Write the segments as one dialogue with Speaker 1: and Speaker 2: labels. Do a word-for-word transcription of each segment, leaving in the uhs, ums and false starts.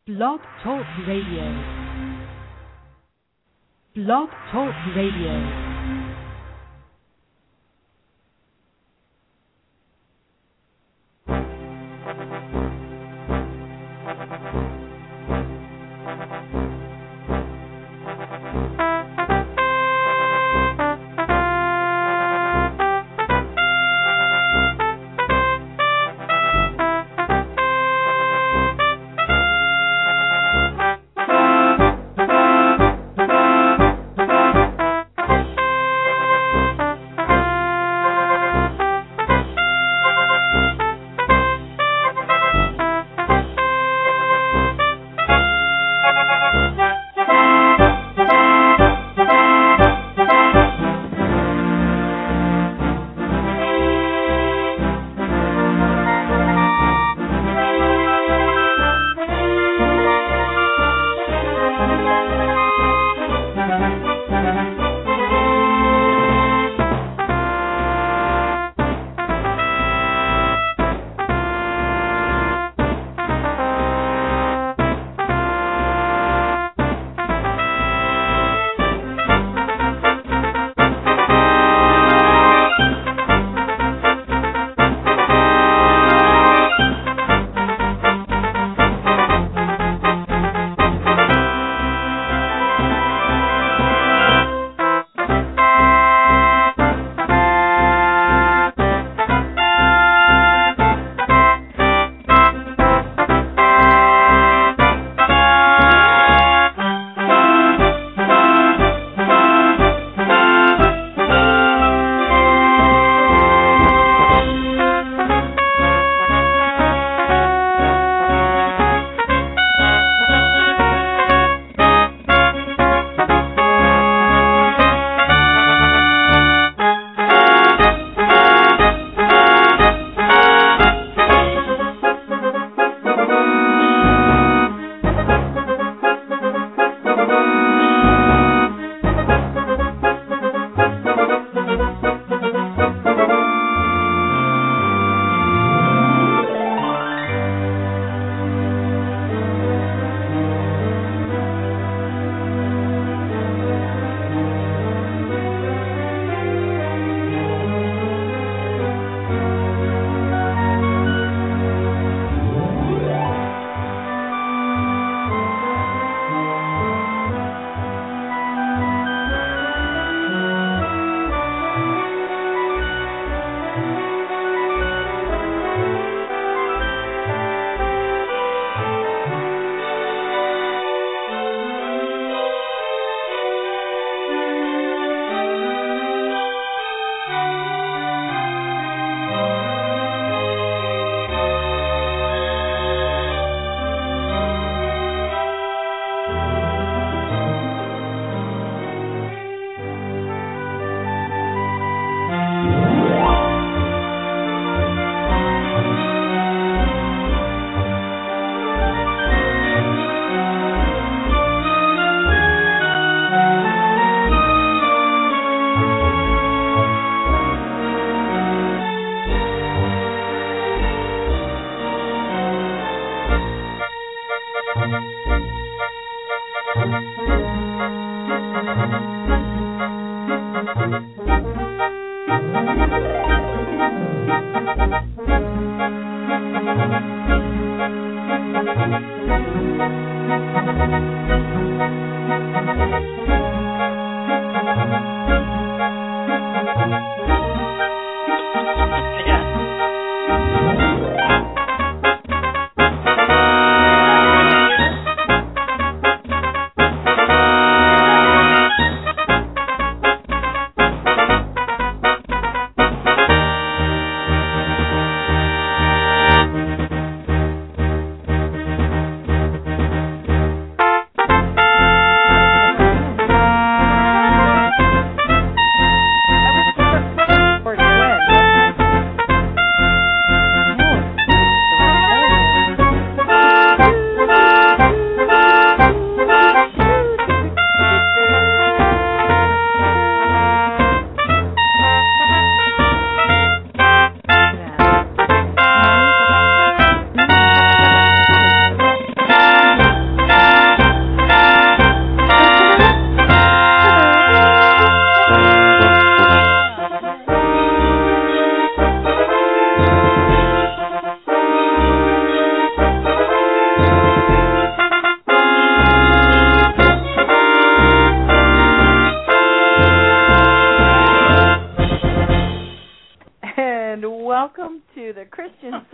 Speaker 1: Blog Talk Radio. Blog Talk Radio.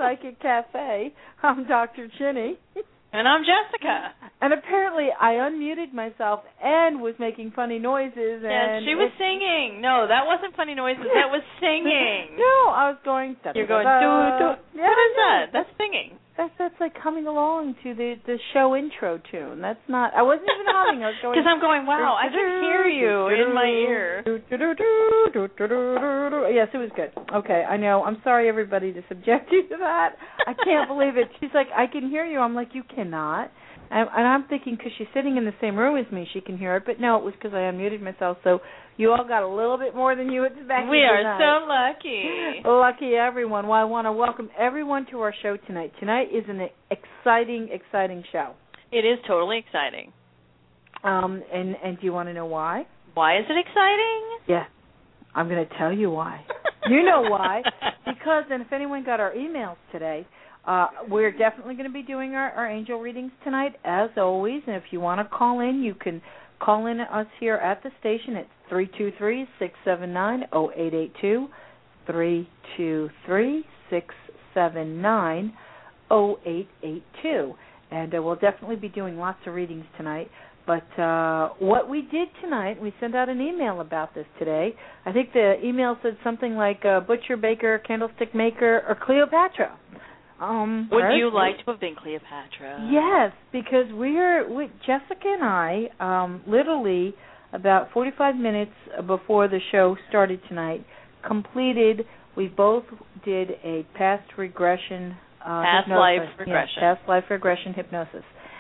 Speaker 2: Psychic Cafe. I'm Doctor Chinny.
Speaker 3: And I'm Jessica.
Speaker 2: And apparently I unmuted myself and was making funny noises. And
Speaker 3: yeah, she was singing. No, that wasn't funny noises. That was singing.
Speaker 2: No, I was going... Da,
Speaker 3: You're
Speaker 2: da,
Speaker 3: going...
Speaker 2: Da,
Speaker 3: do, do.
Speaker 2: Yeah,
Speaker 3: what is that? That's singing.
Speaker 2: That's that's like coming along to the, the show intro tune. That's not... I wasn't even humming. I was going...
Speaker 3: Because I'm going, wow, I can hear you in my ear.
Speaker 2: Yes, it was good. Okay, I know. I'm sorry, everybody, to subject you to that. I can't believe it. She's like, I can hear you. I'm like, you cannot. And, and I'm thinking because she's sitting in the same room as me, she can hear it. But no, it was because I unmuted myself. So you all got a little bit more than you expected.
Speaker 3: We are
Speaker 2: tonight.
Speaker 3: so lucky.
Speaker 2: Lucky everyone. Well, I want to welcome everyone to our show tonight. Tonight is an exciting, exciting show.
Speaker 3: It is totally exciting.
Speaker 2: Um, and, and do you want to know why?
Speaker 3: Why is it exciting?
Speaker 2: Yeah, I'm going to tell you why. You know why. Because, and if anyone got our emails today, uh, we're definitely going to be doing our, our angel readings tonight, as always. And if you want to call in, you can call in us here at the station at three two three, six seven nine, zero eight eight two, three two three, six seven nine, zero eight eight two. And uh, we'll definitely be doing lots of readings tonight. But uh, what we did tonight, we sent out an email about this today. I think the email said something like uh, Butcher, Baker, Candlestick Maker, or Cleopatra. Um,
Speaker 3: Would
Speaker 2: right?
Speaker 3: you like to have been Cleopatra?
Speaker 2: Yes, because we're we, Jessica and I, um, literally about forty-five minutes before the show started tonight, completed. We both did a past regression, uh,
Speaker 3: past
Speaker 2: hypnosis.
Speaker 3: life regression,
Speaker 2: yes, past life regression hypnosis,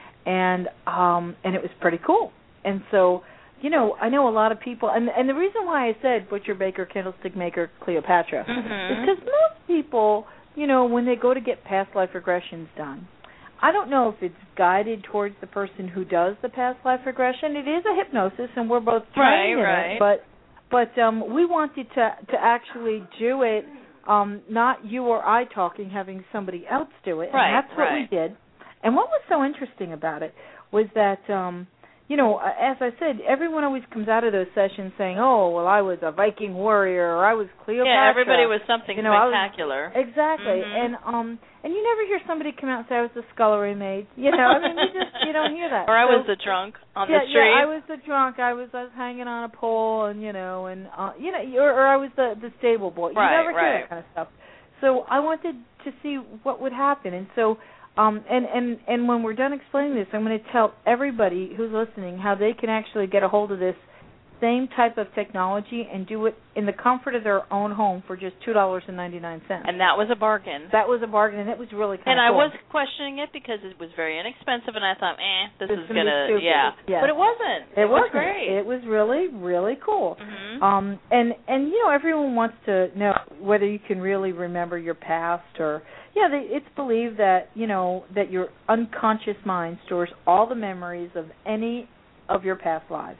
Speaker 2: and um, and it was pretty cool. And so, you know, I know a lot of people, and and the reason why I said Butcher, Baker, Candlestick Maker, Cleopatra,
Speaker 3: mm-hmm.
Speaker 2: is because most people, you know, when they go to get past life regressions done, I don't know if it's guided towards the person who does the past life regression. It is a hypnosis, and we're both trained
Speaker 3: right,
Speaker 2: in
Speaker 3: right.
Speaker 2: it. But but um, we wanted to to actually do it, um, not you or I talking, having somebody else do it. And
Speaker 3: right,
Speaker 2: that's what
Speaker 3: right.
Speaker 2: we did. And what was so interesting about it was that, um, you know, as I said, everyone always comes out of those sessions saying, oh, well, I was a Viking warrior, or I was Cleopatra.
Speaker 3: Yeah, everybody was something
Speaker 2: you know,
Speaker 3: spectacular.
Speaker 2: Was, exactly.
Speaker 3: Mm-hmm.
Speaker 2: And um, and you never hear somebody come out and say, I was the scullery maid. You know, I mean, you just, you don't hear that.
Speaker 3: Or I
Speaker 2: so,
Speaker 3: was the drunk on
Speaker 2: yeah,
Speaker 3: the street.
Speaker 2: Yeah, I was the drunk. I was, I was hanging on a pole, and, you know, and, uh, you know, or, or I was the, the stable boy. You
Speaker 3: right,
Speaker 2: never hear
Speaker 3: right.
Speaker 2: that kind of stuff. So I wanted to see what would happen. And so, um, and, and, and when we're done explaining this, I'm going to tell everybody who's listening how they can actually get a hold of this same type of technology and do it in the comfort of their own home for just two dollars and ninety-nine cents.
Speaker 3: And that was a bargain.
Speaker 2: That was a bargain, and it was really kind
Speaker 3: and
Speaker 2: of
Speaker 3: cool.
Speaker 2: And
Speaker 3: I was questioning it because it was very inexpensive, and I thought, eh, this,
Speaker 2: this
Speaker 3: is going to, yeah.
Speaker 2: Yes.
Speaker 3: But it wasn't.
Speaker 2: It,
Speaker 3: it
Speaker 2: wasn't.
Speaker 3: was great.
Speaker 2: It was really, really cool.
Speaker 3: Mm-hmm.
Speaker 2: Um, and, and, you know, everyone wants to know whether you can really remember your past or, yeah, they, it's believed that, you know, that your unconscious mind stores all the memories of any of your past lives.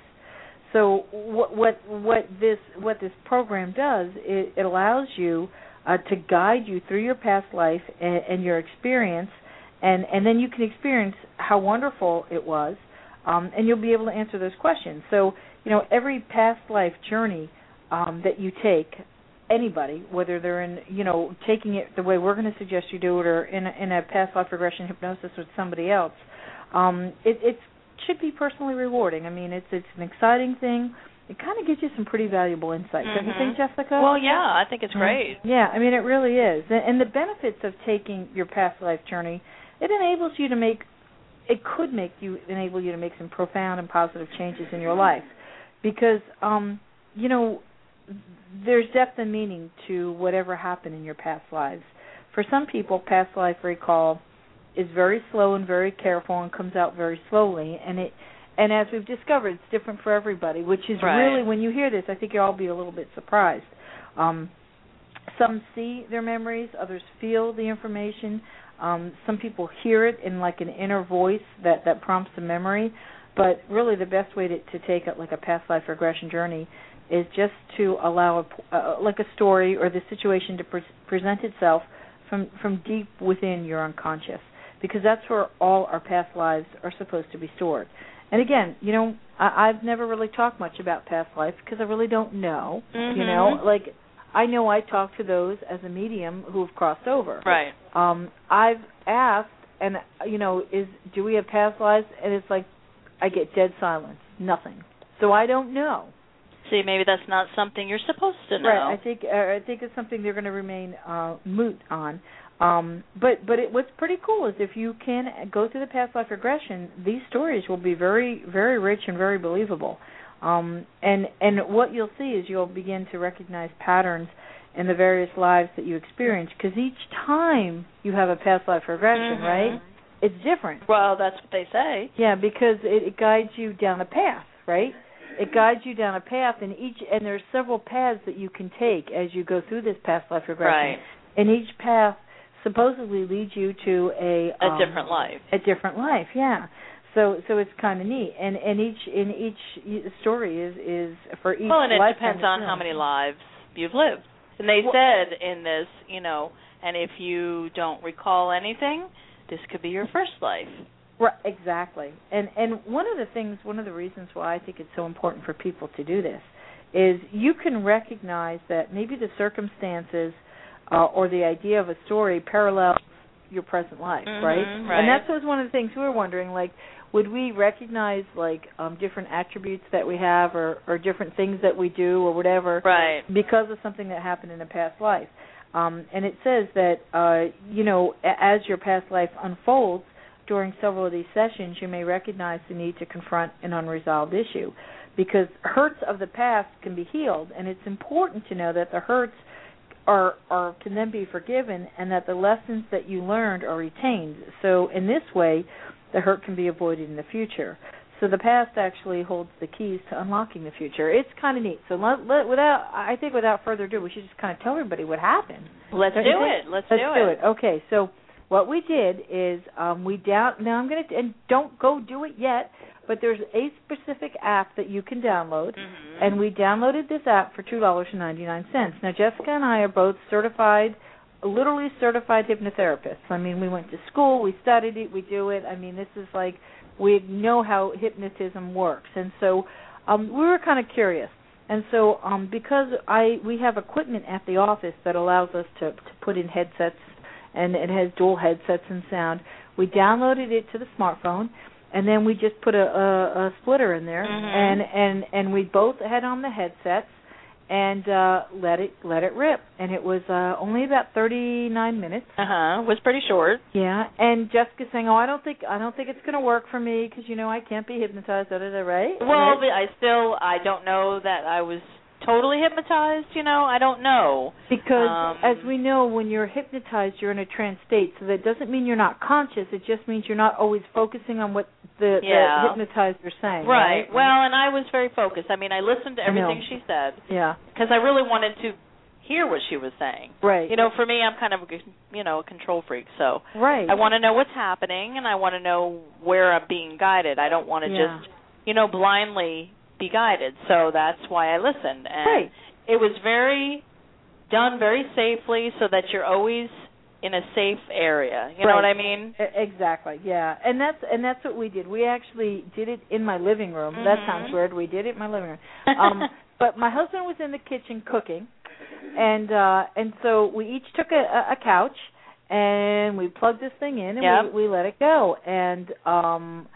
Speaker 2: So what what what this what this program does, it, it allows you uh, to guide you through your past life and, and your experience, and, and then you can experience how wonderful it was, um, and you'll be able to answer those questions. So, you know, every past life journey um, that you take, anybody, whether they're in, you know, taking it the way we're going to suggest you do it, or in a, in a past life regression hypnosis with somebody else, um, it, it's should be personally rewarding. I mean, it's it's an exciting thing. It kind of gives you some pretty valuable insight,
Speaker 3: mm-hmm.
Speaker 2: don't you think, Jessica?
Speaker 3: Well, yeah, I think it's great.
Speaker 2: Yeah, I mean, it really is. And the benefits of taking your past life journey, it enables you to make, it could make you, enable you to make some profound and positive changes in your life. Because, um, you know, there's depth and meaning to whatever happened in your past lives. For some people, past life recall is very slow and very careful and comes out very slowly, and it and as we've discovered, it's different for everybody, which is
Speaker 3: right.
Speaker 2: really, when you hear this, I think you'll all be a little bit surprised. Um, some see their memories, others feel the information. Um, some people hear it in like an inner voice that, that prompts a memory, but really the best way to, to take it like a past life regression journey is just to allow a, uh, like a story or the situation to pre- present itself from, from deep within your unconscious, because that's where all our past lives are supposed to be stored. And again, you know, I, I've never really talked much about past life because I really don't know.
Speaker 3: Mm-hmm.
Speaker 2: You know, like I know I talk to those as a medium who have crossed over.
Speaker 3: Right.
Speaker 2: um, I've asked, and you know, is do we have past lives? And it's like I get dead silence, nothing. So I don't know.
Speaker 3: See, maybe that's not something you're supposed to know.
Speaker 2: Right. I think uh, I think it's something they're going to remain uh, moot on. Um, but but it, what's pretty cool is if you can go through the past life regression, these stories will be very very rich and very believable. Um, and and what you'll see is you'll begin to recognize patterns in the various lives that you experience, because each time you have a past life regression,
Speaker 3: mm-hmm.
Speaker 2: right, it's different.
Speaker 3: Well, that's what they say.
Speaker 2: Yeah, because it, it guides you down a path, right? It guides you down a path, and each and there's several paths that you can take as you go through this past life regression.
Speaker 3: Right.
Speaker 2: And each path supposedly leads you to a
Speaker 3: a
Speaker 2: um,
Speaker 3: different life.
Speaker 2: A different life, yeah. So so it's kind of neat, and and each in each story is is for each.
Speaker 3: Well, and it
Speaker 2: lifetime
Speaker 3: depends on how many lives you've lived. And they
Speaker 2: well,
Speaker 3: said in this, you know, and if you don't recall anything, this could be your first life.
Speaker 2: Right, exactly. And and one of the things, one of the reasons why I think it's so important for people to do this is you can recognize that maybe the circumstances uh, or the idea of a story parallels your present life,
Speaker 3: mm-hmm,
Speaker 2: right?
Speaker 3: right?
Speaker 2: And that was one of the things we were wondering, like, would we recognize, like, um, different attributes that we have or, or different things that we do or whatever
Speaker 3: right.
Speaker 2: because of something that happened in a past life? Um, and it says that, uh, you know, as your past life unfolds, during several of these sessions, you may recognize the need to confront an unresolved issue, because hurts of the past can be healed, and it's important to know that the hurts are, are can then be forgiven, and that the lessons that you learned are retained. So in this way, the hurt can be avoided in the future. So the past actually holds the keys to unlocking the future. It's kind of neat. So let, let, without, I think without further ado, we should just kind of tell everybody what happened.
Speaker 3: Let's do it. Let's,
Speaker 2: Let's
Speaker 3: do,
Speaker 2: do
Speaker 3: it.
Speaker 2: it. Okay, so what we did is um, we down. Now I'm going to and don't go do it yet. But there's a specific app that you can download,
Speaker 3: mm-hmm.
Speaker 2: and we downloaded this app for two dollars and ninety-nine cents. Now Jessica and I are both certified, literally certified hypnotherapists. I mean, we went to school, we studied it, we do it. I mean, this is like we know how hypnotism works, and so um, we were kind of curious. And so um, because I we have equipment at the office that allows us to, to put in headsets, and it has dual headsets and sound, we downloaded it to the smartphone, and then we just put a, a, a splitter in there,
Speaker 3: mm-hmm.
Speaker 2: and, and, and we both had on the headsets and uh, let it let it rip. And it was uh, only about thirty-nine minutes.
Speaker 3: Uh huh. Was pretty short.
Speaker 2: Yeah. And Jessica's saying, "Oh, I don't think I don't think it's going to work for me because you know I can't be hypnotized." Da da da. Right?
Speaker 3: Well,
Speaker 2: right?
Speaker 3: I still I don't know that I was totally hypnotized, you know, I don't know.
Speaker 2: Because,
Speaker 3: um,
Speaker 2: as we know, when you're hypnotized, you're in a trance state, so that doesn't mean you're not conscious, it just means you're not always focusing on what the,
Speaker 3: yeah.
Speaker 2: the hypnotized are saying.
Speaker 3: Right.
Speaker 2: right.
Speaker 3: Well, and I was very focused. I mean, I listened to everything she said.
Speaker 2: Yeah.
Speaker 3: Because I really wanted to hear what she was saying.
Speaker 2: Right.
Speaker 3: You know, for me, I'm kind of, you know, a control freak, so
Speaker 2: right.
Speaker 3: I want to know what's happening, and I want to know where I'm being guided. I don't want to
Speaker 2: yeah.
Speaker 3: just, you know, blindly be guided, so that's why I listened. And
Speaker 2: right.
Speaker 3: it was very done very safely so that you're always in a safe area. You
Speaker 2: right.
Speaker 3: know what I mean?
Speaker 2: Exactly. Yeah. And that's and that's what we did. We actually did it in my living room.
Speaker 3: Mm-hmm.
Speaker 2: That sounds weird. We did it in my living room. Um, but my husband was in the kitchen cooking, and uh, and so we each took a, a couch and we plugged this thing in and
Speaker 3: yep.
Speaker 2: we, we let it go. And um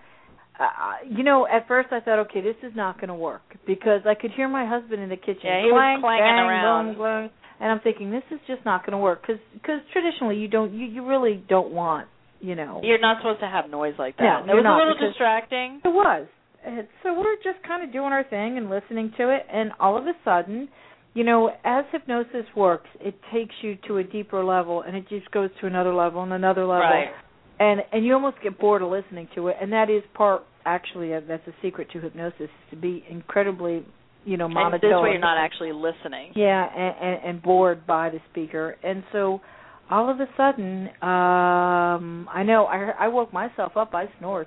Speaker 2: Uh, you know, at first I thought, okay, this is not going to work because I could hear my husband in the kitchen
Speaker 3: yeah, he
Speaker 2: clank,
Speaker 3: was clanging
Speaker 2: bang,
Speaker 3: around,
Speaker 2: boom, boom, and I'm thinking this is just not going to work because because traditionally you don't you, you really don't want you know
Speaker 3: you're not supposed to have noise like that.
Speaker 2: No,
Speaker 3: it was
Speaker 2: not,
Speaker 3: a little distracting.
Speaker 2: It was. And so we're just kind of doing our thing and listening to it, and all of a sudden, you know, as hypnosis works, it takes you to a deeper level, and it just goes to another level and another level.
Speaker 3: Right.
Speaker 2: And and you almost get bored of listening to it, and that is part, actually, uh, that's a secret to hypnosis, is to be incredibly, you know, monotone.
Speaker 3: And this way you're not actually listening.
Speaker 2: Yeah, and, and, and bored by the speaker. And so all of a sudden, um, I know, I I woke myself up, I snored.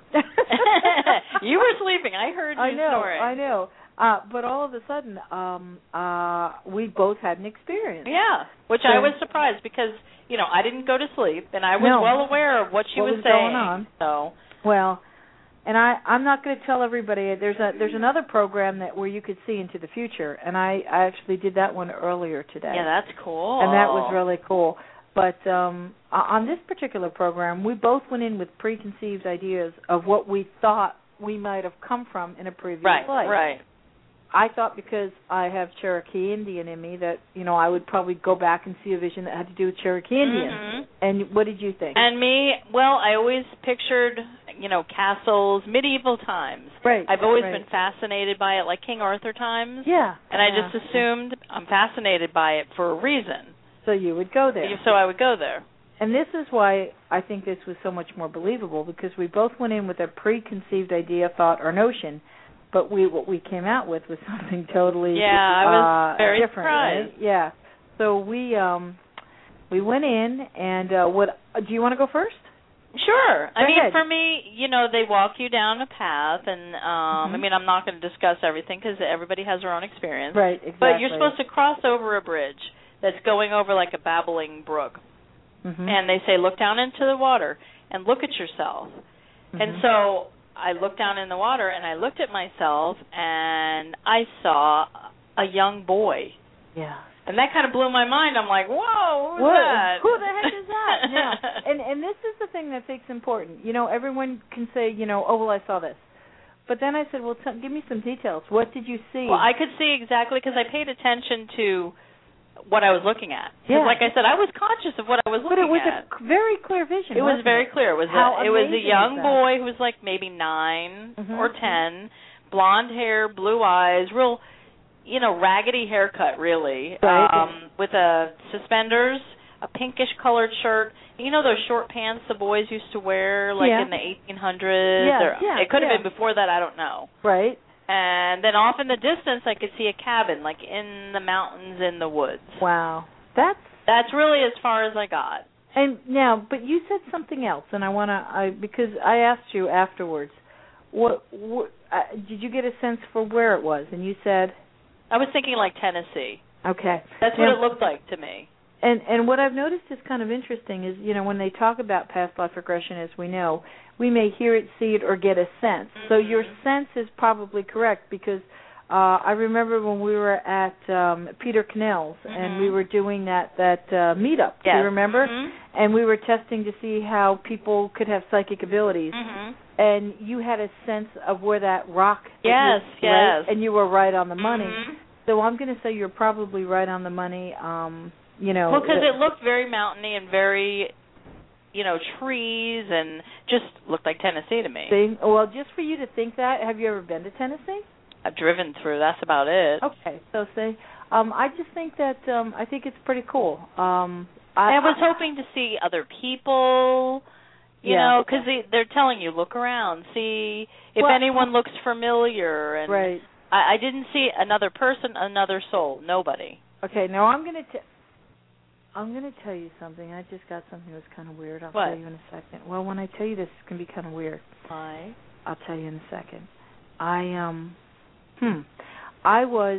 Speaker 3: You were sleeping, I heard you
Speaker 2: I know,
Speaker 3: snoring.
Speaker 2: I know. Uh, but all of a sudden, um, uh, we both had an experience.
Speaker 3: Yeah, which
Speaker 2: so,
Speaker 3: I was surprised because, you know, I didn't go to sleep, and I was
Speaker 2: no.
Speaker 3: well aware of what she
Speaker 2: what
Speaker 3: was,
Speaker 2: was
Speaker 3: saying.
Speaker 2: going on.
Speaker 3: So,
Speaker 2: well, and I, I'm not going to tell everybody. There's a there's another program that where you could see into the future, and I, I actually did that one earlier today.
Speaker 3: yeah, that's cool.
Speaker 2: And that was really cool. But um, on this particular program, we both went in with preconceived ideas of what we thought we might have come from in a previous
Speaker 3: right,
Speaker 2: life.
Speaker 3: Right,
Speaker 2: I thought because I have Cherokee Indian in me that, you know, I would probably go back and see a vision that had to do with Cherokee Indians.
Speaker 3: Mm-hmm.
Speaker 2: And what did you think?
Speaker 3: And me, well, I always pictured, you know, castles, medieval times.
Speaker 2: Right.
Speaker 3: I've always
Speaker 2: right.
Speaker 3: been fascinated by it, like King Arthur times.
Speaker 2: Yeah.
Speaker 3: And I
Speaker 2: yeah.
Speaker 3: just assumed I'm fascinated by it for a reason.
Speaker 2: So you would go there.
Speaker 3: So I would go there.
Speaker 2: And this is why I think this was so much more believable, because we both went in with a preconceived idea, thought, or notion, but we what we came out with was something totally
Speaker 3: yeah, I was
Speaker 2: uh,
Speaker 3: very
Speaker 2: different.
Speaker 3: surprised.
Speaker 2: Right? Yeah. So we um we went in, and uh, what uh, do you want to go first?
Speaker 3: Sure.
Speaker 2: Go
Speaker 3: I mean,
Speaker 2: ahead.
Speaker 3: for me, you know, they walk you down a path, and um
Speaker 2: mm-hmm.
Speaker 3: I mean, I'm not going to discuss everything because everybody has their own experience.
Speaker 2: Right. Exactly.
Speaker 3: But you're supposed to cross over a bridge that's going over like a babbling brook.
Speaker 2: Mm-hmm.
Speaker 3: And they say, look down into the water and look at yourself.
Speaker 2: Mm-hmm.
Speaker 3: And so I looked down in the water, and I looked at myself, and I saw a young boy.
Speaker 2: Yeah.
Speaker 3: And that kind of blew my mind. I'm like, whoa, who's
Speaker 2: what?
Speaker 3: that?
Speaker 2: Who the heck is that? Yeah. And and this is the thing that I think is important. You know, everyone can say, you know, oh, well, I saw this. But then I said, well, t- give me some details. What did you see?
Speaker 3: Well, I could see exactly because I paid attention to what I was looking at.
Speaker 2: Yeah.
Speaker 3: Like I said, I was conscious of what I was
Speaker 2: but
Speaker 3: looking
Speaker 2: it was
Speaker 3: at.
Speaker 2: a very clear vision.
Speaker 3: It was
Speaker 2: wasn't
Speaker 3: very
Speaker 2: it?
Speaker 3: clear. It was
Speaker 2: How
Speaker 3: a, it was a
Speaker 2: amazing
Speaker 3: young
Speaker 2: is that?
Speaker 3: boy who was like maybe nine
Speaker 2: mm-hmm.
Speaker 3: or ten, blonde hair, blue eyes, real, you know, raggedy haircut, really,
Speaker 2: right.
Speaker 3: um, with a suspenders, a pinkish colored shirt. You know those short pants the boys used to wear, like
Speaker 2: yeah.
Speaker 3: in the eighteen hundreds.
Speaker 2: Yeah,
Speaker 3: or,
Speaker 2: yeah,
Speaker 3: it could have
Speaker 2: yeah.
Speaker 3: been before that. I don't know.
Speaker 2: Right.
Speaker 3: And then off in the distance, I could see a cabin, like in the mountains, in the woods.
Speaker 2: Wow, that's
Speaker 3: that's really as far as I got.
Speaker 2: And now, but you said something else, and I want to, I because I asked you afterwards, what, what uh, did you get a sense for where it was? And you said,
Speaker 3: I was thinking like Tennessee.
Speaker 2: Okay,
Speaker 3: that's
Speaker 2: now,
Speaker 3: what it looked like to me.
Speaker 2: And and what I've noticed is kind of interesting is, you know, when they talk about past life regression, as we know, we may hear it, see it, or get a sense. Mm-hmm. So your sense is probably correct, because uh, I remember when we were at um, Peter Cannell's, mm-hmm. and we were doing that that uh, meetup.
Speaker 3: Yes.
Speaker 2: Do you remember?
Speaker 3: Mm-hmm.
Speaker 2: And we were testing to see how people could have psychic abilities.
Speaker 3: Mm-hmm.
Speaker 2: And you had a sense of where that rock.
Speaker 3: Yes,
Speaker 2: was,
Speaker 3: yes.
Speaker 2: Right? And you were right on the money.
Speaker 3: Mm-hmm.
Speaker 2: So I'm going to say you're probably right on the money. Um, you know,
Speaker 3: well, because it looked very mountainy and very, you know, trees, and just looked like Tennessee to me.
Speaker 2: See? Well, just for you to think that, have you ever been to Tennessee?
Speaker 3: I've driven through. That's about it.
Speaker 2: Okay, so say, um, I just think that um, I think it's pretty cool. Um, I,
Speaker 3: I was hoping to see other people. You
Speaker 2: yeah.
Speaker 3: know, because they, they're telling you, look around, see if
Speaker 2: well,
Speaker 3: anyone looks familiar. And
Speaker 2: right.
Speaker 3: I, I didn't see another person, another soul, nobody.
Speaker 2: Okay, now I'm going to t- I'm going to tell you something. I just got something that was kind of weird. I'll
Speaker 3: what?
Speaker 2: tell you in a second. Well, when I tell you this, it's going to be kind of weird.
Speaker 3: Why?
Speaker 2: I'll tell you in a second. I um, hmm, I was.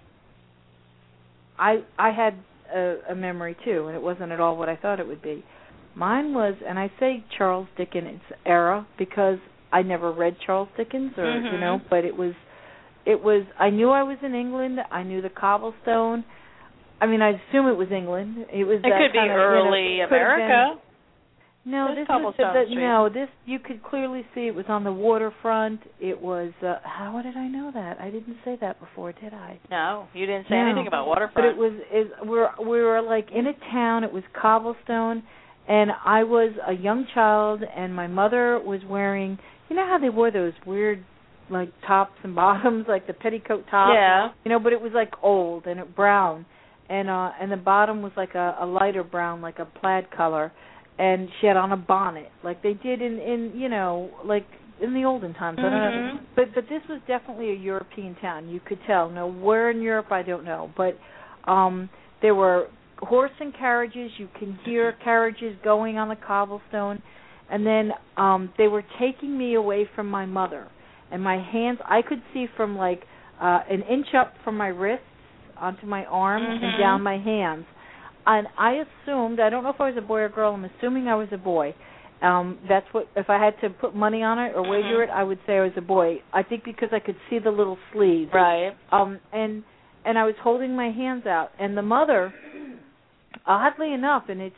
Speaker 2: I I had a, a memory too, and it wasn't at all what I thought it would be. Mine was, and I say Charles Dickens era because I never read Charles Dickens, or
Speaker 3: mm-hmm.
Speaker 2: you know, but it was, it was. I knew I was in England. I knew the cobblestone. I mean, I assume it was England. It was.
Speaker 3: It
Speaker 2: that
Speaker 3: could be
Speaker 2: kind of,
Speaker 3: early
Speaker 2: you know, could have
Speaker 3: America.
Speaker 2: been, no,
Speaker 3: There's
Speaker 2: this was
Speaker 3: Cobblestone
Speaker 2: the,
Speaker 3: Street.
Speaker 2: no. This you could clearly see. It was on the waterfront. It was. Uh, how did I know that? I didn't say that before, did I?
Speaker 3: No, you didn't say
Speaker 2: No.
Speaker 3: anything about waterfront.
Speaker 2: But it was. It, we were we were like in a town. It was cobblestone, and I was a young child, and my mother was wearing. You know how they wore those weird, like tops and bottoms, like the petticoat top.
Speaker 3: Yeah.
Speaker 2: You know, but it was like old and it brown. And uh, and the bottom was like a, a lighter brown, like a plaid color, and she had on a bonnet, like they did in, in you know, like in the olden times.
Speaker 3: Mm-hmm.
Speaker 2: I don't know, but but this was definitely a European town. You could tell. Now where in Europe, I don't know, but um, there were horse and carriages. You can hear carriages going on the cobblestone, and then um, they were taking me away from my mother, and my hands. I could see from like uh, an inch up from my wrist onto my arms
Speaker 3: mm-hmm.
Speaker 2: and down my hands. And I assumed, I don't know if I was a boy or girl, I'm assuming I was a boy. Um, that's what, if I had to put money on it or
Speaker 3: mm-hmm.
Speaker 2: wager it, I would say I was a boy. I think because I could see the little sleeves.
Speaker 3: Right.
Speaker 2: Um, and and I was holding my hands out. And the mother, oddly enough, and it's just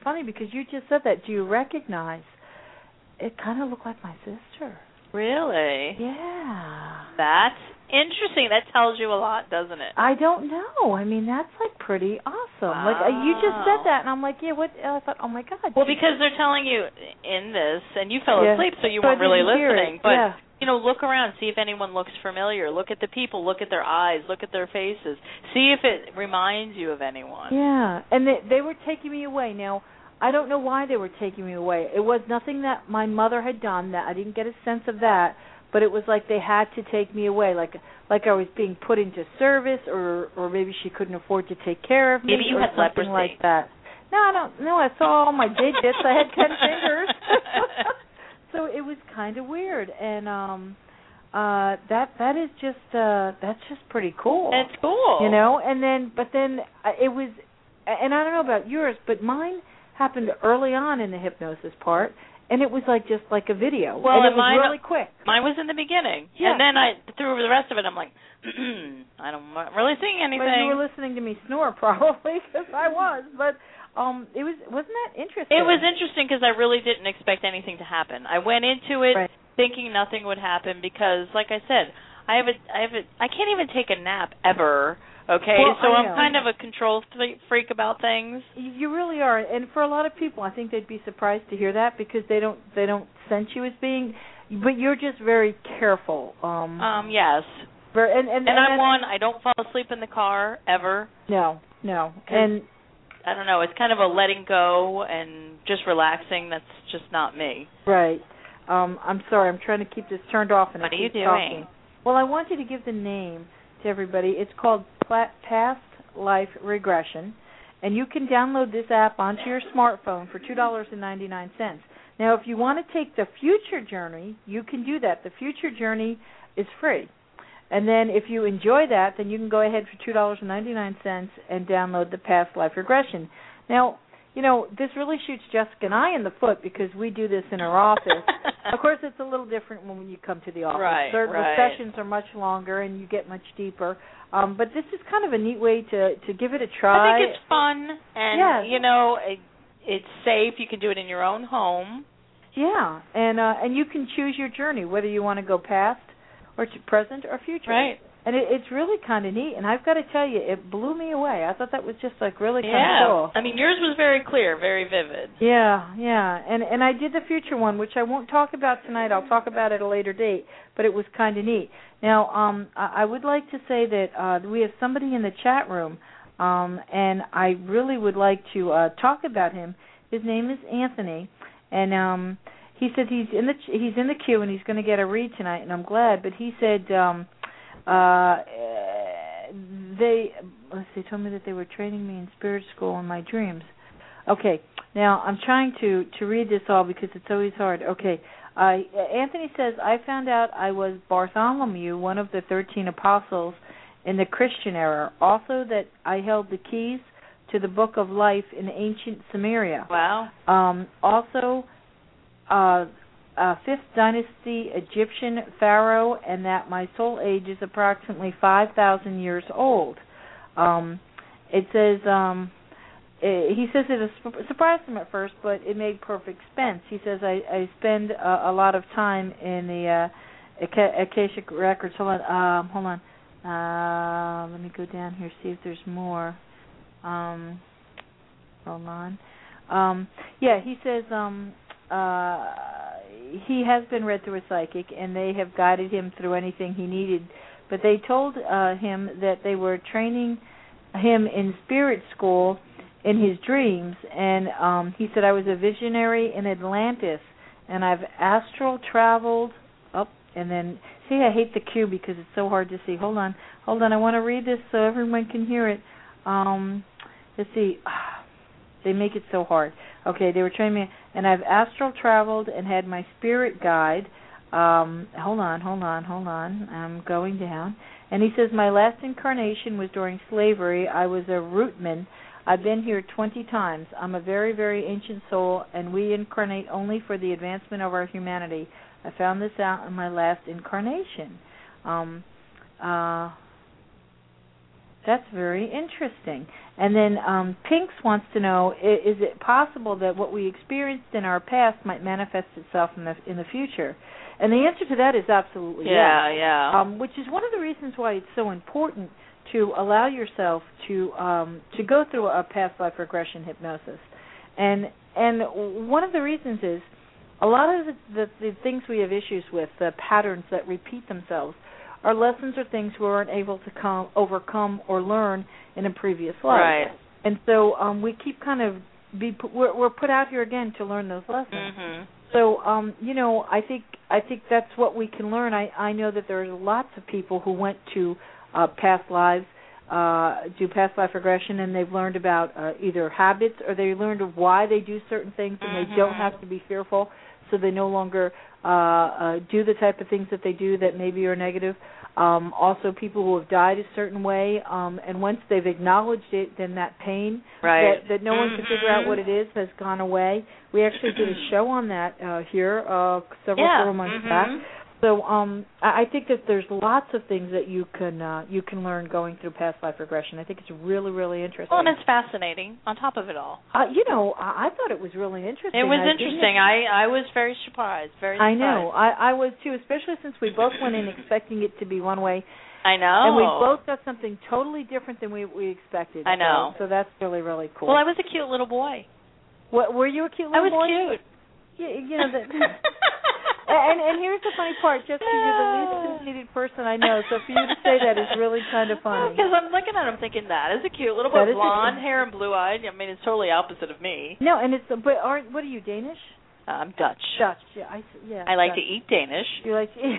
Speaker 2: funny because you just said that. Do you recognize? It kind of looked like my sister.
Speaker 3: Really?
Speaker 2: Yeah.
Speaker 3: That's interesting. That tells you a lot, doesn't it?
Speaker 2: I don't know. I mean, that's like pretty awesome.
Speaker 3: Wow.
Speaker 2: Like uh, you just said that, and I'm like, yeah. What? I thought, oh my God.
Speaker 3: Well, because they're telling you in this, and you fell
Speaker 2: Yeah.
Speaker 3: asleep, so you
Speaker 2: So I
Speaker 3: weren't really
Speaker 2: didn't hear
Speaker 3: listening.
Speaker 2: it.
Speaker 3: But
Speaker 2: Yeah.
Speaker 3: you know, look around, see if anyone looks familiar. Look at the people, look at their eyes, look at their faces. See if it reminds you of anyone.
Speaker 2: Yeah, and they they were taking me away. Now, I don't know why they were taking me away. It was nothing that my mother had done. That I didn't get a sense of that. But it was like they had to take me away, like like I was being put into service, or or maybe she couldn't afford to take care of me,
Speaker 3: Maybe you
Speaker 2: or
Speaker 3: had
Speaker 2: something
Speaker 3: leprosy.
Speaker 2: like that. No, I don't. No, I saw all my digits. I had ten fingers, so it was kind of weird. And um, uh, that that is just uh, that's just pretty cool.
Speaker 3: That's cool.
Speaker 2: You know. And then, but then uh, it was, and I don't know about yours, but mine happened early on in the hypnosis part. And it was like just like a video.
Speaker 3: Well,
Speaker 2: and it was
Speaker 3: mine,
Speaker 2: really quick.
Speaker 3: Mine was in the beginning.
Speaker 2: Yeah.
Speaker 3: And then I through the rest of it, I'm like, I don't I'm not really seeing anything.
Speaker 2: But you were listening to me snore probably, because I was. But um, it was wasn't that interesting?
Speaker 3: It was interesting because I really didn't expect anything to happen. I went into it
Speaker 2: right.
Speaker 3: thinking nothing would happen because, like I said, I have a I have a I can't even take a nap ever. Okay,
Speaker 2: well,
Speaker 3: so
Speaker 2: I
Speaker 3: I'm
Speaker 2: know.
Speaker 3: kind of a control freak about things.
Speaker 2: You really are, and for a lot of people, I think they'd be surprised to hear that because they don't they don't sense you as being. But you're just very careful. Um,
Speaker 3: Um, yes.
Speaker 2: Very, and and,
Speaker 3: And,
Speaker 2: and
Speaker 3: I'm one. I don't fall asleep in the car ever.
Speaker 2: No, no, and
Speaker 3: I don't know. It's kind of a letting go and just relaxing. That's just not me.
Speaker 2: right. Um, I'm sorry. I'm trying to keep this turned off, and
Speaker 3: What
Speaker 2: I
Speaker 3: are you
Speaker 2: keep
Speaker 3: doing?
Speaker 2: talking. Well, I want you to give the name to everybody. It's called Past Life Regression, and you can download this app onto your smartphone for two dollars and ninety-nine cents. Now, if you want to take the Future Journey, you can do that. The Future Journey is free. And then if you enjoy that, then you can go ahead for two dollars and ninety-nine cents and download the Past Life Regression. Now, you know, this really shoots Jessica and I in the foot because we do this in our office. Of course, it's a little different when you come to the office.
Speaker 3: Right,
Speaker 2: the,
Speaker 3: right.
Speaker 2: the sessions are much longer and you get much deeper. Um, but this is kind of a neat way to, to give it a try.
Speaker 3: I think it's fun, and,
Speaker 2: yes.
Speaker 3: you know, it, it's safe. You can do it in your own home.
Speaker 2: Yeah, and uh, and you can choose your journey, whether you want to go past or to present or future.
Speaker 3: Right.
Speaker 2: And it, it's really kind of neat, and I've got to tell you, it blew me away. I thought that was just like really kind
Speaker 3: Yeah.
Speaker 2: of cool.
Speaker 3: I mean, yours was very clear, very vivid.
Speaker 2: Yeah, yeah, and and I did the future one, which I won't talk about tonight. I'll talk about it at a later date, but it was kind of neat. Now, um, I, I would like to say that uh, we have somebody in the chat room, um, and I really would like to uh, talk about him. His name is Anthony, and um, he said he's in the he's in the queue and he's going to get a read tonight, and I'm glad. But he said. Um, Uh, they let's see, told me that they were training me in spirit school in my dreams. Okay, now I'm trying to to read this all because it's always hard. Okay, uh, Anthony says I found out I was Bartholomew, one of the thirteen apostles in the Christian era. Also that I held the keys to the Book of Life in ancient Samaria.
Speaker 3: Wow.
Speaker 2: Um, also. Uh, Uh, fifth dynasty Egyptian pharaoh, and that my soul age is approximately five thousand years old. Um, it says, um, it, he says it surprised him at first, but it made perfect sense. He says, I, I spend uh, a lot of time in the uh, Akashic Records. Hold on, um, hold on. Uh, let me go down here, see if there's more. Um, hold on. Um, yeah, he says, um, uh, he has been read through a psychic, and they have guided him through anything he needed. But they told uh, him that they were training him in spirit school in his dreams, and um, he said, I was a visionary in Atlantis, and I've astral traveled up, and then, see, I hate the cue because it's so hard to see. Hold on, hold on, I want to read this so everyone can hear it. Um, let's see. They make it so hard. Okay, they were training me, and I've astral traveled and had my spirit guide. Um, hold on, hold on, hold on. I'm going down. And he says, my last incarnation was during slavery. I was a rootman. I've been here twenty times. I'm a very, very ancient soul, and we incarnate only for the advancement of our humanity. I found this out in my last incarnation. Um, uh, That's very interesting. And then um, Pinks wants to know, is, is it possible that what we experienced in our past might manifest itself in the in the future? And the answer to that is absolutely
Speaker 3: yeah,
Speaker 2: yes.
Speaker 3: Yeah, yeah.
Speaker 2: Um, which is one of the reasons why it's so important to allow yourself to um, to go through a past life regression hypnosis. And and one of the reasons is a lot of the, the, the things we have issues with, the patterns that repeat themselves, are lessons or things we weren't able to come, overcome or learn in a previous life.
Speaker 3: Right.
Speaker 2: And so um, we keep kind of be we're, we're put out here again to learn those lessons.
Speaker 3: Mm-hmm.
Speaker 2: So um, you know, I think I think that's what we can learn. I, I know that there's lots of people who went to uh, past lives, uh, do past life regression, and they've learned about uh, either habits or they learned of why they do certain things, and
Speaker 3: mm-hmm.
Speaker 2: they don't have to be fearful, so they no longer uh, uh, do the type of things that they do that maybe are negative. Um, also, people who have died a certain way, um, and once they've acknowledged it, then that pain
Speaker 3: right.
Speaker 2: that, that no one can figure out what it is has gone away. We actually did a show on that uh, here uh, several,
Speaker 3: yeah.
Speaker 2: several months
Speaker 3: mm-hmm.
Speaker 2: back. So um, I think that there's lots of things that you can uh, you can learn going through past life regression. I think it's really, really interesting.
Speaker 3: Well, and it's fascinating on top of it all.
Speaker 2: Uh, you know, I, I thought it was really interesting.
Speaker 3: It was
Speaker 2: I
Speaker 3: interesting. I, I was very surprised. Very surprised.
Speaker 2: I know. I, I was too, especially since we both went in expecting it to be one way.
Speaker 3: I know.
Speaker 2: And we both got something totally different than we, we expected.
Speaker 3: I know.
Speaker 2: So, so that's really, really cool.
Speaker 3: Well, I was a cute little boy.
Speaker 2: What, were you a cute little
Speaker 3: I was
Speaker 2: boy?
Speaker 3: cute.
Speaker 2: Yeah, you know that. and and here's the funny part, just because you're the least conceited person I know, so for you to say that is really kind of funny.
Speaker 3: Because I'm looking at him thinking that is a cute little boy,
Speaker 2: That is
Speaker 3: blonde
Speaker 2: a,
Speaker 3: hair and blue eyed. I mean, it's totally opposite of me.
Speaker 2: No, and it's but aren't what are you Danish?
Speaker 3: Uh, I'm Dutch.
Speaker 2: Dutch, yeah, I yeah.
Speaker 3: I like
Speaker 2: Dutch.
Speaker 3: to eat Danish.
Speaker 2: You like to eat.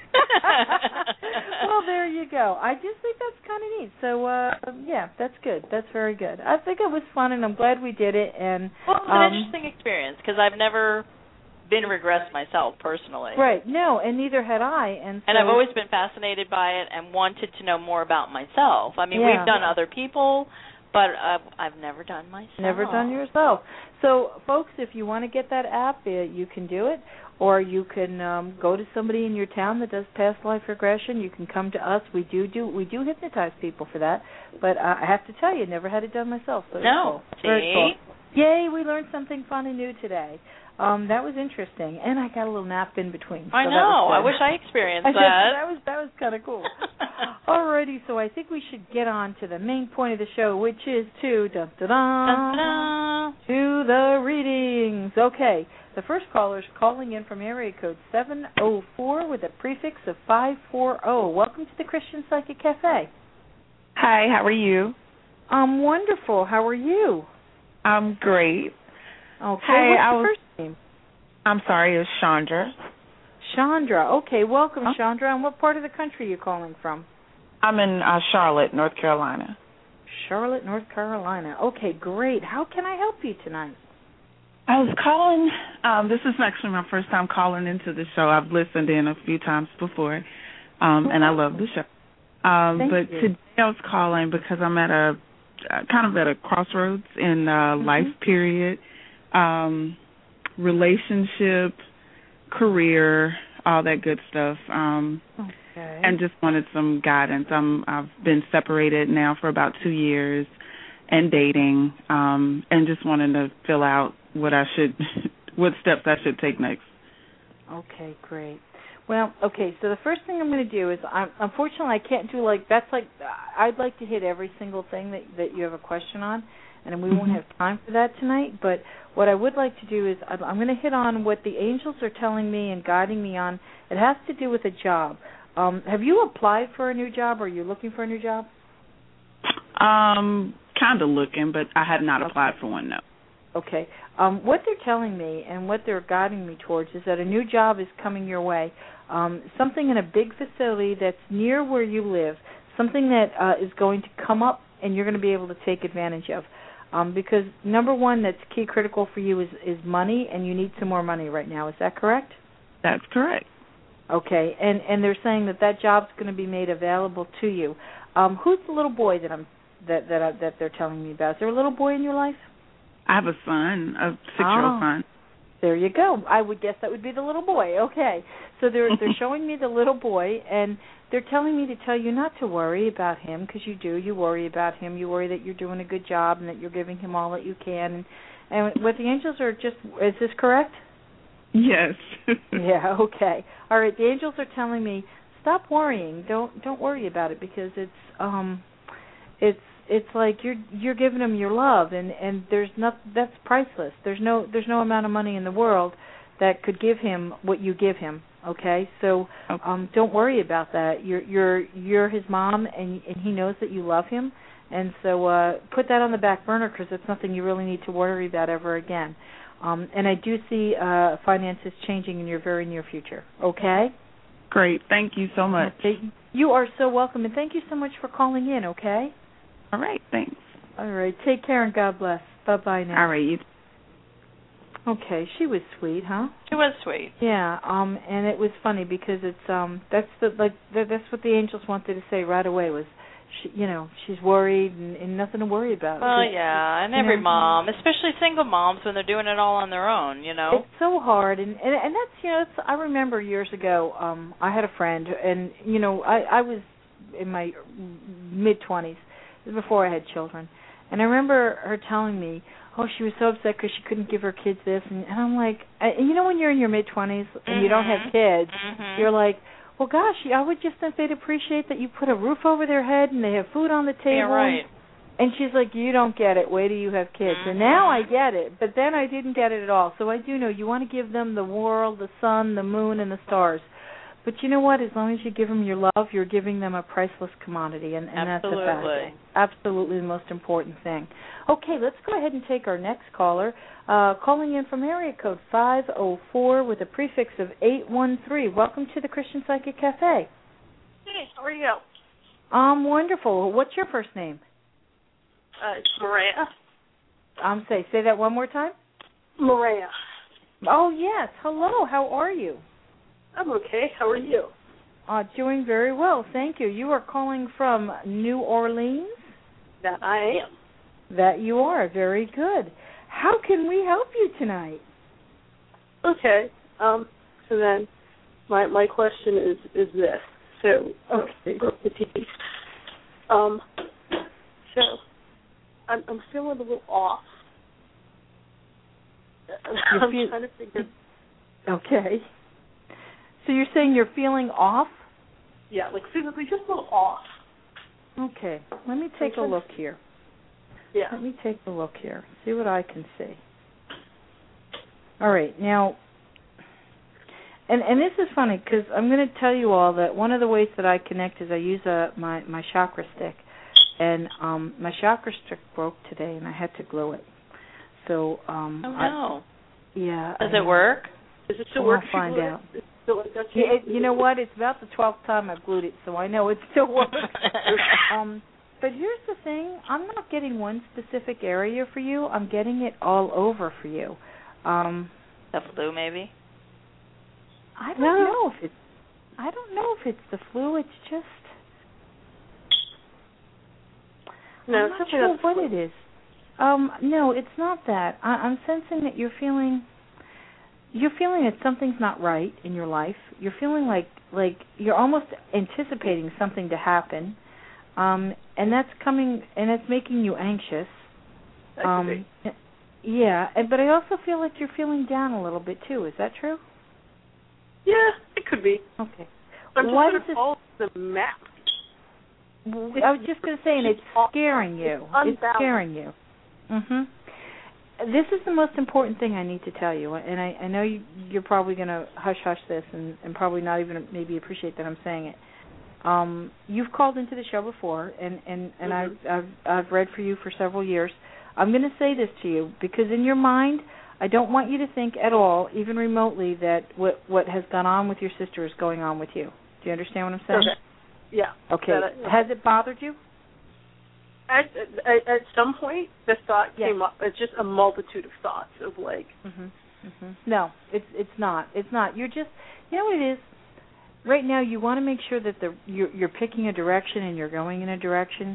Speaker 2: Well, there you go. I just think that's kind of neat. So, uh, yeah, that's good. That's very good. I think it was fun, and I'm glad we did it. And
Speaker 3: well, it's
Speaker 2: um,
Speaker 3: an interesting experience because I've never been regressed myself personally.
Speaker 2: Right. No, and neither had I. And so,
Speaker 3: and I've always been fascinated by it and wanted to know more about myself. I mean,
Speaker 2: yeah.
Speaker 3: we've done other people, but I've, I've never done myself.
Speaker 2: Never done yourself. So, folks, if you want to get that app, uh, you can do it. Or you can um, go to somebody in your town that does past life regression. You can come to us. We do do we do hypnotize people for that. But uh, I have to tell you, never had it done myself. So
Speaker 3: no,
Speaker 2: it's cool.
Speaker 3: see,
Speaker 2: very cool. Yay! We learned something fun and new today. Um, that was interesting, and I got a little nap in between.
Speaker 3: I
Speaker 2: so
Speaker 3: know.
Speaker 2: That
Speaker 3: I wish I experienced
Speaker 2: I
Speaker 3: that.
Speaker 2: Just, that was that was kind of cool. Alrighty, so I think we should get on to the main point of the show, which is to dun, dun, dun,
Speaker 3: dun,
Speaker 2: to the readings. Okay. The first caller is calling in from area code seven oh four with a prefix of five four zero. Welcome to the Christian Psychic Cafe.
Speaker 4: Hi, how are you?
Speaker 2: I'm wonderful. How are you?
Speaker 4: I'm great.
Speaker 2: Okay,
Speaker 4: hey,
Speaker 2: what's
Speaker 4: I
Speaker 2: your
Speaker 4: was,
Speaker 2: first name?
Speaker 4: I'm sorry, it's Chandra.
Speaker 2: Chandra. Okay, welcome,
Speaker 4: huh?
Speaker 2: Chandra. And what part of the country are you calling from?
Speaker 4: I'm in uh, Charlotte, North Carolina.
Speaker 2: Charlotte, North Carolina. Okay, great. How can I help you tonight?
Speaker 4: I was calling, um, this is actually my first time calling into the show. I've listened in a few times before, um, and I love the show. Um,
Speaker 2: Thank
Speaker 4: but
Speaker 2: you.
Speaker 4: today I was calling because I'm at a, uh, kind of at a crossroads in uh,
Speaker 2: mm-hmm.
Speaker 4: life period, um, relationship, career, all that good stuff. Um,
Speaker 2: okay.
Speaker 4: And just wanted some guidance. I'm, I've been separated now for about two years and dating, um, and just wanted to fill out what I should, what steps I should take next.
Speaker 2: Okay, great. Well, okay, so the first thing I'm going to do is, I'm, unfortunately, I can't do like, that's like, I'd like to hit every single thing that, that you have a question on, and we mm-hmm. won't have time for that tonight, but what I would like to do is, I'm going to hit on what the angels are telling me and guiding me on. It has to do with a job. Um, have you applied for a new job, or are you looking for a new job?
Speaker 4: Um, kind of looking, but I have not applied for one, no.
Speaker 2: Okay. Um, what they're telling me and what they're guiding me towards is that a new job is coming your way, um, something in a big facility that's near where you live, something that uh, is going to come up and you're going to be able to take advantage of. Um, because number one that's key critical for you is, is money, and you need some more money right now. Is that correct?
Speaker 4: That's correct.
Speaker 2: Okay. And, and they're saying that that job's going to be made available to you. Um, who's the little boy that I'm that that, uh, that they're telling me about? Is there a little boy in your life?
Speaker 4: I have a son, a six-year-old
Speaker 2: oh.
Speaker 4: son.
Speaker 2: There you go. I would guess that would be the little boy. Okay. So they're they're showing me the little boy, and they're telling me to tell you not to worry about him, because you do. You worry about him. You worry that you're doing a good job and that you're giving him all that you can. And, and what the angels are just, is this correct?
Speaker 4: Yes.
Speaker 2: Yeah, okay. All right, the angels are telling me, stop worrying. Don't don't worry about it, because it's um it's it's like you're you're giving him your love, and, and there's not that's priceless. There's no there's no amount of money in the world that could give him what you give him. Okay, so um, don't worry about that. You're you're you're his mom, and and he knows that you love him, and so uh, put that on the back burner, because it's nothing you really need to worry about ever again. Um, and I do see uh, finances changing in your very near future. Okay.
Speaker 4: Great. Thank you so much.
Speaker 2: Okay. You are so welcome, and thank you so much for calling in. Okay.
Speaker 4: All right, thanks.
Speaker 2: All right, take care and God bless. Bye-bye now.
Speaker 4: All right, you.
Speaker 2: Okay, she was sweet, huh?
Speaker 3: She was sweet.
Speaker 2: Yeah, um, and it was funny because it's um, that's the like the, that's what the angels wanted to say right away was, she, you know, she's worried and, and nothing to worry about.
Speaker 3: Well,
Speaker 2: It's,
Speaker 3: yeah, and
Speaker 2: you
Speaker 3: every
Speaker 2: know,
Speaker 3: mom, especially single moms, when they're doing it all on their own, you know.
Speaker 2: It's so hard, and and, and that's you know, it's, I remember years ago, um, I had a friend, and you know, I I was in my mid twenties. Before I had children, and I remember her telling me, oh, she was so upset because she couldn't give her kids this, and, and I'm like, I, and you know when you're in your mid-twenties and
Speaker 3: mm-hmm.
Speaker 2: you don't have kids,
Speaker 3: mm-hmm.
Speaker 2: you're like, well, gosh, I would just think they'd appreciate that you put a roof over their head and they have food on the table.
Speaker 3: Yeah, right.
Speaker 2: And she's like, you don't get it. Wait till you have kids.
Speaker 3: Mm-hmm.
Speaker 2: And now I get it, but then I didn't get it at all. So I do know you want to give them the world, the sun, the moon, and the stars. But you know what? As long as you give them your love, you're giving them a priceless commodity, and, and that's the fact. Absolutely the most important thing. Okay, let's go ahead and take our next caller. Uh, calling in from area code five oh four with a prefix of eight one three. Welcome to the Christian Psychic Cafe.
Speaker 5: Hey, how are you?
Speaker 2: Um, wonderful. What's your first name?
Speaker 5: Uh, it's Maria.
Speaker 2: Um, say say that one more time.
Speaker 5: Maria.
Speaker 2: Oh yes. Hello. How are you?
Speaker 5: I'm okay. How are you?
Speaker 2: Uh, doing very well, thank you. You are calling from New Orleans?
Speaker 5: That I am.
Speaker 2: That you are. Very good. How can we help you tonight?
Speaker 5: Okay. Um. So then, my my question is is this. So
Speaker 2: okay.
Speaker 5: Um. So, I'm I'm feeling a little off.
Speaker 2: You
Speaker 5: I'm
Speaker 2: feel,
Speaker 5: trying to figure.
Speaker 2: Okay. So you're saying you're feeling off?
Speaker 5: Yeah, like physically just a little off.
Speaker 2: Okay. Let me take a look here.
Speaker 5: Yeah.
Speaker 2: Let me take a look here. See what I can see. All right. Now, and and this is funny because I'm going to tell you all that one of the ways that I connect is I use a my my chakra stick, and um my chakra stick broke today and I had to glue it. So um.
Speaker 3: Oh no.
Speaker 2: I, yeah.
Speaker 3: Does
Speaker 2: I,
Speaker 3: it work?
Speaker 5: Does it still
Speaker 2: I'll
Speaker 5: work?
Speaker 2: find out.
Speaker 5: Still like that
Speaker 2: yeah, it, you know what? It's about the twelfth time I've glued it, so I know it still works. um, but here's the thing: I'm not getting one specific area for you. I'm getting it all over for you. Um,
Speaker 3: the flu, maybe.
Speaker 2: I don't
Speaker 5: no.
Speaker 2: know if it's. I don't know if it's the flu. It's just.
Speaker 5: No,
Speaker 2: I'm not sure what it is. Um, no, it's not that. I, I'm sensing that you're feeling. You're feeling that something's not right in your life. You're feeling like like you're almost anticipating something to happen, um, and that's coming and it's making you anxious.
Speaker 5: That
Speaker 2: um, yeah, but I also feel like you're feeling down a little bit too. Is that true?
Speaker 5: Yeah, it could be.
Speaker 2: Okay.
Speaker 5: I'm just
Speaker 2: Why
Speaker 5: going
Speaker 2: does
Speaker 5: to follow the map.
Speaker 2: I was just going to say, and it's scaring you. It's scaring you. Mhm. This is the most important thing I need to tell you, and I, I know you, you're probably going to hush-hush this and, and probably not even maybe appreciate that I'm saying it. Um, you've called into the show before, and, and, and
Speaker 5: mm-hmm.
Speaker 2: I've, I've, I've read for you for several years. I'm going to say this to you because in your mind, I don't want you to think at all, even remotely, that what, what has gone on with your sister is going on with you. Do you understand what I'm saying?
Speaker 5: Okay. Yeah.
Speaker 2: Okay.
Speaker 5: That, uh,
Speaker 2: Has it bothered you?
Speaker 5: At, at, at some point, this thought
Speaker 2: yes.
Speaker 5: came up. It's just a multitude of thoughts of like.
Speaker 2: Mhm. Mhm. No, it's it's not. It's not. You're just. You know what it is. Right now, you want to make sure that the you're, you're picking a direction and you're going in a direction,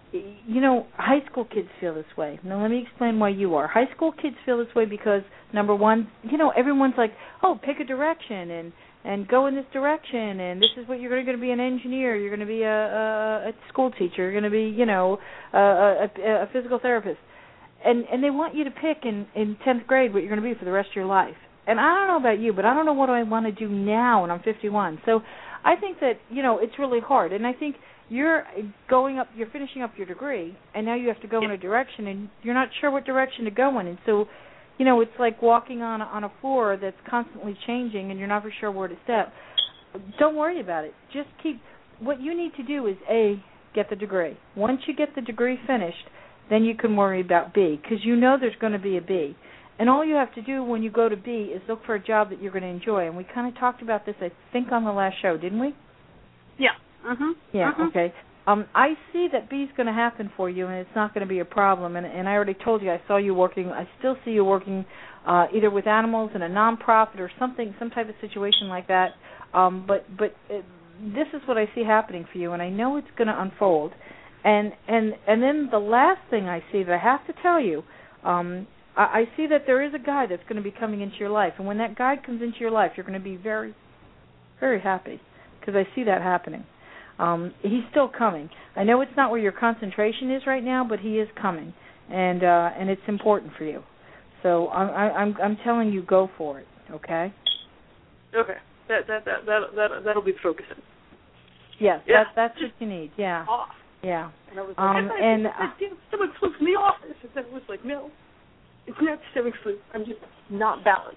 Speaker 2: you know, high school kids feel this way. Now, let me explain why you are. High school kids feel this way because, number one, you know, everyone's like, oh, pick a direction and, and go in this direction, and this is what you're going to be an engineer, you're going to be a, a, a school teacher, you're going to be, you know, a, a, a physical therapist. And and they want you to pick in, in tenth grade what you're going to be for the rest of your life. And I don't know about you, but I don't know what I want to do now when I'm fifty-one. So I think that, you know, it's really hard. And I think you're going up, you're finishing up your degree, and now you have to go in a direction, and you're not sure what direction to go in. And so, you know, it's like walking on a, on a floor that's constantly changing, and you're not for sure where to step. Don't worry about it. Just keep, what you need to do is, A, get the degree. Once you get the degree finished, then you can worry about B, because you know there's going to be a B. And all you have to do when you go to B is look for a job that you're going to enjoy. And we kind of talked about this, I think, on the last show, didn't we?
Speaker 5: Yeah. Mhm.
Speaker 2: Yeah.
Speaker 5: Mhm.
Speaker 2: Okay. Um, I see that B is going to happen for you, and it's not going to be a problem. And, and I already told you, I saw you working. I still see you working uh, either with animals in a nonprofit or something, some type of situation like that. Um, but but it, this is what I see happening for you, and I know it's going to unfold. And and and then the last thing I see that I have to tell you, um, I, I see that there is a guy that's going to be coming into your life, and when that guy comes into your life, you're going to be very, very happy, because I see that happening. Um, he's still coming. I know it's not where your concentration is right now, but he is coming, and uh, and it's important for you. So I'm I'm I'm telling you, go for it. Okay.
Speaker 5: Okay. That that that that, that that'll be focusing.
Speaker 2: Yes.
Speaker 5: Yeah.
Speaker 2: That's that's what you need. Yeah.
Speaker 5: Off.
Speaker 2: Yeah.
Speaker 5: And I was like,
Speaker 2: Um,
Speaker 5: I
Speaker 2: and
Speaker 5: uh, someone flips me off. And I was like, no, it's not systemic sleep. I'm just not balanced.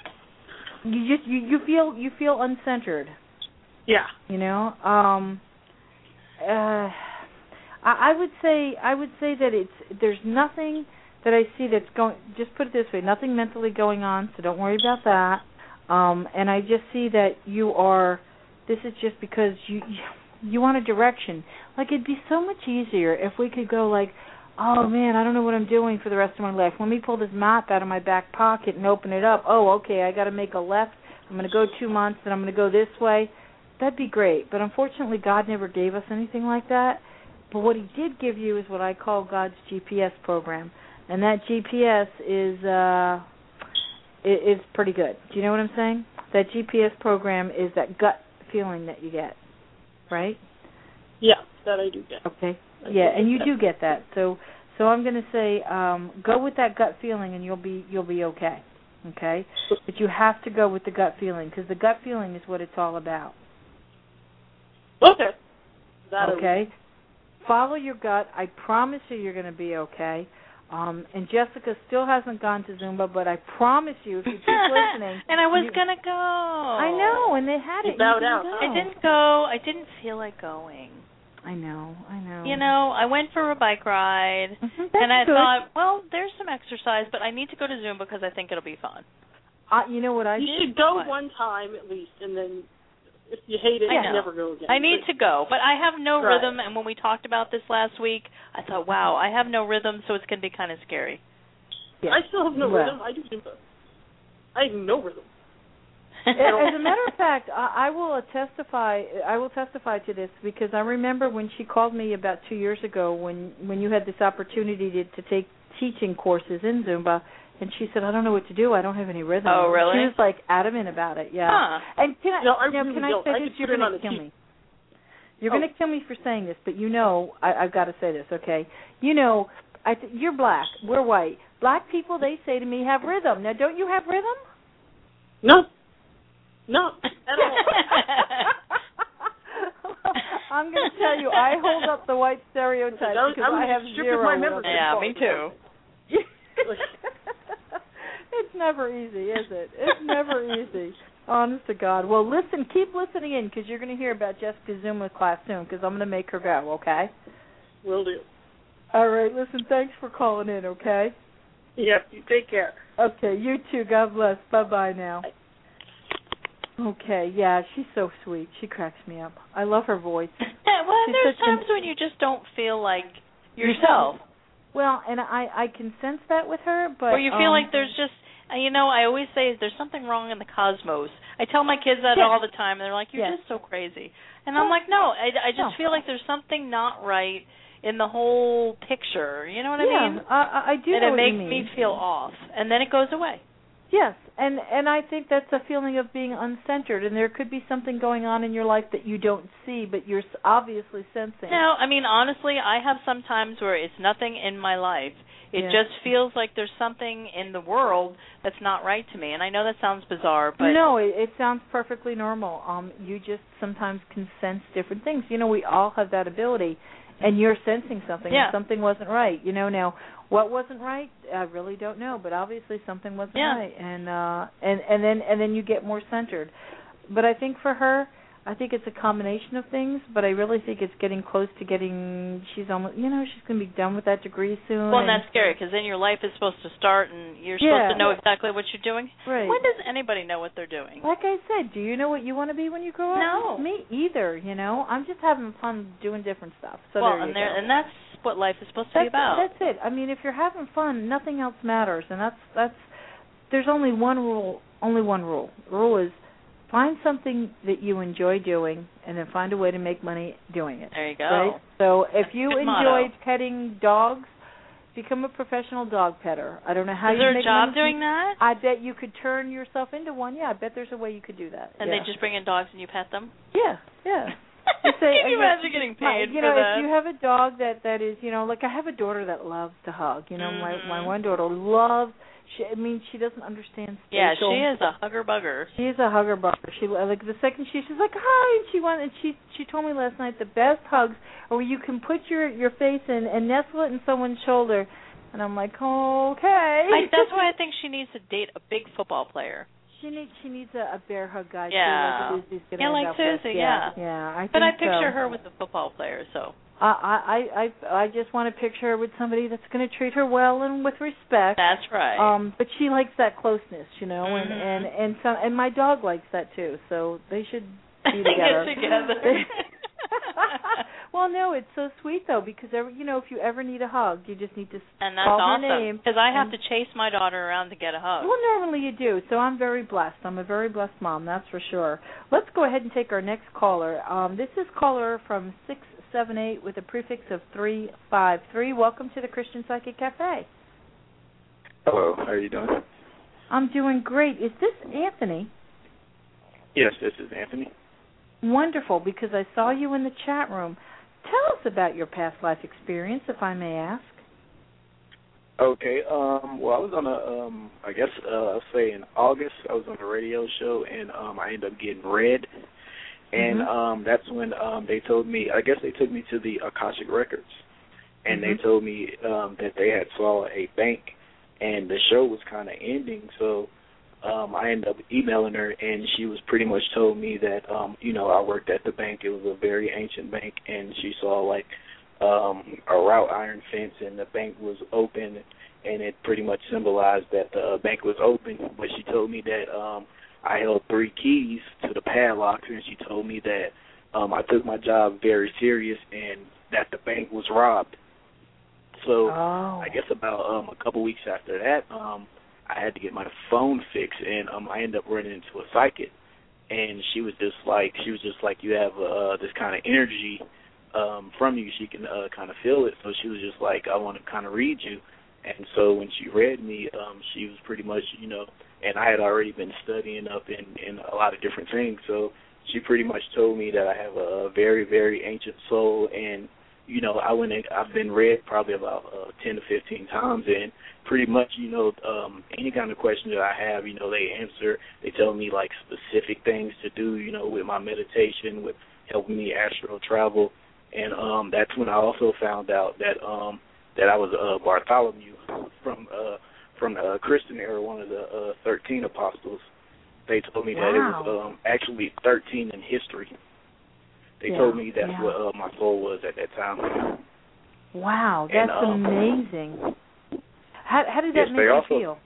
Speaker 2: You just you, you feel you feel uncentered.
Speaker 5: Yeah.
Speaker 2: You know. Um. Uh. I, I would say I would say that it's there's nothing that I see that's going. Just put it this way: nothing mentally going on. So don't worry about that. Um. And I just see that you are. This is just because you. you You want a direction. Like, it'd be so much easier if we could go like, oh, man, I don't know what I'm doing for the rest of my life. Let me pull this map out of my back pocket and open it up. Oh, okay, I got to make a left. I'm going to go two months, and I'm going to go this way. That'd be great. But unfortunately, God never gave us anything like that. But what he did give you is what I call God's G P S program. And that G P S is uh, is pretty good. Do you know what I'm saying? That G P S program is that gut feeling that you get. Right?
Speaker 5: Yeah, that I do get.
Speaker 2: Okay. Yeah, and you do get that. So, so I'm going to say, um, go with that gut feeling, and you'll be you'll be okay. Okay. But you have to go with the gut feeling, because the gut feeling is what it's all about.
Speaker 5: Okay. That
Speaker 2: okay. Follow your gut. I promise you, you're going to be okay. Um, and Jessica still hasn't gone to Zumba, but I promise you, if you keep listening.
Speaker 3: And I was
Speaker 2: you,
Speaker 3: going to go.
Speaker 2: I know, and they had it.
Speaker 5: You bowed out.
Speaker 2: Go.
Speaker 3: I didn't go. I didn't feel like going.
Speaker 2: I know, I know.
Speaker 3: You know, I went for a bike ride,
Speaker 2: mm-hmm,
Speaker 3: and I
Speaker 2: good.
Speaker 3: thought, well, there's some exercise, but I need to go to Zumba because I think it'll be fun.
Speaker 2: Uh, you know what I
Speaker 5: You
Speaker 2: did?
Speaker 5: should go
Speaker 3: what?
Speaker 5: one time at least, and then if you hate it,
Speaker 3: I
Speaker 5: you
Speaker 3: know.
Speaker 5: never go again.
Speaker 3: I need
Speaker 5: but,
Speaker 3: to go, but I have no
Speaker 5: right.
Speaker 3: rhythm, and when we talked about this last week, I thought, wow, I have no rhythm, so it's going to be kind of scary.
Speaker 2: Yeah.
Speaker 5: I still have no
Speaker 2: well.
Speaker 5: rhythm. I do Zumba. I have no rhythm.
Speaker 2: As a matter of fact, I, I will testify. I will testify to this because I remember when she called me about two years ago when when you had this opportunity to, to take teaching courses in Zumba, and she said, "I don't know what to do. I don't have any rhythm."
Speaker 3: Oh, really?
Speaker 2: She was like adamant about it. Yeah.
Speaker 3: Huh.
Speaker 2: And can I?
Speaker 5: No, I
Speaker 2: now,
Speaker 5: really
Speaker 2: can I
Speaker 5: don't.
Speaker 2: say
Speaker 5: I
Speaker 2: this?
Speaker 5: could
Speaker 2: You're
Speaker 5: put it
Speaker 2: going
Speaker 5: on
Speaker 2: to
Speaker 5: a
Speaker 2: kill
Speaker 5: sheet.
Speaker 2: me. You're
Speaker 5: Oh.
Speaker 2: going to kill me for saying this, but you know, I, I've got to say this. Okay. You know, I th- you're black. We're white. Black people, they say to me, have rhythm. Now, don't you have rhythm?
Speaker 5: No. No, at all.
Speaker 2: I'm going to tell you, I hold up the white stereotype
Speaker 5: I was-
Speaker 2: because
Speaker 5: I was
Speaker 2: I have
Speaker 5: stripping
Speaker 2: zero
Speaker 5: my
Speaker 2: rhythm.
Speaker 5: membership.
Speaker 3: Yeah, me too.
Speaker 2: It's never easy, is it? It's never easy. Honest to God. Well, listen, keep listening in because you're going to hear about Jessica's Zumba class soon because I'm going to make her go, okay?
Speaker 5: Will do.
Speaker 2: All right, listen, thanks for calling in, okay?
Speaker 5: Yep, you take care.
Speaker 2: Okay, you too. God bless. Bye-bye now.
Speaker 5: Bye.
Speaker 2: Okay, yeah, she's so sweet. She cracks me up. I love her voice.
Speaker 3: Well,
Speaker 2: She's
Speaker 3: there's
Speaker 2: such an-
Speaker 3: times when you just don't feel like yourself.
Speaker 2: Well, and I, I can sense that with her, but...
Speaker 3: Or you feel
Speaker 2: um,
Speaker 3: like there's just, uh, you know, I always say there's something wrong in the cosmos. I tell my kids that
Speaker 2: Yes.
Speaker 3: all the time, and they're like, you're
Speaker 2: Yes.
Speaker 3: just so crazy. And I'm like, no, I, I just
Speaker 2: No.
Speaker 3: feel like there's something not right in the whole picture. You know what
Speaker 2: yeah,
Speaker 3: I mean?
Speaker 2: I, I do
Speaker 3: and
Speaker 2: know
Speaker 3: it
Speaker 2: what
Speaker 3: makes
Speaker 2: you mean.
Speaker 3: me feel off, and then it goes away.
Speaker 2: Yes, and and I think that's a feeling of being uncentered, and there could be something going on in your life that you don't see, but you're obviously sensing.
Speaker 3: No, I mean, honestly, I have some times where it's nothing in my life. It
Speaker 2: yeah.
Speaker 3: just feels like there's something in the world that's not right to me, and I know that sounds bizarre, but
Speaker 2: no, it, it sounds perfectly normal. Um, you just sometimes can sense different things. You know, we all have that ability, and you're sensing something,
Speaker 3: yeah.
Speaker 2: and something wasn't right. You know, now what wasn't right, I really don't know, but obviously something wasn't
Speaker 3: yeah.
Speaker 2: right, and uh, and and then and then you get more centered. But I think for her, I think it's a combination of things, but I really think it's getting close to getting. She's almost, you know, she's going to be done with that degree soon.
Speaker 3: Well, and that's scary because then your life is supposed to start, and you're
Speaker 2: yeah.
Speaker 3: supposed to know exactly what you're doing.
Speaker 2: Right.
Speaker 3: When does anybody know what they're doing?
Speaker 2: Like I said, do you know what you want to be when you grow up?
Speaker 3: No.
Speaker 2: Me either. You know, I'm just having fun doing different stuff. So
Speaker 3: well,
Speaker 2: there you
Speaker 3: and there,
Speaker 2: go.
Speaker 3: and that's what life is supposed to
Speaker 2: that's
Speaker 3: be about.
Speaker 2: That's it. I mean, if you're having fun, nothing else matters, and that's that's. There's only one rule. Only one rule. The rule is find something that you enjoy doing, and then find a way to make money doing it.
Speaker 3: There you go.
Speaker 2: Right? So if
Speaker 3: That's
Speaker 2: you
Speaker 3: a good
Speaker 2: enjoy
Speaker 3: motto.
Speaker 2: petting dogs, become a professional dog petter. I don't know how
Speaker 3: is
Speaker 2: you
Speaker 3: there
Speaker 2: make
Speaker 3: a job
Speaker 2: money.
Speaker 3: doing that?
Speaker 2: I bet you could turn yourself into one. Yeah, I bet there's a way you could do that.
Speaker 3: And
Speaker 2: yeah.
Speaker 3: they just bring in dogs and you pet them?
Speaker 2: Yeah, yeah.
Speaker 3: You
Speaker 2: say,
Speaker 3: Can you
Speaker 2: uh,
Speaker 3: imagine getting paid
Speaker 2: you
Speaker 3: for
Speaker 2: know,
Speaker 3: that?
Speaker 2: if you have a dog that that is, you know, like I have a daughter that loves to hug. You know,
Speaker 3: mm-hmm.
Speaker 2: my my one daughter loves. She, I mean, she doesn't understand spatial.
Speaker 3: Yeah, she is a hugger bugger.
Speaker 2: She is a hugger bugger. She like the second she she's like hi, and she wanted. She she told me last night the best hugs are where you can put your your face in and nestle it in someone's shoulder. And I'm like, okay.
Speaker 3: I, that's why I think she needs to date a big football player.
Speaker 2: She needs she needs a, a bear hug guy.
Speaker 3: Yeah,
Speaker 2: too, like Susie's gonna
Speaker 3: yeah,
Speaker 2: end
Speaker 3: like
Speaker 2: up
Speaker 3: Susie.
Speaker 2: with.
Speaker 3: Yeah,
Speaker 2: yeah, yeah. I think
Speaker 3: but I picture
Speaker 2: so.
Speaker 3: her with the football player. So
Speaker 2: I I I I just want to picture her with somebody that's going to treat her well and with respect.
Speaker 3: That's right.
Speaker 2: Um, but she likes that closeness, you know,
Speaker 3: mm-hmm.
Speaker 2: and and and some and my dog likes that too. So they should be together.
Speaker 3: Get together.
Speaker 2: Well, no, it's so sweet though because every, you know, if you ever need a hug, you just need to
Speaker 3: and that's
Speaker 2: call
Speaker 3: awesome.
Speaker 2: her name.
Speaker 3: Because I have
Speaker 2: and,
Speaker 3: to chase my daughter around to get a hug.
Speaker 2: Well, normally you do. So I'm very blessed. I'm a very blessed mom, that's for sure. Let's go ahead and take our next caller. Um, this is caller from six seven eight with a prefix of three five three. Welcome to the Christian Psychic Cafe.
Speaker 6: Hello, how are you doing?
Speaker 2: I'm doing great. Is this Anthony?
Speaker 6: Yes, this is Anthony.
Speaker 2: Wonderful, because I saw you in the chat room. Tell us about your past life experience, if I may ask.
Speaker 6: Okay, um, well, I was on a, um, I guess, uh, I'll say in August, I was on a radio show, and um, I ended up getting read, and
Speaker 2: mm-hmm.
Speaker 6: um, that's when um, they told me, I guess they took me to the Akashic Records, and
Speaker 2: mm-hmm.
Speaker 6: they told me um, that they had saw a bank, and the show was kind of ending, so um, I ended up emailing her, and she was pretty much told me that, um, you know, I worked at the bank. It was a very ancient bank, and she saw, like, um, a wrought iron fence, and the bank was open, and it pretty much symbolized that the uh, bank was open. But she told me that um, I held three keys to the padlocks, and she told me that um, I took my job very serious and that the bank was robbed. So
Speaker 2: oh.
Speaker 6: I guess about um, a couple weeks after that, um, I had to get my phone fixed, and um, I ended up running into a psychic, and she was just like, she was just like, you have uh, this kind of energy um, from you. She can uh, kind of feel it. So she was just like, I want to kind of read you. And so when she read me, um, she was pretty much, you know, and I had already been studying up in, in a lot of different things. So she pretty much told me that I have a very, very ancient soul, and you know, I went. In, I've been read probably about uh, ten to fifteen times, and pretty much, you know, um, any kind of question that I have, you know, they answer. They tell me like specific things to do, you know, with my meditation, with helping me astral travel, and um, that's when I also found out that um, that I was uh, Bartholomew from uh, from the uh, Christian era, one of the uh, thirteen apostles. They told me
Speaker 2: wow.
Speaker 6: that it was um, actually thirteen in history. They
Speaker 2: yeah,
Speaker 6: told me that's
Speaker 2: yeah.
Speaker 6: what uh, my soul was at that time.
Speaker 2: Wow, that's
Speaker 6: and, um,
Speaker 2: amazing. How, how did that
Speaker 6: yes,
Speaker 2: make
Speaker 6: they
Speaker 2: you
Speaker 6: also,
Speaker 2: feel?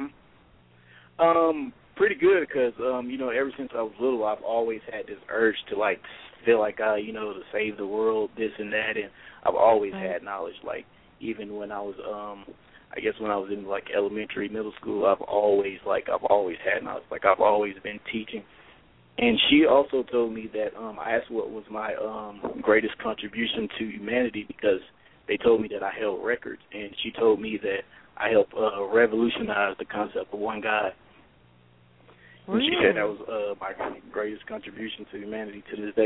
Speaker 6: Mm-hmm. Um, pretty good because, um, you know, ever since I was little, I've always had this urge to, like, feel like, I, you know, to save the world, this and that, and I've always
Speaker 2: right.
Speaker 6: had knowledge. Like, even when I was, um, I guess when I was in, like, elementary, middle school, I've always, like, I've always had knowledge. Like, I've always been teaching. And she also told me that um, I asked what was my um, greatest contribution to humanity because they told me that I held records, and she told me that I helped uh, revolutionize the concept of one God.
Speaker 2: Really?
Speaker 6: And she said that was uh, my greatest contribution to humanity to this day.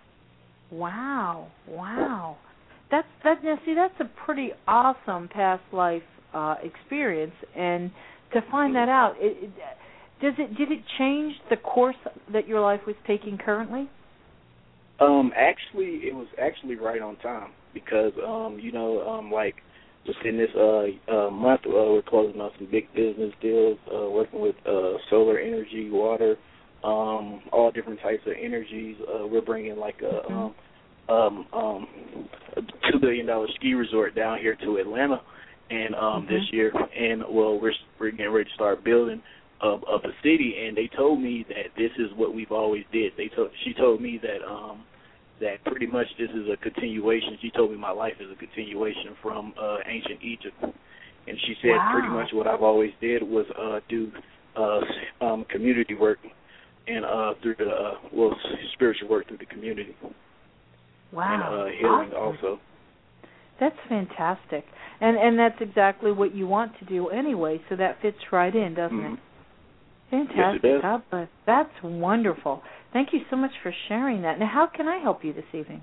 Speaker 2: Wow, wow. That's that. Now, see, that's a pretty awesome past life uh, experience, and to find that out, it, it, does it did it change the course that your life was taking currently?
Speaker 6: Um, actually, it was actually right on time because, um, you know, um, like just in this uh, uh, month, uh, we're closing out some big business deals, uh, working with uh, solar energy, water, um, all different types of energies. Uh, we're bringing like a um, um, um, a two billion dollar ski resort down here to Atlanta, and um, mm-hmm. this year, and well, we're we're getting ready to start building of of a city, and they told me that this is what we've always did. They told she told me that um that pretty much this is a continuation. She told me my life is a continuation from uh, ancient Egypt, and she said
Speaker 2: wow.
Speaker 6: pretty much what I've always did was uh, do uh, um, community work and uh, through the uh, well spiritual work through the community.
Speaker 2: Wow,
Speaker 6: and uh, healing
Speaker 2: awesome.
Speaker 6: also.
Speaker 2: That's fantastic, and and that's exactly what you want to do anyway. So that fits right in, doesn't
Speaker 6: mm-hmm.
Speaker 2: it? Fantastic.
Speaker 6: Yes, it does.
Speaker 2: God bless. That's wonderful. Thank you so much for sharing that. Now, how can I help you this evening?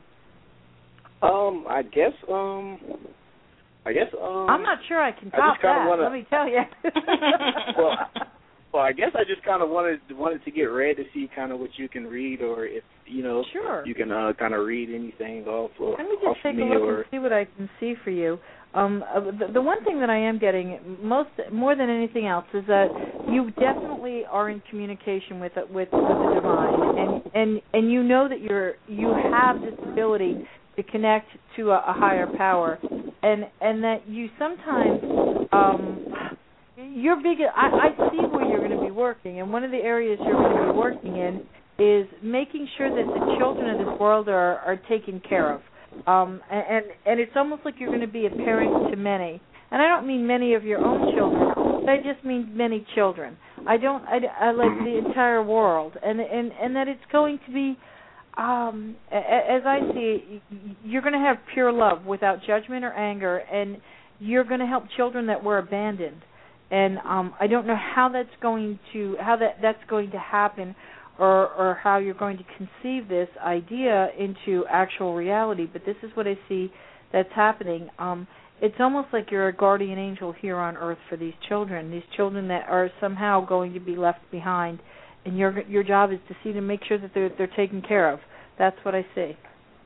Speaker 6: Um, I guess, um, I guess, um.
Speaker 2: I'm not sure I can
Speaker 6: I
Speaker 2: top
Speaker 6: just kinda
Speaker 2: that.
Speaker 6: wanna,
Speaker 2: Let me tell you.
Speaker 6: well, well, I guess I just kind of wanted wanted to get read to see kind of what you can read, or if you know,
Speaker 2: sure.
Speaker 6: you can uh, kind of read anything off. Or,
Speaker 2: Let me just
Speaker 6: off
Speaker 2: take
Speaker 6: me
Speaker 2: a look
Speaker 6: or,
Speaker 2: and see what I can see for you. Um, uh, the, the one thing that I am getting most more than anything else is that you definitely are in communication with with, with the divine, and, and and you know that you're you have this ability to connect to a, a higher power, and and that you sometimes um, you're big. I, I see where you're going to be working, and one of the areas you're going to be working in is making sure that the children of this world are are taken care of. Um, and and it's almost like you're going to be a parent to many, and I don't mean many of your own children. But I just mean many children. I don't. I, I like the entire world, and and and that it's going to be, um, as I see it, you're going to have pure love without judgment or anger, and you're going to help children that were abandoned. And um, I don't know how that's going to how that that's going to happen. Or, or how you're going to conceive this idea into actual reality, but this is what I see that's happening. Um, it's almost like you're a guardian angel here on Earth for these children, these children that are somehow going to be left behind, and your your job is to see to make sure that they're they're taken care of. That's what I see.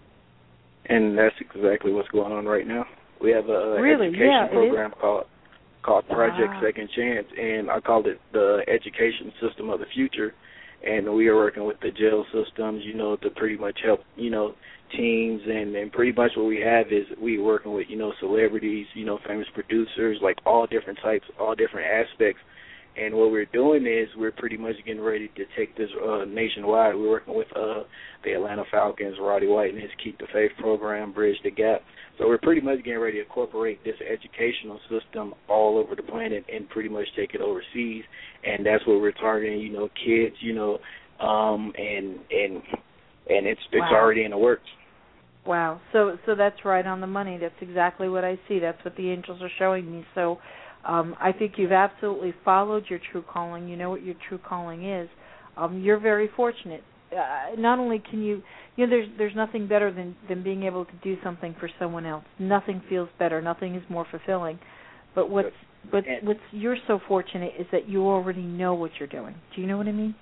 Speaker 6: And that's exactly what's going on right now. We have a
Speaker 2: really?
Speaker 6: education
Speaker 2: yeah,
Speaker 6: program called called Project
Speaker 2: wow.
Speaker 6: Second Chance, and I called it the education system of the future. And we are working with the jail systems, you know, to pretty much help, you know, teams. And, and pretty much what we have is we're working with, you know, celebrities, you know, famous producers, like all different types, all different aspects. And what we're doing is we're pretty much getting ready to take this uh, nationwide. We're working with uh, the Atlanta Falcons, Roddy White and his Keep the Faith program, Bridge the Gap. So we're pretty much getting ready to incorporate this educational system all over the planet and pretty much take it overseas. And that's what we're targeting, you know, kids, you know, um, and and and it's it's
Speaker 2: wow.
Speaker 6: already in the works.
Speaker 2: Wow. So so that's right on the money. That's exactly what I see. That's what the angels are showing me. So um, I think you've absolutely followed your true calling. You know what your true calling is. Um, you're very fortunate. Uh, not only can you, you know, there's there's nothing better than, than being able to do something for someone else. Nothing feels better. Nothing is more fulfilling. But what's but what's you're so fortunate is that you already know what you're doing. Do you know what I mean?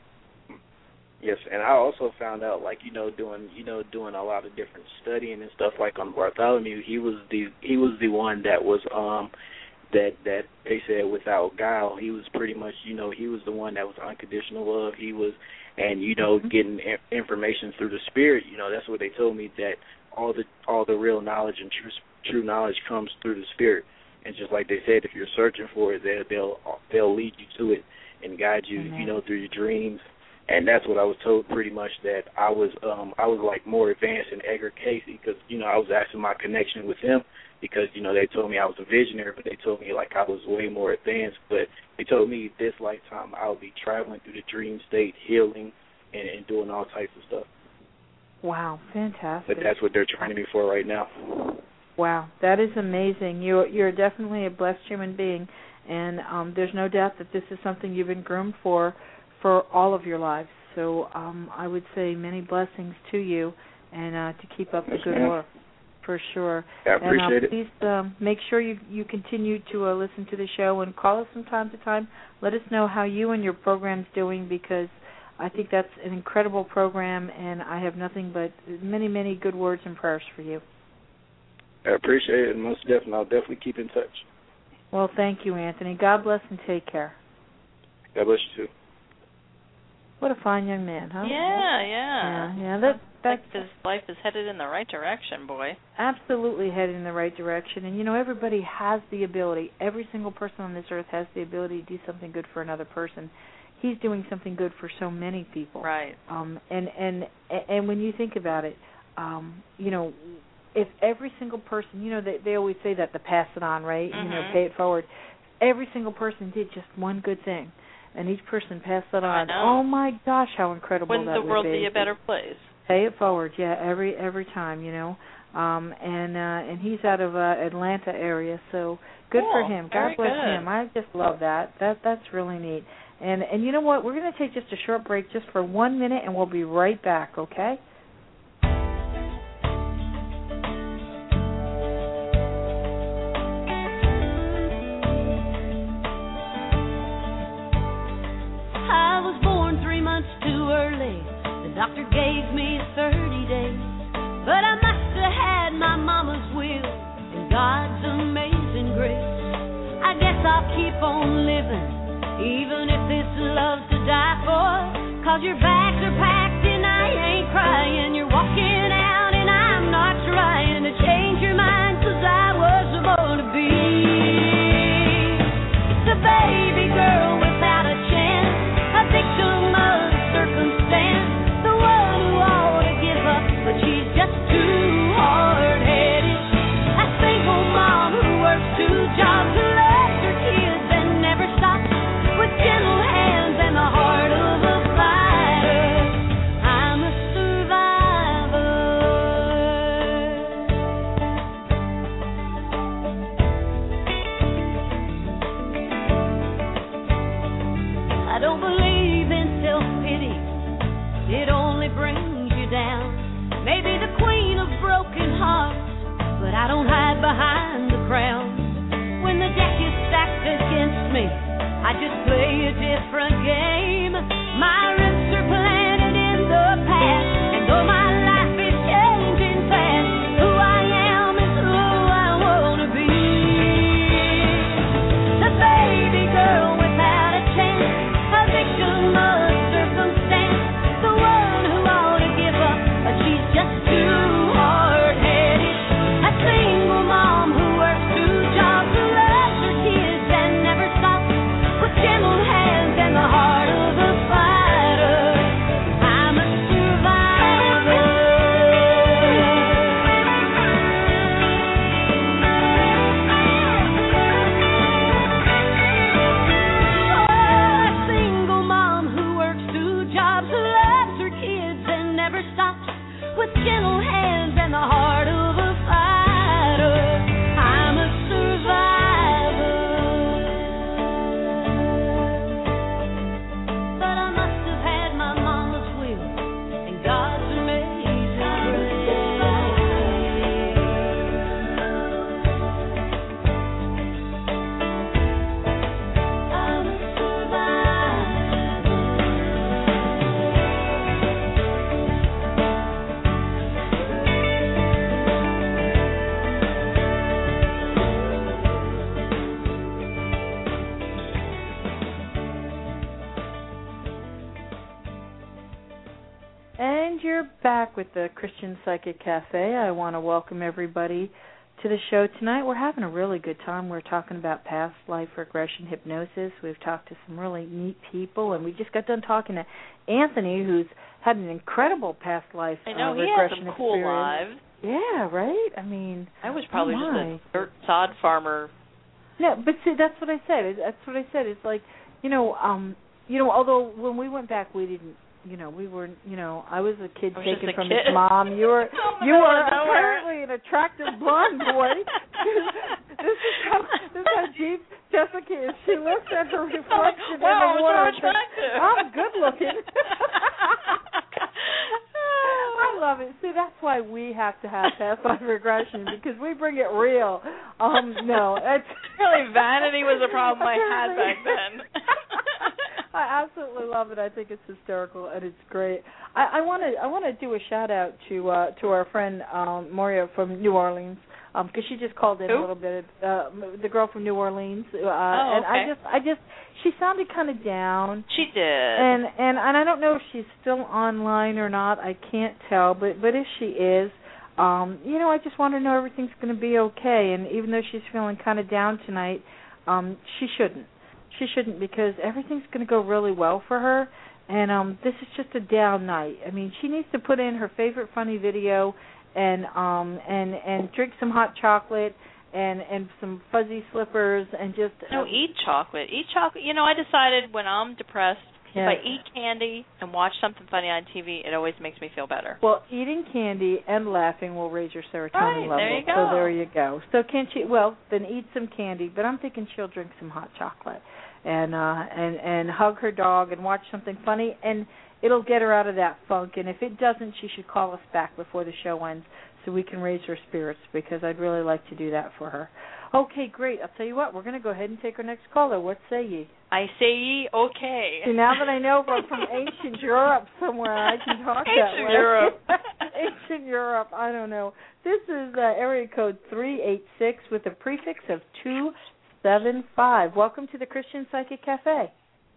Speaker 6: Yes, and I also found out, like, you know, doing you know doing a lot of different studying and stuff, like on Bartholomew, he was the he was the one that was um that that they said without guile. He was pretty much, you know, he was the one that was unconditional love. He was, and you know, mm-hmm. getting information through the spirit. You know, that's what they told me, that all the all the real knowledge and true true knowledge comes through the spirit. And just like they said, if you're searching for it, they'll they'll they'll lead you to it and guide you, mm-hmm. you know, through your dreams. And that's what I was told, pretty much, that I was um, I was like more advanced than Edgar Cayce, because, you know, I was asking my connection with him, because, you know, they told me I was a visionary, but they told me, like, I was way more advanced. But they told me this lifetime I'll be traveling through the dream state, healing, and, and doing all types of stuff.
Speaker 2: Wow, fantastic.
Speaker 6: But that's what they're training me for right now.
Speaker 2: Wow, that is amazing. You you're definitely a blessed human being, and um, there's no doubt that this is something you've been groomed for for all of your lives. So um, I would say many blessings to you, and uh, to keep up
Speaker 6: yes,
Speaker 2: the good
Speaker 6: ma'am.
Speaker 2: work, for sure.
Speaker 6: I appreciate
Speaker 2: and, uh,
Speaker 6: it.
Speaker 2: Please um, make sure you you continue to uh, listen to the show and call us from time to time. Let us know how you and your program's doing, because I think that's an incredible program, and I have nothing but many, many good words and prayers for you.
Speaker 6: I appreciate it, and most definitely, I'll definitely keep in touch.
Speaker 2: Well, thank you, Anthony. God bless and take care.
Speaker 6: God bless you, too.
Speaker 2: What a fine young man, huh?
Speaker 3: Yeah, yeah.
Speaker 2: Yeah, yeah. That, that's
Speaker 3: like his life is headed in the right direction, boy.
Speaker 2: Absolutely headed in the right direction. And, you know, everybody has the ability. Every single person on this earth has the ability to do something good for another person. He's doing something good for so many people.
Speaker 3: Right.
Speaker 2: Um, and, and, and when you think about it, um, you know, if every single person, you know, they, they always say that, the pass it on, right?
Speaker 3: Mm-hmm.
Speaker 2: You know, pay it forward. Every single person did just one good thing, and each person passed that on. Oh, my gosh, how incredible
Speaker 3: Wouldn't
Speaker 2: that
Speaker 3: the world
Speaker 2: would be.
Speaker 3: be a better place?
Speaker 2: Pay it forward, yeah, every every time, you know. Um, and uh, and he's out of uh, Atlanta area, so good
Speaker 3: cool.
Speaker 2: for him. God
Speaker 3: Very
Speaker 2: bless
Speaker 3: good.
Speaker 2: him. I just love that. That that's really neat. And and you know what? We're going to take just a short break, just for one minute, and we'll be right back. Okay?
Speaker 7: I was born three months too early. The doctor gave me thirty days, but I must have had my mama's will and God's amazing grace. I guess I'll keep on living, even if it's love to die for. Cause your bags are packed and I ain't crying. You're walking out and I'm not trying to change your mind, cause I was born to be the baby girl without a chance, a victim of circumstance, the one who ought to give up, but she's just too hard-headed. A single mom who works two jobs, who loves her kids and never stops, with gentle hands and the heart of a fighter. I'm a survivor. I don't believe in self-pity. It only brings you down. Maybe the queen of broken hearts, but I don't hide behind the crown. When the deck is stacked against me, I just play a different game. My roots are planted in the past, and though my life is changing fast, who I am is who I want to be. The baby girl without a chance, a victim of circumstance, the one who ought to give up, but she's just too hard-headed. A single mom who works two jobs, who loves her kids and never stops, with gentle hands and the heart of a fighter. I'm a survivor. Oh, a single mom who works two jobs, who loves her kids and never stops, with gentle hands and the heart of a fighter. I'm a survivor. But I must have had my mama's will and God's amazing grace. I'm a survivor.
Speaker 2: And you're back with the Christian Psychic Cafe. I want to welcome everybody to the show tonight. We're having a really good time. We're talking about past life regression hypnosis. We've talked to some really neat people, and we just got done talking to Anthony, who's had an incredible past life
Speaker 3: I know,
Speaker 2: uh,
Speaker 3: he had
Speaker 2: regression
Speaker 3: some cool
Speaker 2: experience.
Speaker 3: lives.
Speaker 2: Yeah, right? I mean,
Speaker 3: I was probably
Speaker 2: oh
Speaker 3: just
Speaker 2: my.
Speaker 3: a dirt sod farmer.
Speaker 2: No, but see, that's what I said. That's what I said. It's like, you know, um, you know, although when we went back, we didn't, you know, we were, you know, I was a kid
Speaker 3: I was
Speaker 2: taken
Speaker 3: just a
Speaker 2: from
Speaker 3: kid.
Speaker 2: his mom. You were,
Speaker 3: Oh,
Speaker 2: you
Speaker 3: no,
Speaker 2: were
Speaker 3: no,
Speaker 2: apparently an attractive blonde boy. this is how this is how deep Jessica is. She looks at her reflection
Speaker 3: wow,
Speaker 2: in the water
Speaker 3: so
Speaker 2: and thinks, I'm good looking. I love it. See, that's why we have to have past life regression, because we bring it real. Um, no, it's
Speaker 3: really vanity was a problem I had back then.
Speaker 2: I absolutely love it. I think it's hysterical and it's great. I want to I want to do a shout out to uh, to our friend um, Moria from New Orleans, because um, she just called in
Speaker 3: Who?
Speaker 2: a little bit. Uh, the girl from New Orleans. Uh,
Speaker 3: oh,
Speaker 2: and
Speaker 3: okay.
Speaker 2: I just I just she sounded kind of down.
Speaker 3: She did.
Speaker 2: And and and I don't know if she's still online or not. I can't tell. But but if she is, um, you know, I just want her to know everything's going to be okay. And even though she's feeling kind of down tonight, um, she shouldn't. She shouldn't, because everything's going to go really well for her. And um, this is just a down night. I mean, she needs to put in her favorite funny video and um and and drink some hot chocolate and and some fuzzy slippers and just
Speaker 3: no
Speaker 2: uh,
Speaker 3: eat chocolate. Eat chocolate. You know, I decided when I'm depressed,
Speaker 2: yes.
Speaker 3: if I eat candy and watch something funny on T V, it always makes me feel better.
Speaker 2: Well, eating candy and laughing will raise your serotonin
Speaker 3: right,
Speaker 2: level.
Speaker 3: there you go.
Speaker 2: So there you go. So can't she? Well, then eat some candy. But I'm thinking she'll drink some hot chocolate and uh and and hug her dog and watch something funny, and it'll get her out of that funk. And if it doesn't, she should call us back before the show ends so we can raise her spirits, because I'd really like to do that for her. Okay, great. I'll tell you what, we're going to go ahead and take our next caller. What say ye?
Speaker 3: I say ye okay.
Speaker 2: See, now that I know I'm from ancient Europe somewhere, I can talk that way.
Speaker 3: Ancient Europe.
Speaker 2: Ancient Europe, I don't know. This is uh, area code three eight six with a prefix of two seven five. Welcome to the Christian Psychic Cafe.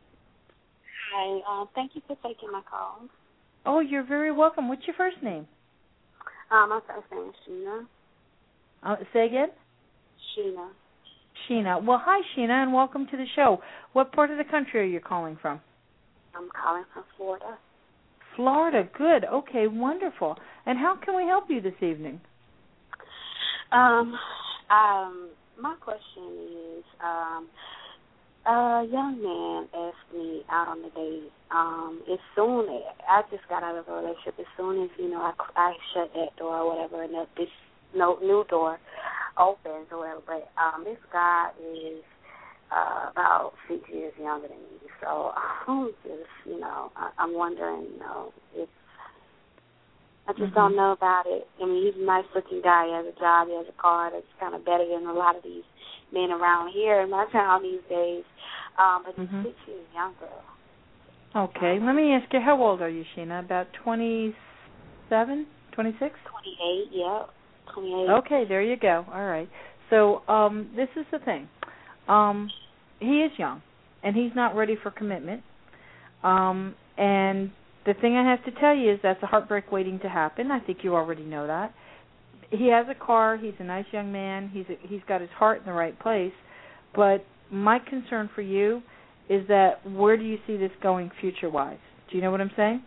Speaker 8: Hi, uh, thank you for taking my call.
Speaker 2: Oh, you're very welcome. What's your first name?
Speaker 8: Uh, my first name is Sheena.
Speaker 2: Uh, say again?
Speaker 8: Sheena.
Speaker 2: Sheena. Well, hi, Sheena, and welcome to the show. What part of the country are you calling from?
Speaker 8: I'm calling from Florida.
Speaker 2: Florida. Good. Okay, wonderful. And how can we help you this evening?
Speaker 8: Um, um, my question is, um, a young man asked me out on a date. Um, as soon as I just got out of a relationship, as soon as you know I, I shut that door or whatever, and that this no new door opens or whatever. But um, this guy is uh, about six years younger than me, so I'm just you know I, I'm wondering you know if I just mm-hmm. don't know about it. I mean, he's a nice looking guy. He has a job. He has a car that's kind of better than a lot of these men around here in my town these days. Um, but he's mm-hmm. six years younger.
Speaker 2: Okay. Let me ask you, how old are you, Sheena? About twenty-seven, twenty-six?
Speaker 8: twenty-eight, yeah. twenty-eight.
Speaker 2: Okay, there you go. All right. So um, this is the thing. Um, he is young, and he's not ready for commitment. Um, and the thing I have to tell you is that's a heartbreak waiting to happen. I think you already know that. He has a car. He's a nice young man. He's a, he's got his heart in the right place. But my concern for you is that where do you see this going future-wise? Do you know what I'm saying?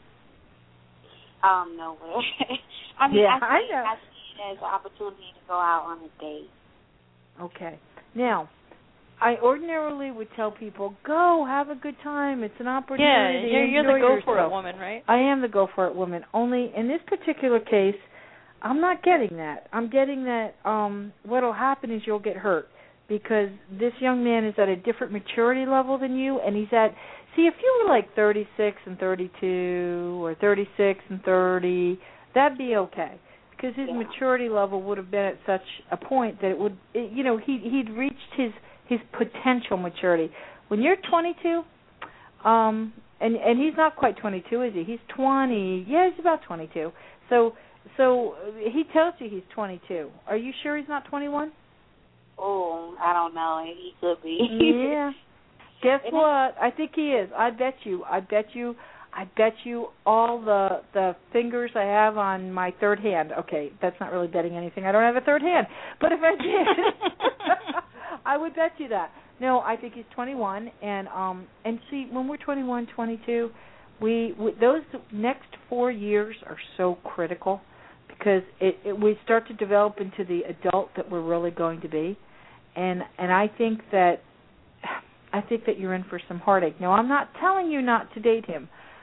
Speaker 8: Um, nowhere. I mean,
Speaker 2: yeah,
Speaker 8: I,
Speaker 2: I
Speaker 8: see,
Speaker 2: know.
Speaker 8: I see it as an opportunity to go out on a date.
Speaker 2: Okay. Now, I ordinarily would tell people, go, have a good time. It's an opportunity.
Speaker 3: Yeah, you're, you're the
Speaker 2: go
Speaker 3: for it woman, right?
Speaker 2: I am the go for it woman. Only in this particular case, I'm not getting that. I'm getting that um, what will happen is you'll get hurt, because this young man is at a different maturity level than you, and he's at, see, if you were like thirty-six and thirty-two or thirty-six and thirty, that'd be okay, because his yeah. maturity level would have been at such a point that it would, it, you know, he, he'd reached his, his potential maturity. When you're twenty-two, um, and, and he's not quite twenty-two, is he? He's twenty, yeah, he's about twenty-two. So, so he tells you he's twenty-two. Are you sure he's not twenty-one?
Speaker 8: Oh, I don't know. He could be.
Speaker 2: Yeah. Guess what? I think he is. I bet you. I bet you. I bet you all the the fingers I have on my third hand. Okay, that's not really betting anything. I don't have a third hand. But if I did, I would bet you that. No, I think he's twenty-one. And um and see, when we're twenty-one, twenty-two, we, we those next four years are so critical, because it, it we start to develop into the adult that we're really going to be. And and I think that I think that you're in for some heartache. Now, I'm not telling you not to date him,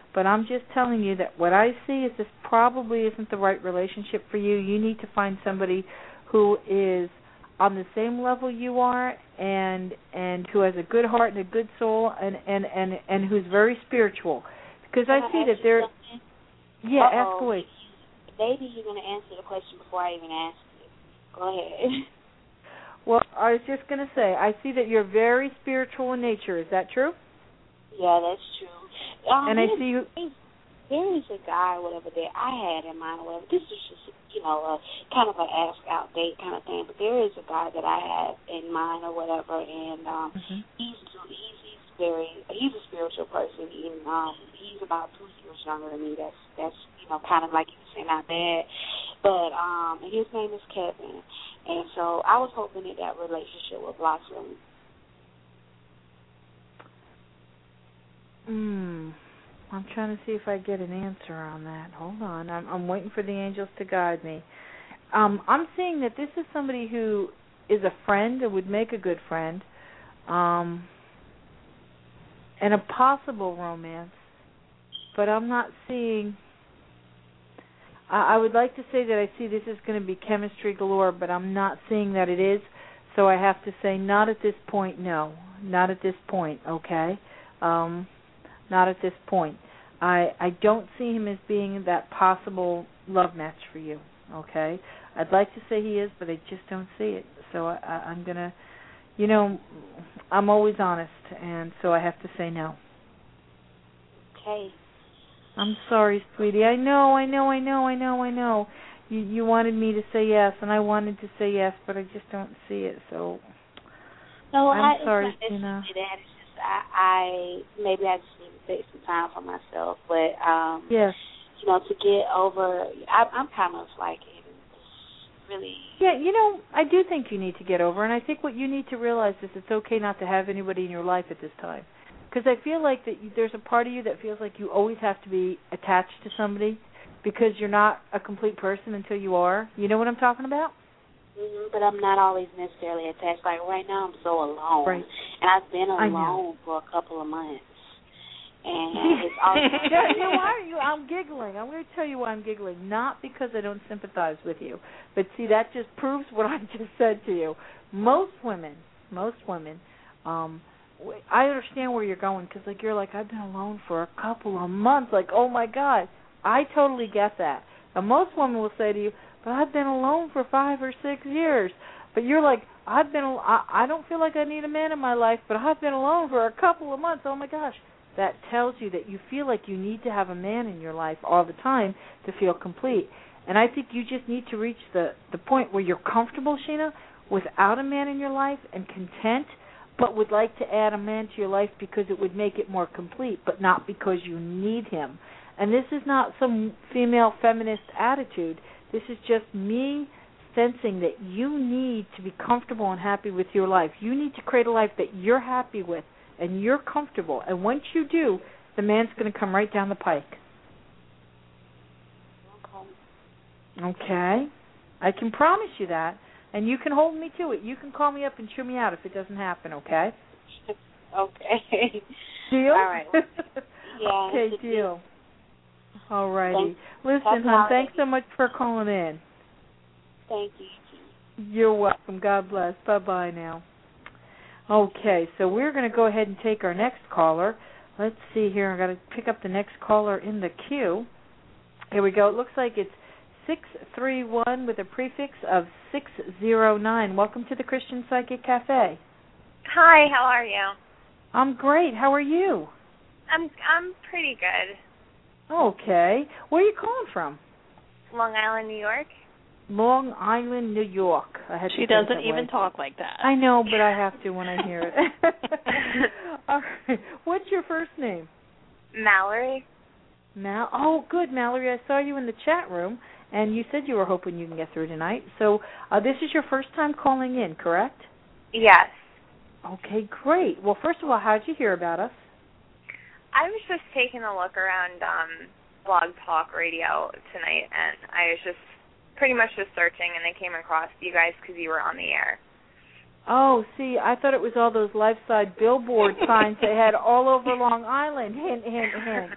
Speaker 2: but I'm just telling you that what I see is this probably isn't the right relationship for you. You need to find somebody who is on the same level you are, and and who has a good heart and a good soul, and and and, and who's very spiritual. Because I see that there. Yeah,
Speaker 8: Uh-oh.
Speaker 2: ask away.
Speaker 8: Maybe you're going to answer the question before I even ask it. Go ahead.
Speaker 2: Well, I was just going to say, I see that you're very spiritual in nature. Is that true?
Speaker 8: Yeah, that's true. Um,
Speaker 2: and I see you.
Speaker 8: There is a guy, whatever, that I had in mind, whatever. This is just, you know, a, kind of an ask-out date kind of thing. But there is a guy that I had in mind or whatever, and um, mm-hmm. he's he's he's very he's a spiritual person. And um, he's about two years younger than me. That's that's you know, kind of like you say, not bad. But um, and his name is Kevin, and so I was hoping that that relationship would blossom.
Speaker 2: Hmm. I'm trying to see if I get an answer on that. Hold on. I'm, I'm waiting for the angels to guide me. Um, I'm seeing that this is somebody who is a friend and would make a good friend, um, and a possible romance, but I'm not seeing... I, I would like to say that I see this is going to be chemistry galore, but I'm not seeing that it is, so I have to say not at this point, no. Not at this point, okay? Um... Not at this point. I I don't see him as being that possible love match for you, okay? I'd like to say he is, but I just don't see it. So I, I, I'm going to, you know, I'm always honest, and so I have to say no.
Speaker 8: Okay.
Speaker 2: I'm sorry, sweetie. I know, I know, I know, I know, I know. You, you wanted me to say yes, and I wanted to say yes, but I just don't see it, so
Speaker 8: no,
Speaker 2: I'm
Speaker 8: I,
Speaker 2: sorry,
Speaker 8: it's
Speaker 2: Tina.
Speaker 8: I, I maybe I just need to take some time for myself, but um,
Speaker 2: yes,
Speaker 8: you know, to get over, I, I'm kind of like really.
Speaker 2: Yeah, you know, I do think you need to get over, and I think what you need to realize is it's okay not to have anybody in your life at this time, because I feel like that you, there's a part of you that feels like you always have to be attached to somebody because you're not a complete person until you are. You know what I'm talking about?
Speaker 8: Mm-hmm, but I'm not always necessarily attached. Like right now, I'm so alone,
Speaker 2: right.
Speaker 8: and I've been alone for a couple of months. And it's also
Speaker 2: you know why are you? I'm giggling. I'm going to tell you why I'm giggling. Not because I don't sympathize with you, but see, that just proves what I just said to you. Most women, most women, um, I understand where you're going because, like, you're like, I've been alone for a couple of months. Like, oh my God, I totally get that. And most women will say to you, but I've been alone for five or six years. But you're like, I've been, I, I don't feel like I need a man in my life, but I've been alone for a couple of months. Oh my gosh. That tells you that you feel like you need to have a man in your life all the time to feel complete. And I think you just need to reach the, the point where you're comfortable, Sheena, without a man in your life and content, but would like to add a man to your life because it would make it more complete, but not because you need him. And this is not some female feminist attitude. This is just me sensing that you need to be comfortable and happy with your life. You need to create a life that you're happy with and you're comfortable. And once you do, the man's going to come right down the pike. Okay. Okay? I can promise you that. And you can hold me to it. You can call me up and chew me out if it doesn't happen, okay?
Speaker 8: Okay.
Speaker 2: Deal?
Speaker 8: All right. Yeah.
Speaker 2: Okay, deal. All righty. Listen, hon, thanks so much for calling in.
Speaker 8: Thank you.
Speaker 2: You're welcome. God bless. Bye-bye now. Okay, so we're going to go ahead and take our next caller. Let's see here. I've got to pick up the next caller in the queue. Here we go. It looks like it's six three one with a prefix of six zero nine. Welcome to the Christian Psychic Cafe.
Speaker 9: Hi, how are you?
Speaker 2: I'm great. How are you?
Speaker 9: I'm I'm pretty good.
Speaker 2: Okay. Where are you calling from?
Speaker 9: Long Island, New York.
Speaker 2: Long Island, New York. I had
Speaker 3: she
Speaker 2: to
Speaker 3: doesn't even
Speaker 2: way.
Speaker 3: talk like that.
Speaker 2: I know, but I have to when I hear it. All right. What's your first name?
Speaker 9: Mallory.
Speaker 2: Mal. Oh, good, Mallory. I saw you in the chat room, and you said you were hoping you can get through tonight. So uh, this is your first time calling in, correct?
Speaker 9: Yes.
Speaker 2: Okay, great. Well, first of all, how did you hear about us?
Speaker 9: I was just taking a look around um, Blog Talk Radio tonight, and I was just pretty much just searching, and I came across you guys because you were on the air.
Speaker 2: Oh, see, I thought it was all those life-side billboard signs they had all over Long Island. Hint, hint, hint.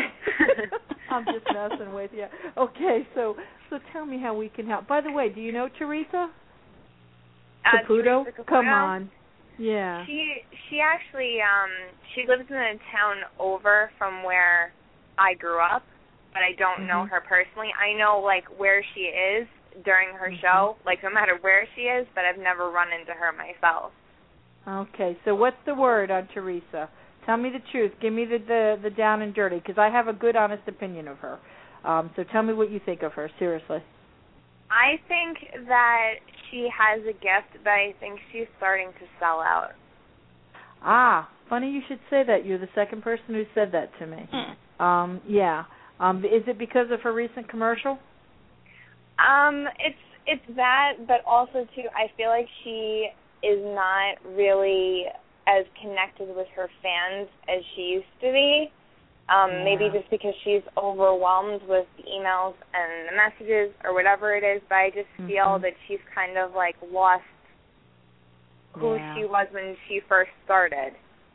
Speaker 2: I'm just messing with you. Okay, so so tell me how we can help. By the way, do you know Teresa?
Speaker 9: Uh,
Speaker 2: Caputo?
Speaker 9: Teresa Caputo?
Speaker 2: Come on. Yeah.
Speaker 9: She she actually um she lives in a town over from where I grew up, but I don't mm-hmm. know her personally. I know like where she is during her mm-hmm. show, like no matter where she is, but I've never run into her myself.
Speaker 2: Okay, so what's the word on Teresa? Tell me the truth. Give me the the, the down and dirty, because I have a good, honest opinion of her. Um, so tell me what you think of her, seriously.
Speaker 9: I think that she has a gift, but I think she's starting to sell out.
Speaker 2: Ah, funny you should say that. You're the second person who said that to me.
Speaker 9: Hmm.
Speaker 2: Um, yeah. Um, is it because of her recent commercial?
Speaker 9: Um, it's it's that, but also too, I feel like she is not really as connected with her fans as she used to be. Um,
Speaker 2: yeah.
Speaker 9: Maybe just because she's overwhelmed with the emails and the messages or whatever it is, but I just mm-hmm. feel that she's kind of like lost who
Speaker 2: yeah.
Speaker 9: she was when she first started.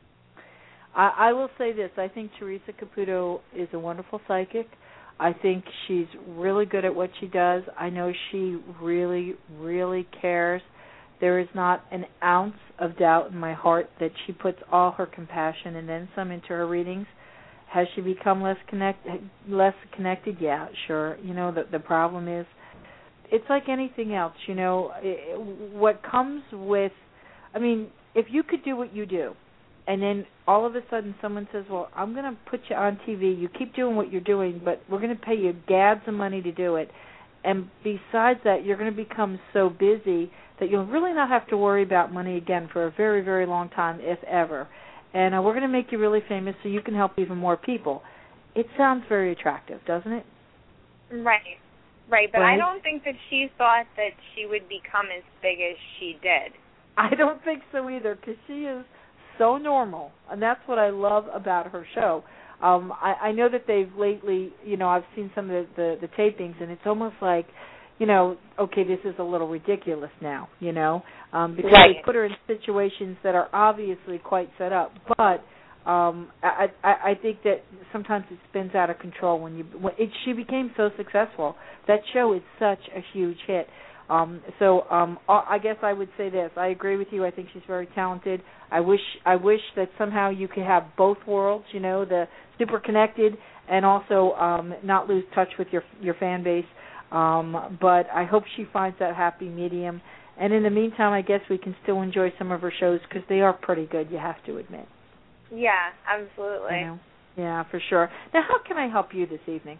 Speaker 2: I, I will say this. I think Teresa Caputo is a wonderful psychic. I think she's really good at what she does. I know she really, really cares. There is not an ounce of doubt in my heart that she puts all her compassion and then some into her readings. Has she become less connect, less connected? Yeah, sure. You know, the, the problem is, it's like anything else, you know, it, what comes with, I mean, if you could do what you do, and then all of a sudden someone says, well, I'm going to put you on T V. You keep doing what you're doing, but we're going to pay you gads of money to do it. And besides that, you're going to become so busy that you'll really not have to worry about money again for a very, very long time, if ever. And uh, we're going to make you really famous so you can help even more people. It sounds very attractive, doesn't it?
Speaker 9: Right. Right, but
Speaker 2: right?
Speaker 9: I don't think that she thought that she would become as big as she did.
Speaker 2: I don't think so either, because she is so normal, and that's what I love about her show. Um, I, I know that they've lately, you know, I've seen some of the, the, the tapings, and it's almost like, you know, okay, this is a little ridiculous now, you know, um, because
Speaker 9: right.
Speaker 2: they put her in situations that are obviously quite set up. But um, I, I, I think that sometimes it spins out of control when you. When it, she became so successful. That show is such a huge hit. Um, so um, I guess I would say this. I agree with you. I think she's very talented. I wish I wish that somehow you could have both worlds, you know, the super connected and also um, not lose touch with your your fan base. Um, but I hope she finds that happy medium. And in the meantime, I guess we can still enjoy some of her shows because they are pretty good, you have to admit.
Speaker 9: Yeah, absolutely.
Speaker 2: You know? Yeah, for sure. Now, how can I help you this evening?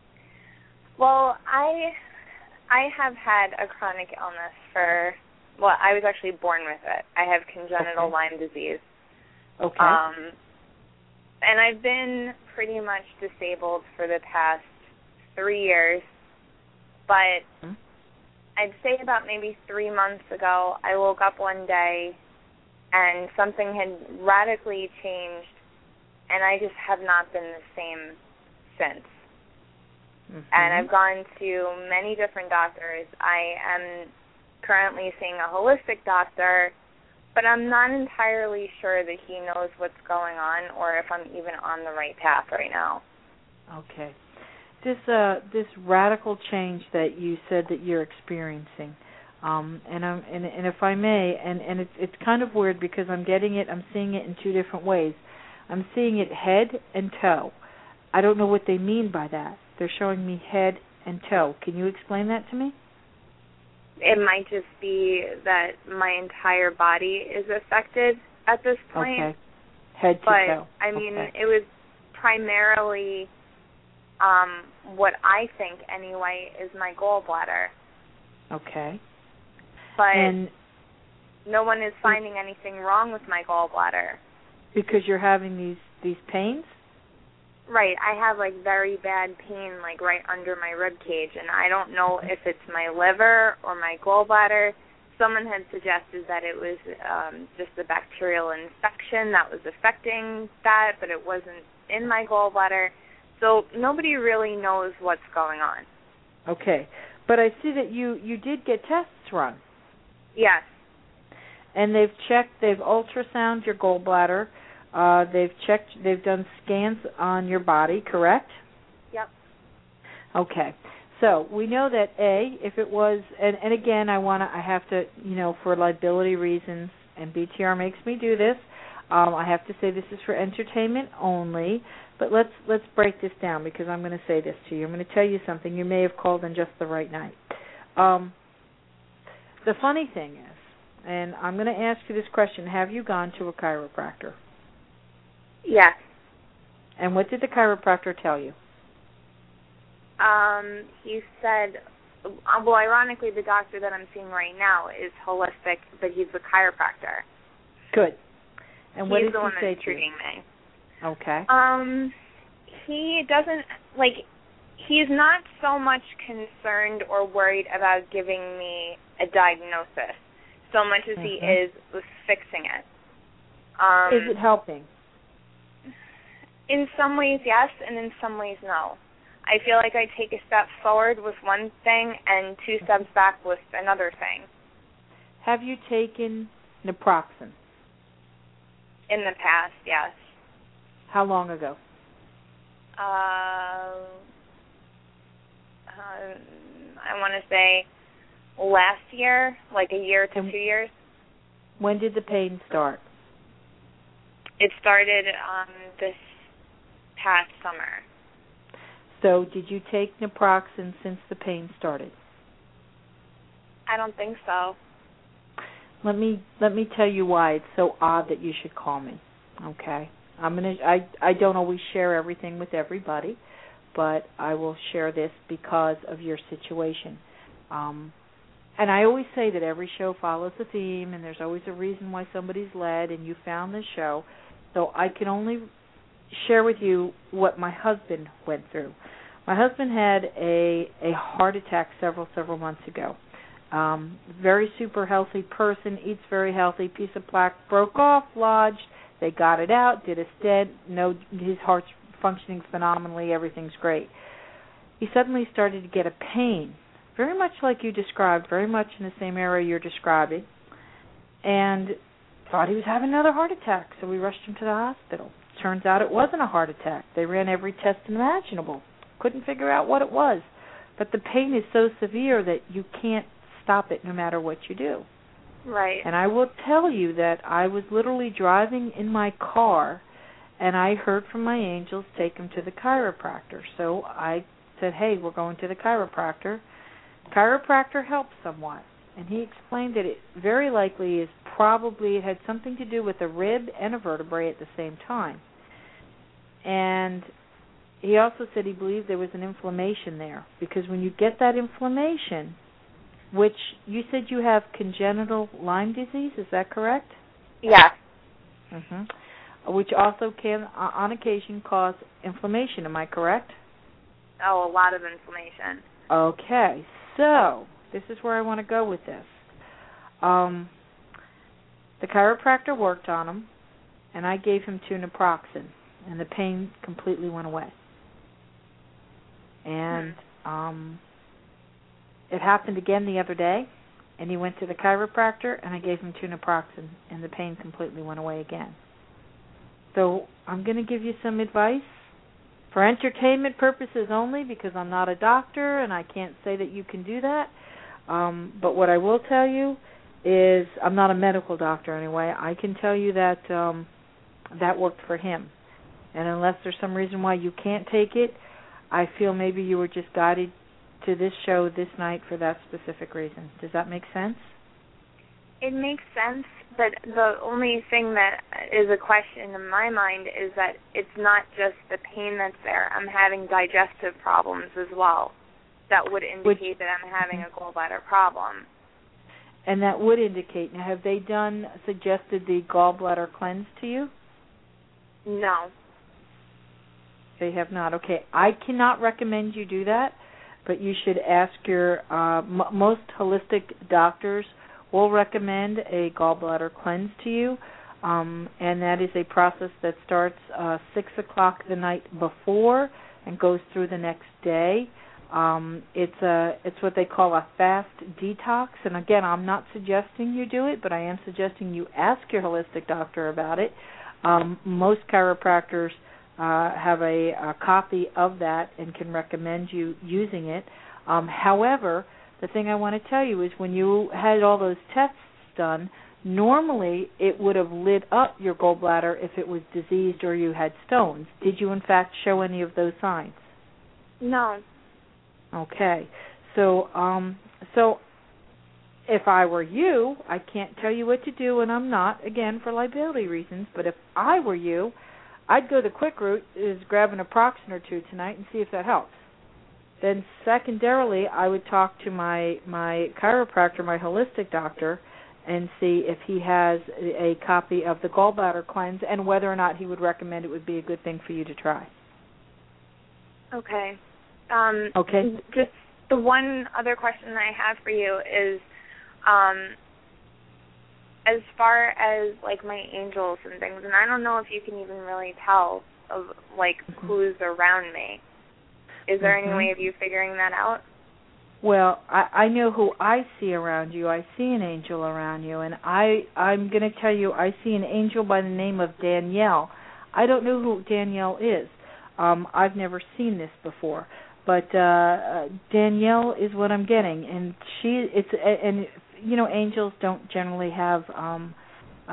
Speaker 9: Well, I I have had a chronic illness for, well, I was actually born with it. I have congenital
Speaker 2: okay.
Speaker 9: Lyme disease.
Speaker 2: Okay.
Speaker 9: Um, and I've been pretty much disabled for the past three years. But mm-hmm. I'd say about maybe three months ago, I woke up one day and something had radically changed, and I just have not been the same since. Mm-hmm. And I've gone to many different doctors. I am currently seeing a holistic doctor, but I'm not entirely sure that he knows what's going on or if I'm even on the right path right now.
Speaker 2: Okay. This uh, this radical change that you said that you're experiencing, um, and I'm and, and if I may, and, and it's it's kind of weird because I'm getting it, I'm seeing it in two different ways. I'm seeing it head and toe. I don't know what they mean by that. They're showing me head and toe. Can you explain that to me?
Speaker 9: It might just be that my entire body is affected at this point.
Speaker 2: Okay. Head to
Speaker 9: but,
Speaker 2: toe.
Speaker 9: I mean,
Speaker 2: okay.
Speaker 9: it was primarily um, what I think, anyway, is my gallbladder.
Speaker 2: Okay.
Speaker 9: But
Speaker 2: and
Speaker 9: no one is finding anything wrong with my gallbladder.
Speaker 2: Because you're having these, these pains?
Speaker 9: Right. I have, like, very bad pain, like, right under my rib cage, and I don't know if it's my liver or my gallbladder. Someone had suggested that it was um, just a bacterial infection that was affecting that, but it wasn't in my gallbladder. So nobody really knows what's going on.
Speaker 2: Okay. But I see that you, you did get tests run.
Speaker 9: Yes.
Speaker 2: and they've checked, they've ultrasound your gallbladder. Uh, they've checked, they've done scans on your body, correct?
Speaker 9: Yep.
Speaker 2: Okay. So we know that A, if it was, and, and again, I want to, I have to, you know, for liability reasons, and B T R makes me do this. Um, I have to say this is for entertainment only. But let's let's break this down because I'm going to say this to you. I'm going to tell you something. You may have called on just the right night. Um, the funny thing is, and I'm going to ask you this question: have you gone to a chiropractor?
Speaker 9: Yes.
Speaker 2: And what did the chiropractor tell you?
Speaker 9: Um, he said, well, ironically, the doctor that I'm seeing right now is holistic, but he's a chiropractor.
Speaker 2: Good. And what
Speaker 9: he's
Speaker 2: did
Speaker 9: the
Speaker 2: he
Speaker 9: one
Speaker 2: say
Speaker 9: that's
Speaker 2: to you?
Speaker 9: treating me.
Speaker 2: Okay.
Speaker 9: Um, he doesn't, like, he's not so much concerned or worried about giving me a diagnosis so much as mm-hmm. he is with fixing it. Um,
Speaker 2: is it helping?
Speaker 9: In some ways, yes, and in some ways, no. I feel like I take a step forward with one thing and two steps back with another thing.
Speaker 2: Have you taken naproxen?
Speaker 9: In the past, yes.
Speaker 2: How long ago?
Speaker 9: Uh, uh, I want to say last year, like a year to
Speaker 2: and
Speaker 9: two years.
Speaker 2: When did the pain start?
Speaker 9: It started um, this past summer.
Speaker 2: So did you take naproxen since the pain started?
Speaker 9: I don't think so.
Speaker 2: Let me let me tell you why it's so odd that you should call me. Okay, I'm gonna. I I don't always share everything with everybody, but I will share this because of your situation. Um, and I always say that every show follows a theme, and there's always a reason why somebody's led, and you found this show. So I can only share with you what my husband went through. My husband had a a heart attack several several months ago. Um, very super healthy person, eats very healthy. Piece of plaque broke off, lodged. They got it out, did a stent. No, his heart's functioning phenomenally. Everything's great. He suddenly started to get a pain, very much like you described, very much in the same area you're describing, and thought he was having another heart attack. So we rushed him to the hospital. Turns out it wasn't a heart attack. They ran every test imaginable. Couldn't figure out what it was. But the pain is so severe that you can't stop it no matter what you do.
Speaker 9: Right.
Speaker 2: And I will tell you that I was literally driving in my car, and I heard from my angels, take him to the chiropractor. So I said, hey, we're going to the chiropractor. Chiropractor helps somewhat. And he explained that it very likely is probably, it had something to do with a rib and a vertebrae at the same time. And he also said he believed there was an inflammation there, because when you get that inflammation, which you said you have congenital Lyme disease, is that correct?
Speaker 9: Yes.
Speaker 2: Mm-hmm. Which also can, on occasion, cause inflammation. Am I correct?
Speaker 9: Oh, a lot of inflammation.
Speaker 2: Okay, so this is where I want to go with this. Um, the chiropractor worked on him, and I gave him two naproxen, and the pain completely went away. And um, it happened again the other day, and he went to the chiropractor, and I gave him two naproxen, and the pain completely went away again. So I'm going to give you some advice for entertainment purposes only, because I'm not a doctor, and I can't say that you can do that. Um, but what I will tell you is, I'm not a medical doctor anyway, I can tell you that um, that worked for him. And unless there's some reason why you can't take it, I feel maybe you were just guided to this show this night for that specific reason. Does that make sense?
Speaker 9: It makes sense, but the only thing that is a question in my mind is that it's not just the pain that's there. I'm having digestive problems as well. That would indicate Which, that I'm having a gallbladder problem.
Speaker 2: And that would indicate. Now, have they done, suggested the gallbladder cleanse to you?
Speaker 9: No.
Speaker 2: They have not. Okay, I cannot recommend you do that, but you should ask your, uh, m- most holistic doctors will recommend a gallbladder cleanse to you, um, and that is a process that starts uh, six o'clock the night before and goes through the next day. Um, it's a it's what they call a fast detox. And again, I'm not suggesting you do it, but I am suggesting you ask your holistic doctor about it. Um, most chiropractors uh, have a, a copy of that and can recommend you using it. Um, however, the thing I want to tell you is when you had all those tests done, normally it would have lit up your gallbladder if it was diseased or you had stones. Did you in fact show any of those signs?
Speaker 9: No.
Speaker 2: Okay. So um so if I were you, I can't tell you what to do, and I'm not, again, for liability reasons, but if I were you, I'd go the quick route, is grab an Naproxen or two tonight and see if that helps. Then secondarily, I would talk to my, my chiropractor, my holistic doctor, and see if he has a copy of the gallbladder cleanse and whether or not he would recommend it would be a good thing for you to try.
Speaker 9: Okay. Um,
Speaker 2: okay.
Speaker 9: Just the one other question I have for you is, um, as far as like my angels and things, and I don't know if you can even really tell of like mm-hmm. who's around me. Is there mm-hmm. any way of you figuring that out?
Speaker 2: Well, I, I know who I see around you. I see an angel around you, and I, I'm going to tell you I see an angel by the name of Danielle. I don't know who Danielle is. Um, I've never seen this before, but uh, Danielle is what I'm getting, and she it's and you know angels don't generally have um, uh,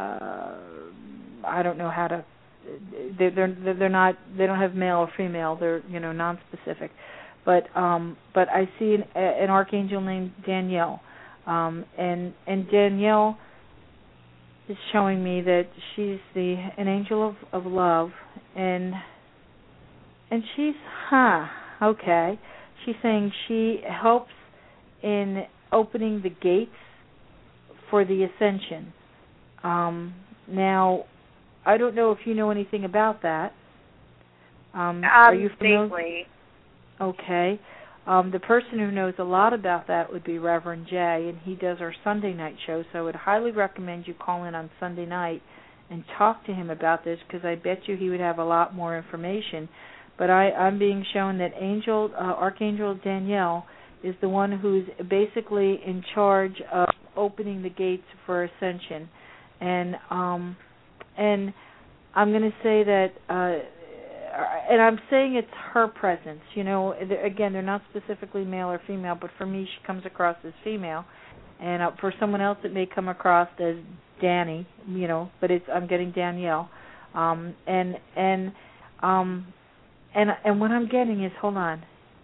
Speaker 2: I don't know how to they're they're they're not they don't have male or female. They're you know non-specific. But um, but I see an, an archangel named Danielle, um, and and Danielle is showing me that she's the an angel of, of love, and and she's huh okay. She's saying she helps in opening the gates for the ascension. Um, now, I don't know if you know anything about that. Um,
Speaker 9: um
Speaker 2: are you familiar?
Speaker 9: Vaguely.
Speaker 2: Okay. Um, the person who knows a lot about that would be Reverend Jay, and he does our Sunday night show, so I would highly recommend you call in on Sunday night and talk to him about this, because I bet you he would have a lot more information. But I, I'm being shown that Angel, uh, Archangel Danielle is the one who's basically in charge of opening the gates for ascension. And um, and I'm going to say that... Uh, and I'm saying it's her presence. You know, again, they're not specifically male or female, but for me, she comes across as female, and uh, for someone else, it may come across as Danny. You know, but it's I'm getting Danielle, um, and and um, and and what I'm getting is hold on.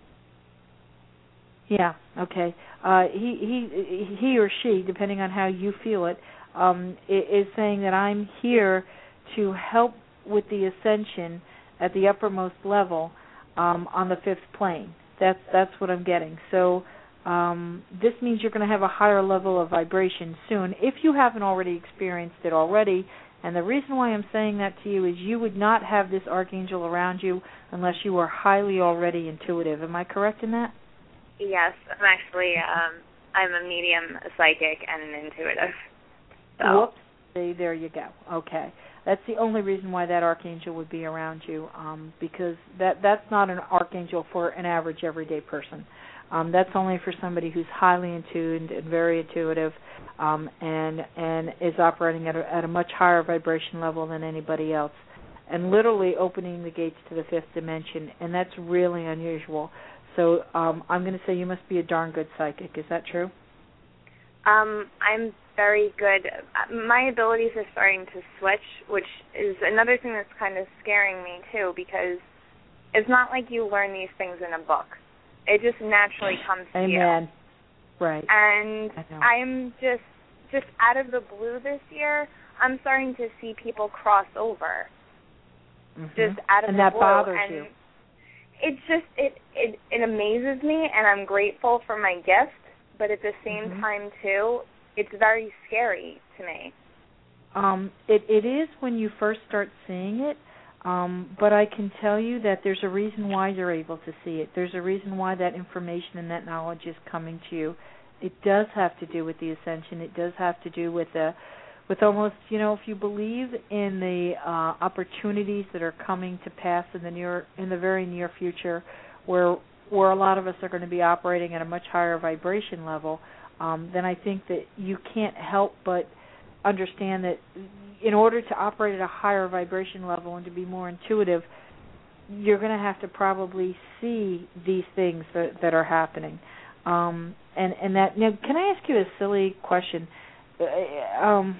Speaker 2: Yeah, okay. Uh, he he he or she, depending on how you feel it, um, is saying that I'm here to help with the ascension at the uppermost level um, on the fifth plane. That's that's what I'm getting. So um, this means you're going to have a higher level of vibration soon, if you haven't already experienced it already. And the reason why I'm saying that to you is you would not have this archangel around you unless you were highly already intuitive. Am I correct in that?
Speaker 9: Yes, I'm actually um, I'm a medium, a psychic, and an intuitive. So.
Speaker 2: Whoops. See, there you go. Okay. That's the only reason why that archangel would be around you, um, because that that's not an archangel for an average everyday person. Um, that's only for somebody who's highly intuitive and very intuitive, um, and and is operating at a, at a much higher vibration level than anybody else, and literally opening the gates to the fifth dimension, and that's really unusual. So um, I'm going to say you must be a darn good psychic. Is that true?
Speaker 9: Um, I'm very good. My abilities are starting to switch, which is another thing that's kind of scaring me too, because it's not like you learn these things in a book. It just naturally comes to
Speaker 2: Amen.
Speaker 9: you.
Speaker 2: Amen. Right.
Speaker 9: And I'm just, just out of the blue this year, I'm starting to see people cross over.
Speaker 2: Mm-hmm.
Speaker 9: Just out of
Speaker 2: and
Speaker 9: the
Speaker 2: that
Speaker 9: blue.
Speaker 2: bothers
Speaker 9: and
Speaker 2: you.
Speaker 9: It's just, it, it, it amazes me, and I'm grateful for my gift, but at the same
Speaker 2: mm-hmm.
Speaker 9: time too, it's very scary to me.
Speaker 2: Um, it, it is when you first start seeing it, um, but I can tell you that there's a reason why you're able to see it. There's a reason why that information and that knowledge is coming to you. It does have to do with the ascension. It does have to do with the, with almost, you know, if you believe in the uh, opportunities that are coming to pass in the near, in the very near future, where where a lot of us are going to be operating at a much higher vibration level, um, then I think that you can't help but understand that in order to operate at a higher vibration level and to be more intuitive, you're going to have to probably see these things that, that are happening. Um, and, and that, now, can I ask you a silly question? Uh, um,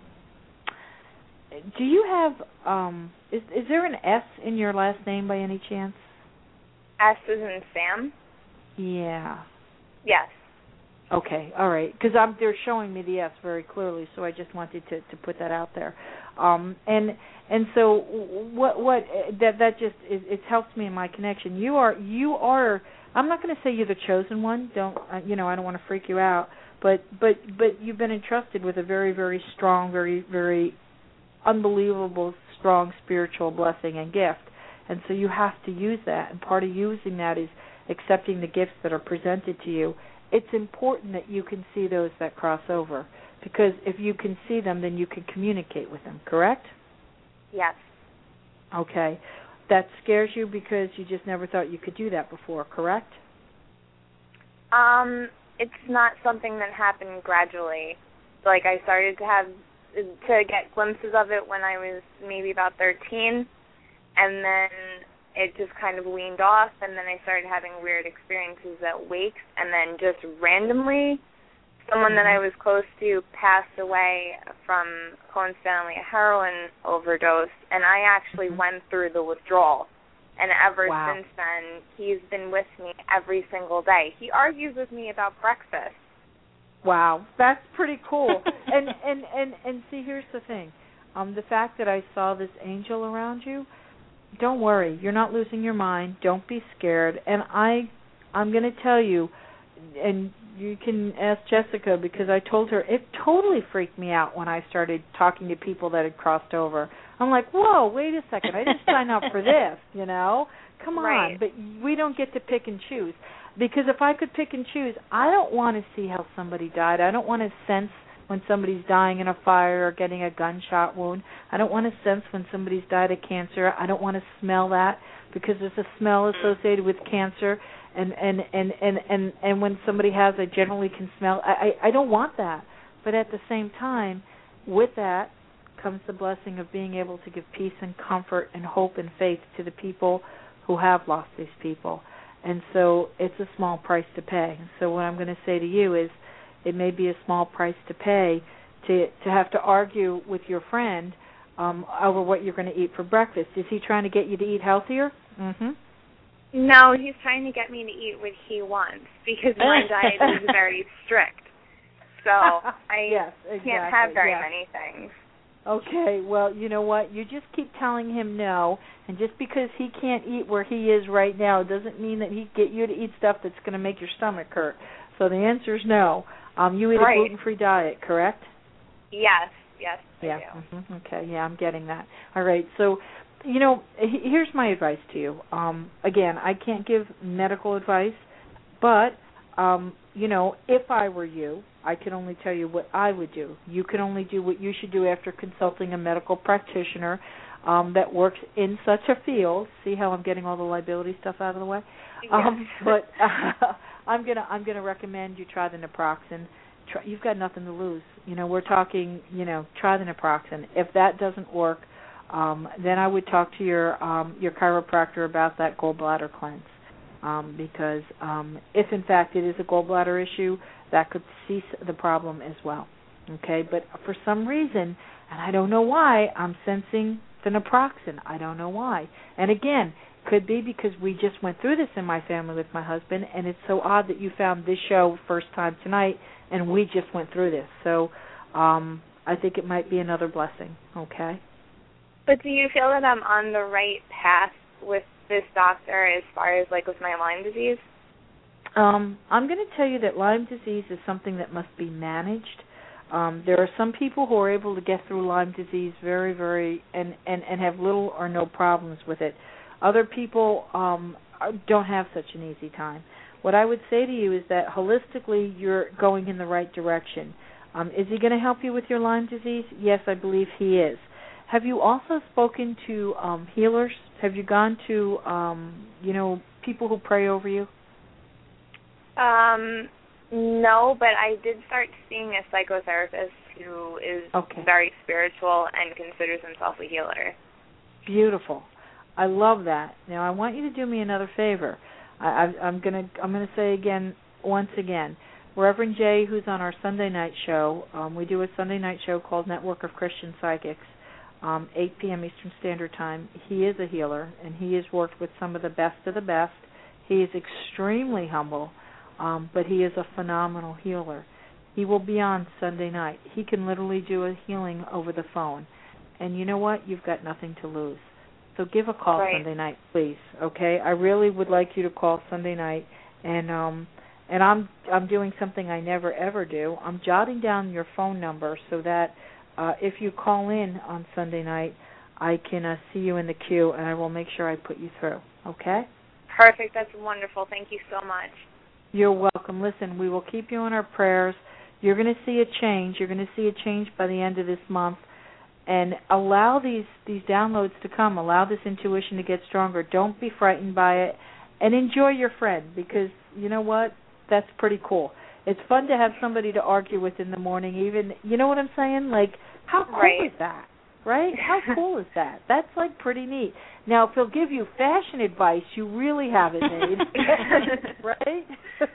Speaker 2: do you have, um, is, is there an S in your last name by any chance?
Speaker 9: S is in Sam?
Speaker 2: Yeah.
Speaker 9: Yes.
Speaker 2: Okay, all right, because they're showing me the S very clearly, so I just wanted to, to put that out there. Um, and and so what what that that just it, it helps me in my connection. You are you are. I'm not going to say you're the chosen one. Don't uh, you know? I don't want to freak you out, but but but you've been entrusted with a very very strong, very very unbelievable strong spiritual blessing and gift, and so you have to use that. And part of using that is accepting the gifts that are presented to you. It's important that you can see those that cross over, because if you can see them, then you can communicate with them, correct?
Speaker 9: Yes.
Speaker 2: Okay. That scares you because you just never thought you could do that before, correct?
Speaker 9: Um, it's not something that happened gradually. Like, I started to have, to get glimpses of it when I was maybe about thirteen, and then it just kind of weaned off, and then I started having weird experiences at wakes, and then just randomly, someone that I was close to passed away from coincidentally a heroin overdose, and I actually mm-hmm. went through the withdrawal. And ever
Speaker 2: wow.
Speaker 9: since then, he's been with me every single day. He argues with me about breakfast.
Speaker 2: Wow, that's pretty cool. and, and, and, and see, here's the thing. Um, the fact that I saw this angel around you, don't worry, you're not losing your mind. Don't be scared. And I, I'm going to tell you, and you can ask Jessica, because I told her it totally freaked me out when I started talking to people that had crossed over. I'm like, whoa, wait a second, I didn't sign up for this, you know? Come on,
Speaker 9: right.
Speaker 2: But we don't get to pick and choose. Because if I could pick and choose, I don't want to see how somebody died. I don't want to sense when somebody's dying in a fire or getting a gunshot wound. I don't want to sense when somebody's died of cancer. I don't want to smell that, because there's a smell associated with cancer. And and, and, and, and, and when somebody has, I generally can smell. I, I, I don't want that. But at the same time, with that comes the blessing of being able to give peace and comfort and hope and faith to the people who have lost these people. And so it's a small price to pay. So what I'm going to say to you is, it may be a small price to pay to to have to argue with your friend um, over what you're going to eat for breakfast. Is he trying to get you to eat healthier? Mm-hmm.
Speaker 9: No, he's trying to get me to eat what he wants, because my diet is very strict. So I
Speaker 2: yes, exactly.
Speaker 9: can't have very
Speaker 2: yes.
Speaker 9: many things.
Speaker 2: Okay, well, you know what? You just keep telling him no, and just because he can't eat where he is right now doesn't mean that he can get you to eat stuff that's going to make your stomach hurt. So the answer is no. Um, you eat
Speaker 9: right.
Speaker 2: a gluten-free diet, correct?
Speaker 9: Yes, yes,
Speaker 2: yeah.
Speaker 9: I do.
Speaker 2: Mm-hmm. Okay, yeah, I'm getting that. All right, so, you know, here's my advice to you. Um, again, I can't give medical advice, but, um, you know, if I were you, I can only tell you what I would do. You can only do what you should do after consulting a medical practitioner um, that works in such a field. See how I'm getting all the liability stuff out of the way?
Speaker 9: Yes.
Speaker 2: Um, but uh, I'm gonna I'm gonna recommend you try the naproxen. Try, you've got nothing to lose. You know, we're talking. You know, try the naproxen. If that doesn't work, um, then I would talk to your um, your chiropractor about that gallbladder cleanse. Um, because um, if in fact it is a gallbladder issue, that could cease the problem as well. Okay, but for some reason, and I don't know why, I'm sensing the naproxen. I don't know why. And again, could be because we just went through this in my family with my husband, and it's so odd that you found this show first time tonight, and we just went through this. So um, I think it might be another blessing. Okay.
Speaker 9: But do you feel that I'm on the right path with this doctor as far as like with my Lyme disease?
Speaker 2: Um, I'm going to tell you that Lyme disease is something that must be managed. Um, there are some people who are able to get through Lyme disease very, very, and, and, and have little or no problems with it. Other people um, don't have such an easy time. What I would say to you is that holistically you're going in the right direction. Um, is he going to help you with your Lyme disease? Yes, I believe he is. Have you also spoken to um, healers? Have you gone to, um, you know, people who pray over you?
Speaker 9: Um, no, but I did start seeing a psychotherapist who is
Speaker 2: okay.
Speaker 9: very spiritual and considers himself a healer.
Speaker 2: Beautiful. I love that. Now I want you to do me another favor. I, I, I'm gonna I'm gonna say again once again, Reverend Jay, who's on our Sunday night show, um, we do a Sunday night show called Network of Christian Psychics, um, eight p.m. Eastern Standard Time. He is a healer, and he has worked with some of the best of the best. He is extremely humble, um, but he is a phenomenal healer. He will be on Sunday night. He can literally do a healing over the phone. And you know what? You've got nothing to lose. So give a call
Speaker 9: right.
Speaker 2: Sunday night, please. Okay? I really would like you to call Sunday night, and um, and I'm I'm doing something I never ever do. I'm jotting down your phone number so that uh, if you call in on Sunday night, I can uh, see you in the queue, and I will make sure I put you through. Okay?
Speaker 9: Perfect. That's wonderful. Thank you so much.
Speaker 2: You're welcome. Listen, we will keep you in our prayers. You're going to see a change. You're going to see a change by the end of this month. And allow these, these downloads to come. Allow this intuition to get stronger. Don't be frightened by it. And enjoy your friend, because you know what? That's pretty cool. It's fun to have somebody to argue with in the morning. Even, you know what I'm saying? Like, how cool
Speaker 9: right.
Speaker 2: is that? Right? How cool is that? That's, like, pretty neat. Now, if he'll give you fashion advice, you really have it made. Right?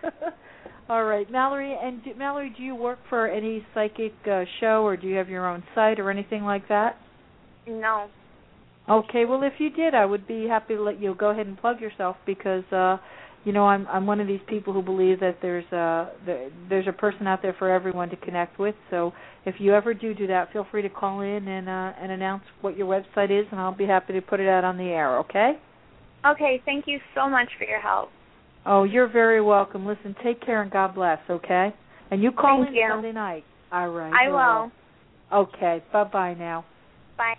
Speaker 2: All right, Mallory. And do, Mallory, do you work for any psychic uh, show, or do you have your own site or anything like that?
Speaker 9: No.
Speaker 2: Okay. Well, if you did, I would be happy to let you go ahead and plug yourself, because uh, you know I'm I'm one of these people who believe that there's a there, there's a person out there for everyone to connect with. So if you ever do do that, feel free to call in and uh, and announce what your website is, and I'll be happy to put it out on the air. Okay?
Speaker 9: Okay. Thank you so much for your help.
Speaker 2: Oh, you're very welcome. Listen, take care and God bless, okay? And you call
Speaker 9: Thank
Speaker 2: in
Speaker 9: you.
Speaker 2: Sunday night. All right.
Speaker 9: I will.
Speaker 2: Okay. Bye-bye now.
Speaker 9: Bye.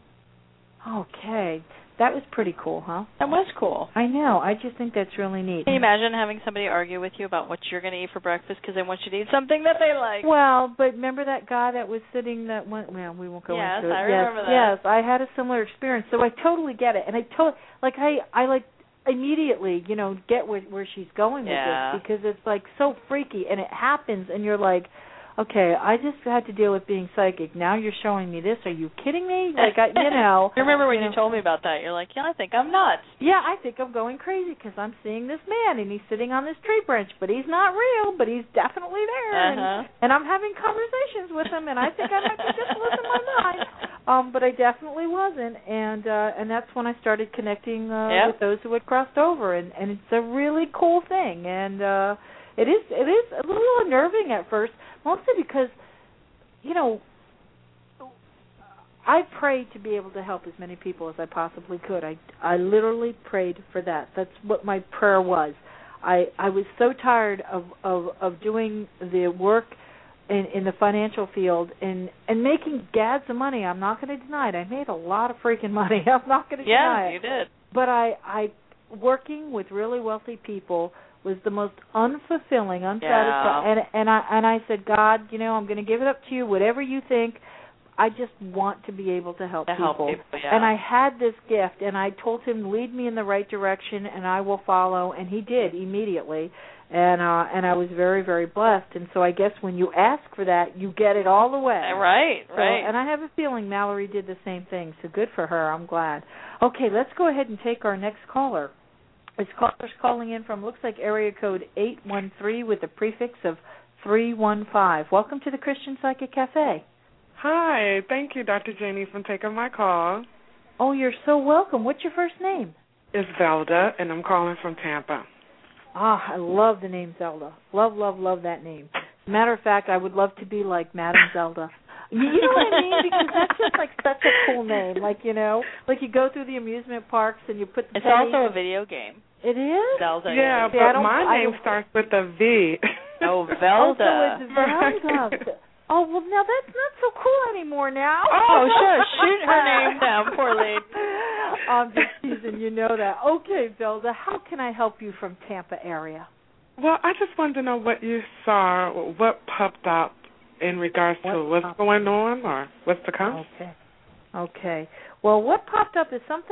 Speaker 2: Okay. That was pretty cool, huh?
Speaker 3: That was cool.
Speaker 2: I know. I just think that's really neat.
Speaker 3: Can you imagine having somebody argue with you about what you're going to eat for breakfast because they want you to eat something that they like?
Speaker 2: Well, but remember that guy that was sitting that went, well, we won't go
Speaker 3: yes,
Speaker 2: into it.
Speaker 3: I
Speaker 2: Yes,
Speaker 3: remember that.
Speaker 2: Yes, I had a similar experience, so I totally get it. And I totally, like, I, I like, immediately, you know, get where, where she's going
Speaker 3: yeah.
Speaker 2: with this, because it's, like, so freaky, and it happens, and you're like, okay, I just had to deal with being psychic. Now you're showing me this. Are you kidding me? Like, I, you know.
Speaker 3: You remember when
Speaker 2: you
Speaker 3: you
Speaker 2: know,
Speaker 3: told me about that? You're like, yeah, I think I'm nuts.
Speaker 2: Yeah, I think I'm going crazy because I'm seeing this man, and he's sitting on this tree branch, but he's not real, but he's definitely there.
Speaker 3: Uh-huh.
Speaker 2: And, and I'm having conversations with him, and I think I might be just losing my mind. Um, but I definitely wasn't, and uh, and that's when I started connecting uh,
Speaker 3: yep.
Speaker 2: with those who had crossed over, and, and it's a really cool thing, and uh, it is it is a little unnerving at first, mostly because, you know, I prayed to be able to help as many people as I possibly could. I I literally prayed for that. That's what my prayer was. I I was so tired of of, of doing the work in, in the financial field and, and making gads of money. I'm not going to deny it. I made a lot of freaking money. I'm not going to
Speaker 3: yeah,
Speaker 2: deny it.
Speaker 3: Yeah, you did.
Speaker 2: But I, I, working with really wealthy people was the most unfulfilling, unsatisfying.
Speaker 3: Yeah.
Speaker 2: And, and I and I said, God, you know, I'm going to give it up to you, whatever you think. I just want to be able to help
Speaker 3: to
Speaker 2: people.
Speaker 3: Help people yeah.
Speaker 2: And I had this gift, and I told him, lead me in the right direction, and I will follow. And he did immediately. And uh, and I was very, very blessed. And so I guess when you ask for that, you get it all the way.
Speaker 3: Right,
Speaker 2: so,
Speaker 3: right.
Speaker 2: And I have a feeling Mallory did the same thing. So good for her. I'm glad. Okay, let's go ahead and take our next caller. This caller's calling in from, looks like area code eight one three with a prefix of three one five. Welcome to the Christian Psychic Cafe.
Speaker 10: Hi. Thank you, Doctor Janie, for taking my call.
Speaker 2: Oh, you're so welcome. What's your first name?
Speaker 10: It's Zelda, and I'm calling from Tampa.
Speaker 2: Ah, I love the name Zelda. Love, love, love that name. As a matter of fact, I would love to be like Madame Zelda. You know what I mean? Because that's just like such a cool name. Like, you know, like you go through the amusement parks and you put the
Speaker 3: It's
Speaker 2: penny.
Speaker 3: also a video game.
Speaker 2: It is?
Speaker 3: Zelda.
Speaker 10: Yeah,
Speaker 2: See,
Speaker 10: but my name starts with a V.
Speaker 3: Oh, Velda.
Speaker 2: Oh, so it's Zelda. Oh, well, now that's not so cool anymore now.
Speaker 3: Oh, shush. Shoot her name down, poor lady.
Speaker 2: I'm just teasing, you know that. Okay, Zelda, how can I help you from Tampa area?
Speaker 10: Well, I just wanted to know what you saw, what popped up in regards
Speaker 2: what
Speaker 10: to what's going on or what's to come.
Speaker 2: Okay. Okay. Well, what popped up is something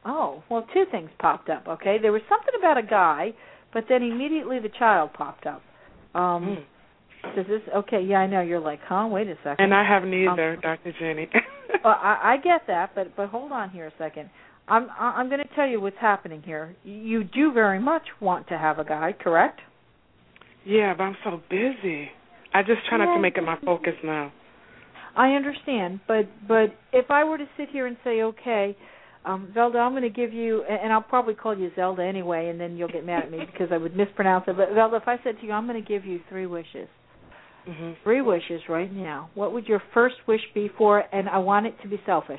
Speaker 2: Oh, well, two things popped up, okay? There was something about a guy, but then immediately the child popped up. Um, mm. Does this, okay, yeah, I know. You're like, huh, wait a second.
Speaker 10: And I haven't either, um, Doctor Jenny.
Speaker 2: Well, I, I get that, but but hold on here a second. I'm I'm going to tell you what's happening here. You do very much want to have a guy, correct?
Speaker 10: Yeah, but I'm so busy. I just try not to make it my focus now.
Speaker 2: I understand, but but if I were to sit here and say, okay, um, Zelda, I'm going to give you, and I'll probably call you Zelda anyway, and then you'll get mad at me because I would mispronounce it. But Zelda, if I said to you, I'm going to give you three wishes. Mm-hmm. Three wishes right now. What would your first wish be for? And I want it to be selfish.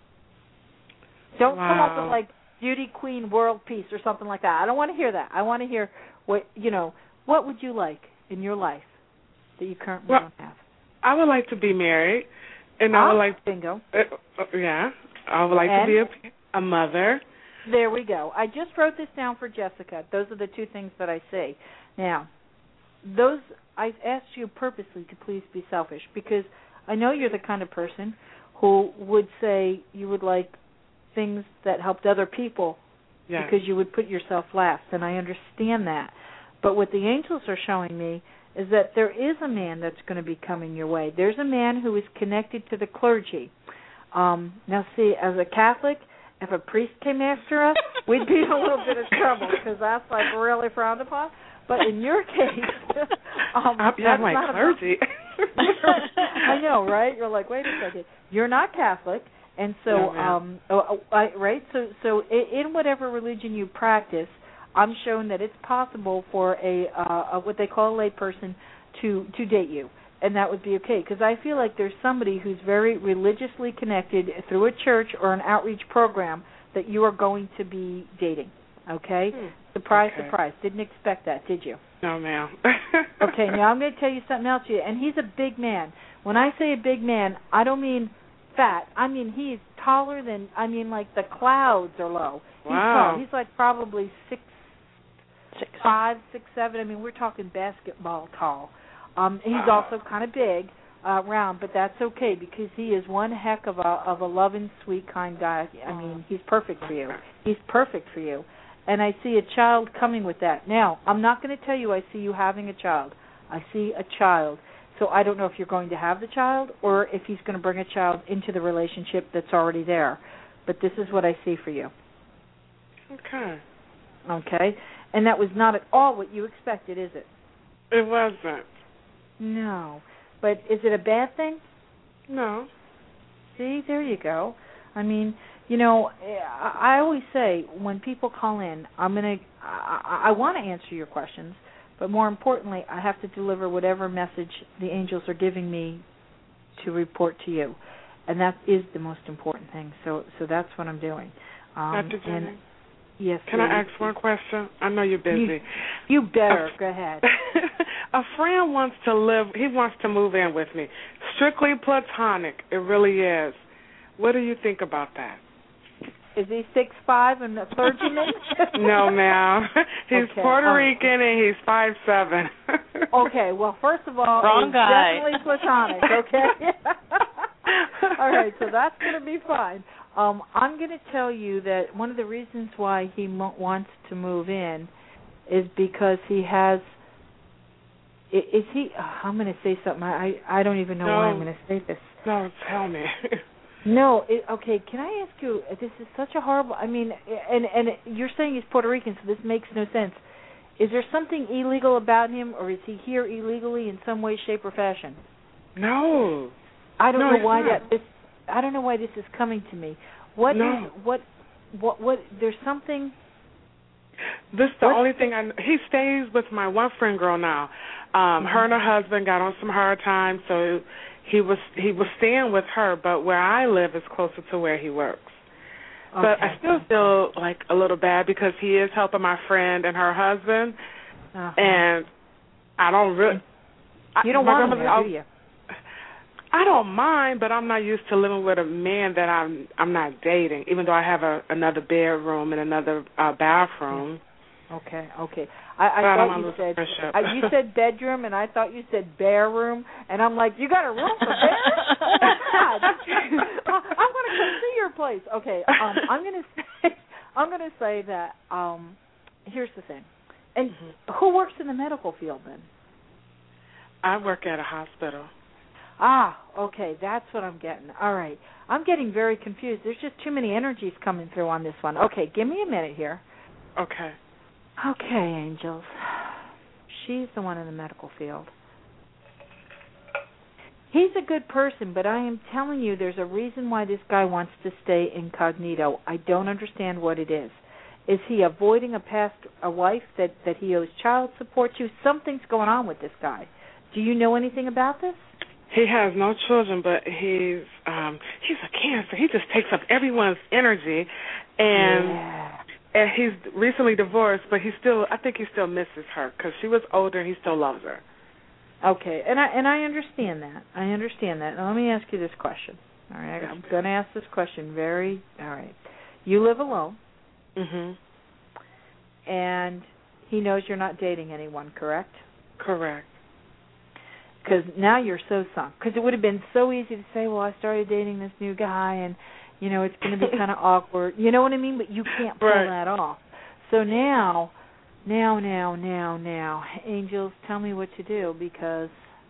Speaker 2: Don't
Speaker 10: wow.
Speaker 2: come up with like beauty queen, world peace, or something like that. I don't want to hear that. I want to hear what you know. What would you like in your life that you currently
Speaker 10: well,
Speaker 2: don't have?
Speaker 10: I would like to be married, and
Speaker 2: ah,
Speaker 10: I would like
Speaker 2: bingo.
Speaker 10: Uh, uh, yeah, I would like
Speaker 2: and,
Speaker 10: to be a, a mother.
Speaker 2: There we go. I just wrote this down for Jessica. Those are the two things that I see. Now, those. I asked you purposely to please be selfish because I know you're the kind of person who would say you would like things that helped other people
Speaker 10: yeah.
Speaker 2: because you would put yourself last, and I understand that. But what the angels are showing me is that there is a man that's going to be coming your way. There's a man who is connected to the clergy. Um, now, see, as a Catholic, if a priest came after us, we'd be in a little bit of trouble because that's like really frowned upon. But in your case, um,
Speaker 10: I'll be
Speaker 2: that's
Speaker 10: my
Speaker 2: not
Speaker 10: clergy.
Speaker 2: I know, right? You're like, wait a second. You're not Catholic, and so,
Speaker 10: no,
Speaker 2: um, oh, I, right? So, so in whatever religion you practice, I'm showing that it's possible for a, uh, a what they call a lay person to to date you, and that would be okay. Because I feel like there's somebody who's very religiously connected through a church or an outreach program that you are going to be dating. Okay. Hmm. Surprise,
Speaker 10: okay.
Speaker 2: surprise. Didn't expect that, did you?
Speaker 10: No, ma'am.
Speaker 2: Okay, now I'm going to tell you something else to you. And he's a big man. When I say a big man, I don't mean fat. I mean he's taller than, I mean like the clouds are low. He's
Speaker 10: wow.
Speaker 2: tall. He's like probably six, six, five, six, seven. I mean, we're talking basketball tall. Um, he's
Speaker 10: wow.
Speaker 2: also kind of big, uh, round, but that's okay because he is one heck of a of a loving, sweet, kind guy. I mean, he's perfect for you. He's perfect for you. And I see a child coming with that. Now, I'm not going to tell you I see you having a child. I see a child. So I don't know if you're going to have the child or if he's going to bring a child into the relationship that's already there. But this is what I see for you.
Speaker 10: Okay.
Speaker 2: Okay? And that was not at all what you expected, is it?
Speaker 10: It wasn't.
Speaker 2: No. But is it a bad thing?
Speaker 10: No.
Speaker 2: See, there you go. I mean, you know, I always say when people call in, I'm gonna, I, I want to answer your questions, but more importantly, I have to deliver whatever message the angels are giving me to report to you, and that is the most important thing. So, so that's what I'm doing. Um,
Speaker 10: Doctor Jenny,
Speaker 2: and yes.
Speaker 10: Can
Speaker 2: please.
Speaker 10: I ask one question? I know you're busy.
Speaker 2: You, you better go ahead.
Speaker 10: A friend wants to live. He wants to move in with me. Strictly platonic. It really is. What do you think about that?
Speaker 2: Is he six five and a clergyman?
Speaker 10: No, ma'am. He's
Speaker 2: okay.
Speaker 10: Puerto
Speaker 2: um,
Speaker 10: Rican and he's five seven.
Speaker 2: Okay, well, first of all,
Speaker 3: Wrong
Speaker 2: he's
Speaker 3: guy.
Speaker 2: definitely platonic, okay? All right, so that's going to be fine. Um, I'm going to tell you that one of the reasons why he mo- wants to move in is because he has, is he, oh, I'm going to say something, I, I don't even know
Speaker 10: no.
Speaker 2: why I'm going to say this.
Speaker 10: No, tell me.
Speaker 2: No, it, okay, can I ask you, this is such a horrible, I mean, and and you're saying he's Puerto Rican, so this makes no sense. Is there something illegal about him, or is he here illegally in some way, shape, or fashion?
Speaker 10: No.
Speaker 2: I don't
Speaker 10: no,
Speaker 2: know why
Speaker 10: not.
Speaker 2: that this, I don't know why this is coming to me. What
Speaker 10: no.
Speaker 2: is, what, what, what, there's something.
Speaker 10: This is the
Speaker 2: what?
Speaker 10: only thing I know. He stays with my one friend girl now. Um, mm-hmm. Her and her husband got on some hard times, so he was he was staying with her, but where I live is closer to where he works. Okay. But I still feel like a little bad because he is helping my friend and her husband, uh-huh. and I don't really.
Speaker 2: You don't want him there, do you?
Speaker 10: I don't mind, but I'm not used to living with a man that I'm I'm not dating, even though I have a, another bedroom and another uh, bathroom.
Speaker 2: Okay, okay. I, I thought you said I, you said bedroom, and I thought you said bear room, and I'm like, you got a room for bears? Oh my God! I'm going to come see your place. Okay, um, I'm going to say I'm going to say that. Um, here's the thing, and
Speaker 10: mm-hmm.
Speaker 2: who works in the medical field then?
Speaker 10: I work at a hospital.
Speaker 2: Ah, okay, that's what I'm getting. All right, I'm getting very confused. There's just too many energies coming through on this one. Okay, give me a minute here.
Speaker 10: Okay.
Speaker 2: Okay, angels. She's the one in the medical field. He's a good person, but I am telling you there's a reason why this guy wants to stay incognito. I don't understand what it is. Is he avoiding a past a wife that, that he owes child support to? Something's going on with this guy. Do you know anything about this?
Speaker 10: He has no children, but he's um he's a Cancer. He just takes up everyone's energy, and
Speaker 2: yeah.
Speaker 10: and he's recently divorced, but he still I think he still misses her because she was older and he still loves her.
Speaker 2: Okay, and I and I understand that. I understand that. Now let me ask you this question. All right, I'm going to ask this question very. All right, you live alone.
Speaker 10: Mhm.
Speaker 2: And he knows you're not dating anyone, correct?
Speaker 10: Correct.
Speaker 2: Because now you're so sunk. Because it would have been so easy to say, well, I started dating this new guy, and, you know, it's going to be kind of awkward. You know what I mean? But you can't pull
Speaker 10: right.
Speaker 2: that off. So now, now, now, now, now, angels, tell me what to do because,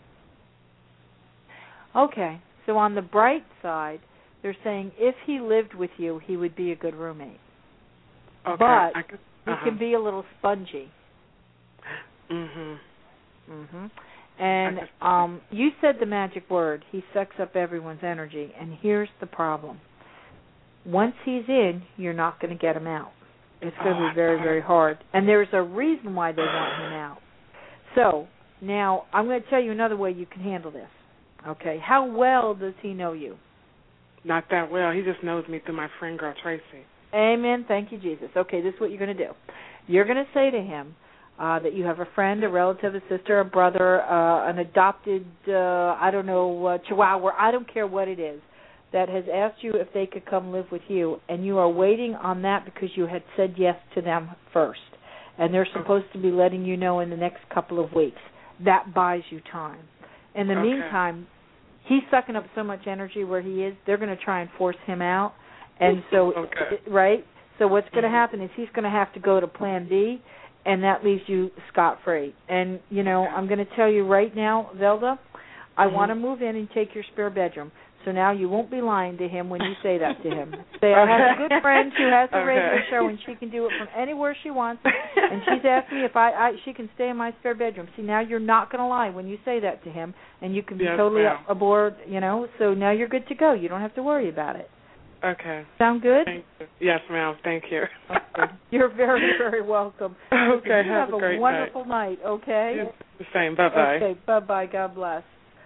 Speaker 2: okay, so on the bright side, they're saying if he lived with you, he would be a good roommate.
Speaker 10: Okay.
Speaker 2: But
Speaker 10: I could,
Speaker 2: he
Speaker 10: uh-huh.
Speaker 2: can be a little spongy.
Speaker 10: Mhm.
Speaker 2: Mhm. And um, you said the magic word. He sucks up everyone's energy. And here's the problem. Once he's in, you're not going to get him out. It's going to
Speaker 10: oh,
Speaker 2: be very, very hard. And there's a reason why they want him out. So now I'm going to tell you another way you can handle this. Okay. How well does he know you?
Speaker 10: Not that well. He just knows me through my friend girl, Tracy.
Speaker 2: Amen. Thank you, Jesus. Okay, this is what you're going to do. You're going to say to him, Uh, that you have a friend, a relative, a sister, a brother, uh, an adopted, uh, I don't know, uh, chihuahua, I don't care what it is, that has asked you if they could come live with you, and you are waiting on that because you had said yes to them first, and they're supposed to be letting you know in the next couple of weeks. That buys you time. In the
Speaker 10: okay.
Speaker 2: meantime, he's sucking up so much energy where he is, they're going to try and force him out, and so,
Speaker 10: okay.
Speaker 2: right? So what's going to happen is he's going to have to go to plan B, and that leaves you scot-free. And, you know, I'm going to tell you right now, Zelda, I mm-hmm. want to move in and take your spare bedroom. So now you won't be lying to him when you say that to him. Say, I have a good friend who has a
Speaker 10: okay.
Speaker 2: radio show, and she can do it from anywhere she wants. And she's asked me if I, I she can stay in my spare bedroom. See, now you're not going to lie when you say that to him, and you can be
Speaker 10: yes,
Speaker 2: totally
Speaker 10: ma'am.
Speaker 2: aboard, you know. So now you're good to go. You don't have to worry about it.
Speaker 10: Okay.
Speaker 2: Sound good?
Speaker 10: Thank you. Yes, ma'am. Thank you.
Speaker 2: Okay. You're very, very welcome.
Speaker 10: Okay.
Speaker 2: You
Speaker 10: have,
Speaker 2: have
Speaker 10: a great
Speaker 2: a wonderful night. night okay?
Speaker 10: Yes, the same. Bye-bye.
Speaker 2: Okay. Bye-bye. God bless.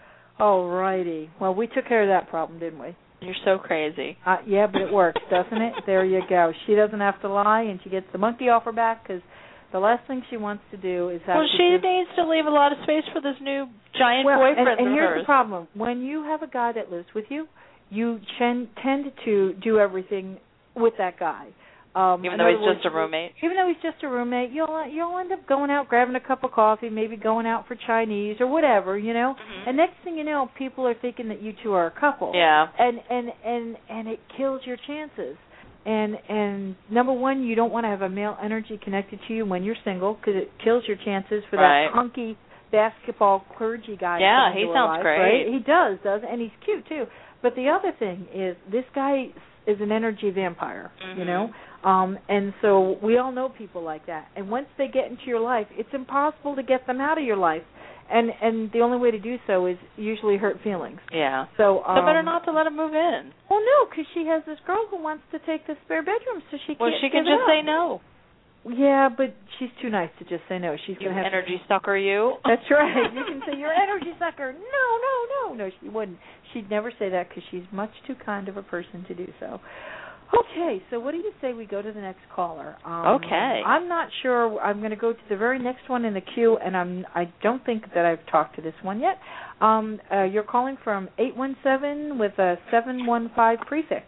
Speaker 2: All righty. Well, we took care of that problem, didn't we?
Speaker 3: You're so crazy.
Speaker 2: Uh, yeah, but it works, doesn't it? There you go. She doesn't have to lie, and she gets the monkey off her back because the last thing she wants to do is have
Speaker 3: well,
Speaker 2: to...
Speaker 3: she
Speaker 2: just...
Speaker 3: needs to leave a lot of space for this new giant
Speaker 2: well,
Speaker 3: boyfriend
Speaker 2: and, and
Speaker 3: of
Speaker 2: here's
Speaker 3: hers.
Speaker 2: the problem. When you have a guy that lives with you, you chen- tend to do everything with that guy. Um,
Speaker 3: even though he's words, just a roommate?
Speaker 2: Even though he's just a roommate, you'll you'll end up going out, grabbing a cup of coffee, maybe going out for Chinese or whatever, you know.
Speaker 3: Mm-hmm.
Speaker 2: And next thing you know, people are thinking that you two are a couple.
Speaker 3: Yeah.
Speaker 2: And and and and it kills your chances. And and number one, you don't want to have a male energy connected to you when you're single because it kills your chances for
Speaker 3: right.
Speaker 2: that hunky basketball clergy guy.
Speaker 3: Yeah, he sounds
Speaker 2: life,
Speaker 3: great.
Speaker 2: Right? He does, does, and he's cute too. But the other thing is, this guy is an energy vampire,
Speaker 3: mm-hmm.
Speaker 2: you know, um, and so we all know people like that. And once they get into your life, it's impossible to get them out of your life. And and the only way to do so is usually hurt feelings.
Speaker 3: Yeah.
Speaker 2: So um,
Speaker 3: so better not to let him move in.
Speaker 2: Well, no, because she has this girl who wants to take the spare bedroom, so she can't.
Speaker 3: Well, she can
Speaker 2: give it
Speaker 3: just
Speaker 2: up.
Speaker 3: say no.
Speaker 2: Yeah, but she's too nice to just say no. She's
Speaker 3: you
Speaker 2: going to have
Speaker 3: energy
Speaker 2: to...
Speaker 3: sucker, you.
Speaker 2: That's right. You can say, you're an energy sucker. No, no, no. No, she wouldn't. She'd never say that because she's much too kind of a person to do so. Okay, so what do you say we go to the next caller? Um,
Speaker 3: okay.
Speaker 2: I'm not sure. I'm going to go to the very next one in the queue, and I'm, I don't think that I've talked to this one yet. Um, uh, you're calling from eight one seven with a seven one five prefix.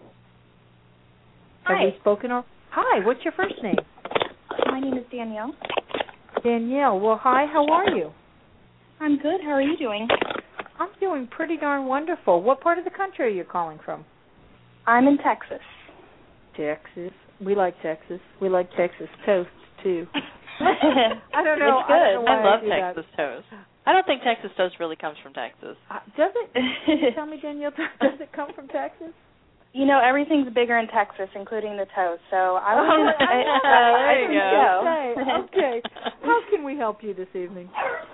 Speaker 11: Hi.
Speaker 2: Have we spoken? Or- Hi, what's your first name?
Speaker 11: My name is Danielle.
Speaker 2: Danielle. Well, hi, how are you?
Speaker 11: I'm good. How are you doing?
Speaker 2: I'm doing pretty darn wonderful. What part of the country are you calling from?
Speaker 11: I'm in Texas.
Speaker 2: Texas. We like Texas. We like Texas toast too. I don't know.
Speaker 3: It's good.
Speaker 2: I, don't know
Speaker 3: I love
Speaker 2: I
Speaker 3: Texas that. toast. I don't think Texas toast really comes from Texas.
Speaker 2: Uh, does it? Can you tell me, Danielle, does it come from Texas?
Speaker 11: You know, everything's bigger in Texas, including the toast. So I
Speaker 2: Oh,
Speaker 11: would.
Speaker 2: I, I,
Speaker 11: uh,
Speaker 2: there you go.
Speaker 11: go.
Speaker 2: Okay. How can we help you this evening?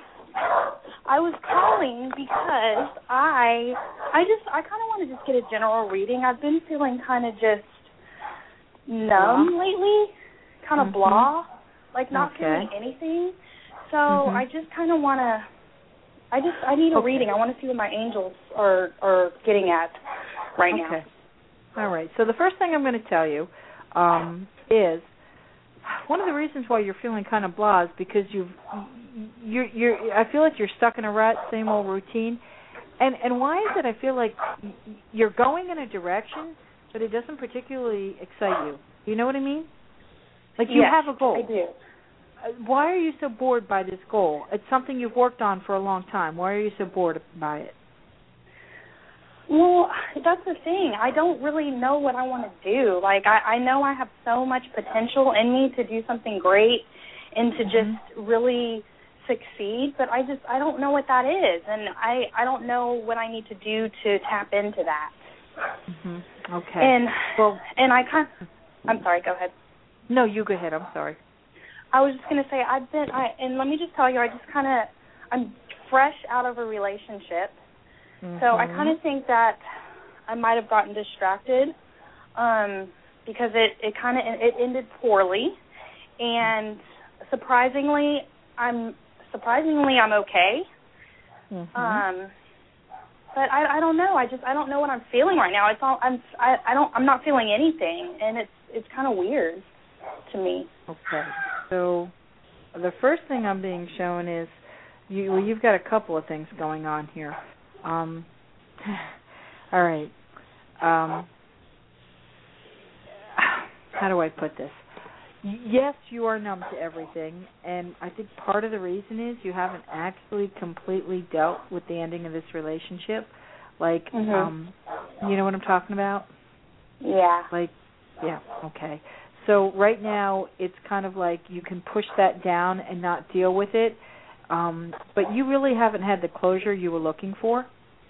Speaker 11: I was calling because I, I just, I kind of want to just get a general reading. I've been feeling kind of just numb blah. lately, kind of mm-hmm. blah, like not
Speaker 2: okay.
Speaker 11: feeling anything. So
Speaker 2: mm-hmm.
Speaker 11: I just kind of want to. I just, I need a
Speaker 2: okay.
Speaker 11: reading. I want to see what my angels are are getting at right
Speaker 2: okay.
Speaker 11: now.
Speaker 2: Okay. All right. So the first thing I'm going to tell you um, is one of the reasons why you're feeling kind of blah is because you've you're you're. I feel like you're stuck in a rut, same old routine. And and why is it? I feel like you're going in a direction, but it doesn't particularly excite you. You know what I mean? Like you
Speaker 11: yes,
Speaker 2: have a goal.
Speaker 11: I do.
Speaker 2: Why are you so bored by this goal? It's something you've worked on for a long time. Why are you so bored by it?
Speaker 11: Well, that's the thing. I don't really know what I want to do. Like, I, I know I have so much potential in me to do something great and to
Speaker 2: mm-hmm.
Speaker 11: just really succeed, but I just, I don't know what that is. And I, I don't know what I need to do to tap into that.
Speaker 2: Mm-hmm. Okay.
Speaker 11: And,
Speaker 2: well,
Speaker 11: and I kind of, I'm sorry, go ahead.
Speaker 2: No, you go ahead. I'm sorry.
Speaker 11: I was just going to say, I've been, I, and let me just tell you, I just kind of, I'm fresh out of a relationship.
Speaker 2: Mm-hmm.
Speaker 11: So I kind of think that I might have gotten distracted um, because it, it kind of it ended poorly, and surprisingly, I'm surprisingly I'm okay.
Speaker 2: Mm-hmm.
Speaker 11: Um, but I, I don't know. I just I don't know what I'm feeling right now. It's all I'm I, I don't I'm not feeling anything, and it's it's kind of weird to me.
Speaker 2: Okay. So the first thing I'm being shown is you well, you've got a couple of things going on here. Um, all right. Um, how do I put this? Yes, you are numb to everything, and I think part of the reason is you haven't actually completely dealt with the ending of this relationship. Like,
Speaker 11: mm-hmm.
Speaker 2: um, you know what I'm talking about?
Speaker 11: Yeah.
Speaker 2: Like, yeah, okay. So right now it's kind of like you can push that down and not deal with it. Um, but you really haven't had the closure you were looking for.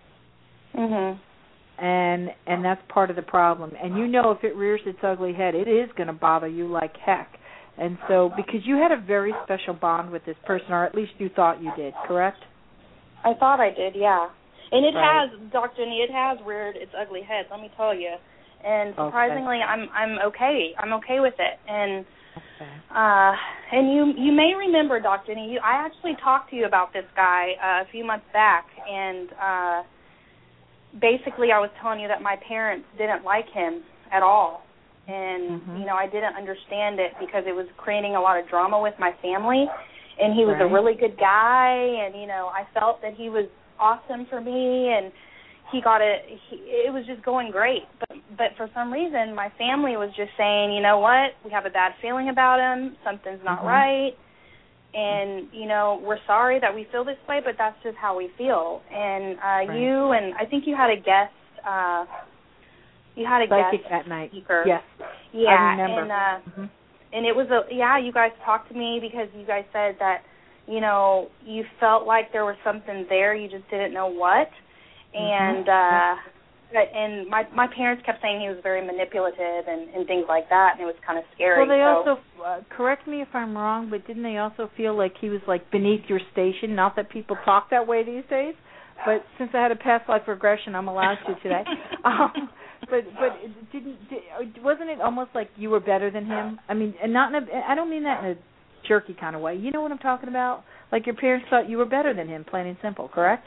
Speaker 11: Mhm.
Speaker 2: And and that's part of the problem. And you know if it rears its ugly head, it is going to bother you like heck. And so because you had a very special bond with this person, or at least you thought you did, correct?
Speaker 11: I thought I did, yeah. And it
Speaker 2: right.
Speaker 11: has, Doctor Jenny, it has reared its ugly head, let me tell you. And surprisingly,
Speaker 2: okay.
Speaker 11: I'm I'm okay. I'm okay with it. And
Speaker 2: okay.
Speaker 11: uh, and you you may remember, Doctor Jenny, you, I actually talked to you about this guy uh, a few months back, and uh, basically I was telling you that my parents didn't like him at all. And,
Speaker 2: mm-hmm.
Speaker 11: you know, I didn't understand it because it was creating a lot of drama with my family. And he was
Speaker 2: right.
Speaker 11: a really good guy, and, you know, I felt that he was awesome for me, and he got a, he, it was just going great. But but for some reason, my family was just saying, you know what, we have a bad feeling about him, something's not
Speaker 2: mm-hmm.
Speaker 11: right, and, you know, we're sorry that we feel this way, but that's just how we feel. And uh,
Speaker 2: right.
Speaker 11: you, and I think you had a guest, uh, you had a
Speaker 2: Psychic
Speaker 11: guest
Speaker 2: at night.
Speaker 11: speaker.
Speaker 2: Yes,
Speaker 11: yeah,
Speaker 2: I remember.
Speaker 11: And, uh,
Speaker 2: mm-hmm.
Speaker 11: and it was a, yeah, you guys talked to me because you guys said that, you know, you felt like there was something there, you just didn't know what. And uh, and my my parents kept saying he was very manipulative and, and things like that, and it was kind of scary.
Speaker 2: Well, they
Speaker 11: so.
Speaker 2: also, uh, correct me if I'm wrong, but didn't they also feel like he was like beneath your station? Not that people talk that way these days, but since I had a past life regression, I'm allowed to today. um, but but didn't did, wasn't it almost like you were better than him? I mean, and not in a, I don't mean that in a jerky kind of way. You know what I'm talking about? Like your parents thought you were better than him, plain and simple, correct?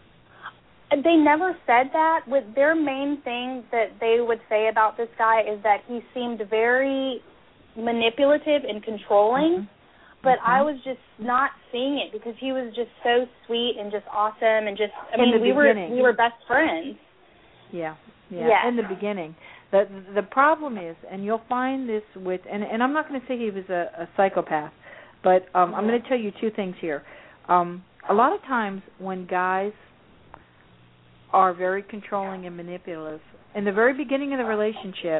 Speaker 11: They never said that. With their main thing that they would say about this guy is that he seemed very manipulative and controlling, mm-hmm. but mm-hmm. I was just not seeing it because he was just so sweet and just awesome and just I
Speaker 2: in
Speaker 11: mean we
Speaker 2: beginning.
Speaker 11: were we were best friends.
Speaker 2: Yeah. Yeah.
Speaker 11: Yes.
Speaker 2: In the beginning. The the problem is, and you'll find this with and, and I'm not going to say he was a, a psychopath, but um, mm-hmm. I'm going to tell you two things here. Um, a lot of times when guys are very controlling and manipulative, in the very beginning of the relationship,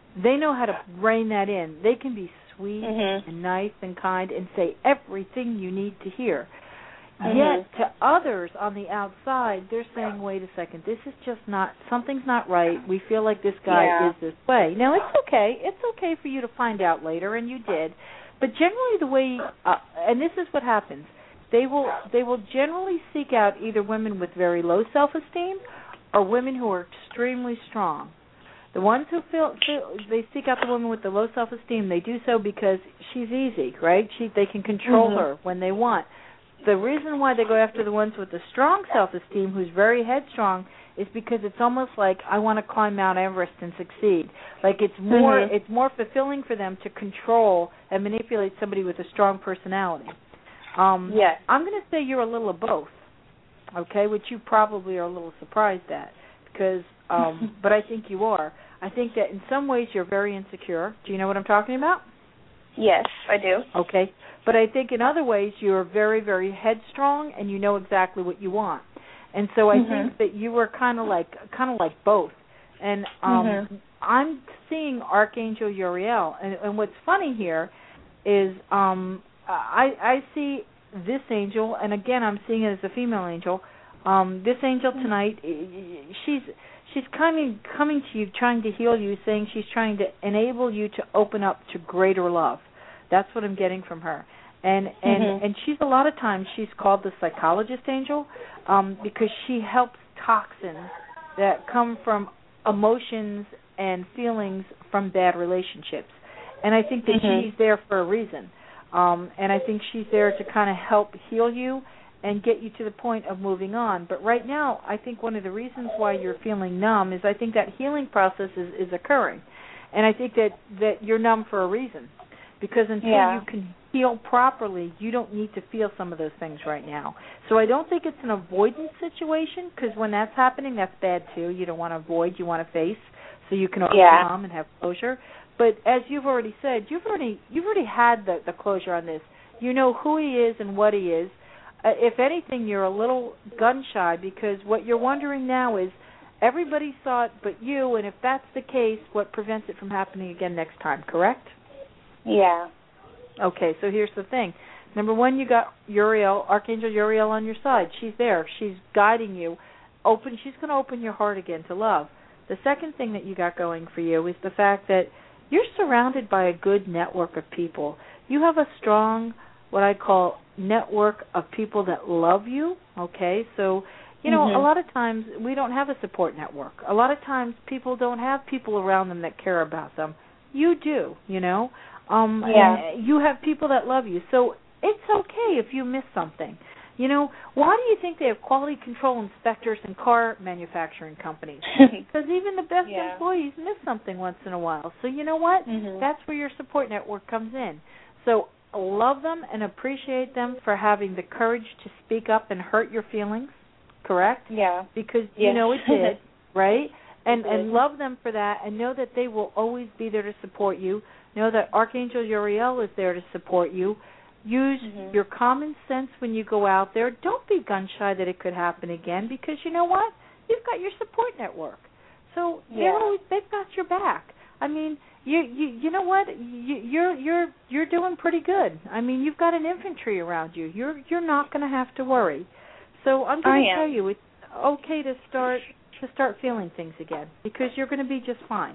Speaker 2: They know how to rein that in. They can be sweet
Speaker 11: mm-hmm.
Speaker 2: and nice and kind and say everything you need to hear.
Speaker 11: Mm-hmm.
Speaker 2: Yet to others on the outside, they're saying, wait a second, this is just not, something's not right. We feel like this guy
Speaker 11: yeah.
Speaker 2: is this way. Now, it's okay. It's okay for you to find out later, and you did. But generally the way, uh, and this is what happens, they will they will generally seek out either women with very low self-esteem or women who are extremely strong. The ones who feel, feel they seek out the woman with the low self-esteem, they do so because she's easy, right? She They can control
Speaker 11: mm-hmm.
Speaker 2: her when they want. The reason why they go after the ones with the strong self-esteem, who's very headstrong, is because it's almost like I want to climb Mount Everest and succeed. Like it's more
Speaker 11: mm-hmm.
Speaker 2: it's more fulfilling for them to control and manipulate somebody with a strong personality. Um,
Speaker 11: yes.
Speaker 2: I'm going to say you're a little of both, okay, which you probably are a little surprised at, because, um, but I think you are. I think that in some ways you're very insecure. Do you know what I'm talking about?
Speaker 11: Yes, I do.
Speaker 2: Okay. But I think in other ways you're very, very headstrong and you know exactly what you want. And so I
Speaker 11: mm-hmm.
Speaker 2: think that you were kind of like kind of like both. And um,
Speaker 11: mm-hmm.
Speaker 2: I'm seeing Archangel Uriel. And, and what's funny here is um, I, I see this angel, and again I'm seeing it as a female angel. Um, this angel tonight, she's she's coming coming to you, trying to heal you, saying she's trying to enable you to open up to greater love. That's what I'm getting from her. And and,
Speaker 11: mm-hmm.
Speaker 2: and she's a lot of times she's called the psychologist angel um, because she helps toxins that come from emotions and feelings from bad relationships. And I think that
Speaker 11: mm-hmm.
Speaker 2: she's there for a reason. Um, and I think she's there to kind of help heal you and get you to the point of moving on. But right now, I think one of the reasons why you're feeling numb is I think that healing process is, is occurring. And I think that, that you're numb for a reason. Because until
Speaker 11: yeah.
Speaker 2: you can heal properly, you don't need to feel some of those things right now. So I don't think it's an avoidance situation, because when that's happening, that's bad too. You don't want to avoid, you want to face, so you can overcome
Speaker 11: yeah.
Speaker 2: and have closure. But as you've already said, you've already you've already had the, the closure on this. You know who he is and what he is. Uh, if anything, you're a little gun shy, because what you're wondering now is everybody saw it but you, and if that's the case, what prevents it from happening again next time, correct?
Speaker 11: Yeah.
Speaker 2: Okay, so here's the thing. Number one, you got Uriel, Archangel Uriel on your side. She's there. She's guiding you. Open. She's going to open your heart again to love. The second thing that you got going for you is the fact that you're surrounded by a good network of people. You have a strong, what I call, network of people that love you, okay? So, you know,
Speaker 11: mm-hmm.
Speaker 2: a lot of times we don't have a support network. A lot of times people don't have people around them that care about them. You do, you know. Um,
Speaker 11: yeah.
Speaker 2: And you have people that love you. So it's okay if you miss something. You know, why do you think they have quality control inspectors and car manufacturing companies? Because even the best
Speaker 11: yeah.
Speaker 2: employees miss something once in a while. So you know what?
Speaker 11: Mm-hmm.
Speaker 2: That's where your support network comes in. So love them and appreciate them for having the courage to speak up and hurt your feelings, correct?
Speaker 11: Yeah.
Speaker 2: Because
Speaker 11: yes.
Speaker 2: you know it did, right? And
Speaker 11: it
Speaker 2: and
Speaker 11: did.
Speaker 2: love them for that, and know that they will always be there to support you. Know that Archangel Uriel is there to support you. Use
Speaker 11: mm-hmm.
Speaker 2: your common sense when you go out there. Don't be gun-shy that it could happen again, because you know what? You've got your support network. So
Speaker 11: yeah.
Speaker 2: they're always, they've got your back. I mean, you you you know what? You, you're you're you're doing pretty good. I mean, you've got an infantry around you. You're you're not going to have to worry. So I'm going to tell you, it's okay to start to start feeling things again, because you're going to be just fine.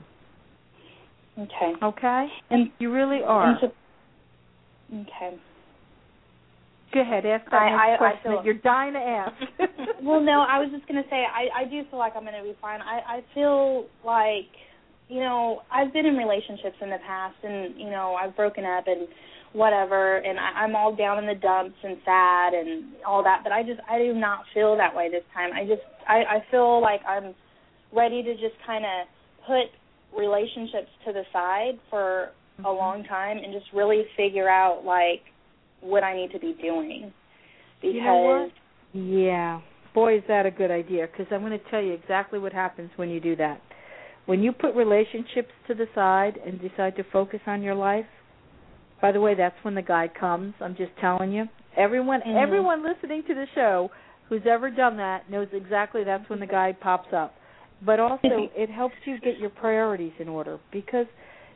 Speaker 11: Okay.
Speaker 2: Okay?
Speaker 11: And
Speaker 2: you really are.
Speaker 11: So, okay.
Speaker 2: Go ahead, ask that
Speaker 11: I,
Speaker 2: next
Speaker 11: I,
Speaker 2: question
Speaker 11: I feel,
Speaker 2: that you're dying to ask.
Speaker 11: Well, no, I was just going to say, I, I do feel like I'm going to be fine. I, I feel like, you know, I've been in relationships in the past, and, you know, I've broken up and whatever, and I, I'm all down in the dumps and sad and all that, but I just, I do not feel that way this time. I just, I, I feel like I'm ready to just kind of put relationships to the side for a long time and just really figure out, like, what I need to be doing. Because
Speaker 2: you know what? Yeah. Boy, is that a good idea, because I'm going to tell you exactly what happens when you do that. When you put relationships to the side and decide to focus on your life, by the way, that's when the guide comes. I'm just telling you. Everyone
Speaker 11: mm-hmm.
Speaker 2: everyone listening to the show who's ever done that knows exactly that's when the guide pops up. But also, it helps you get your priorities in order, because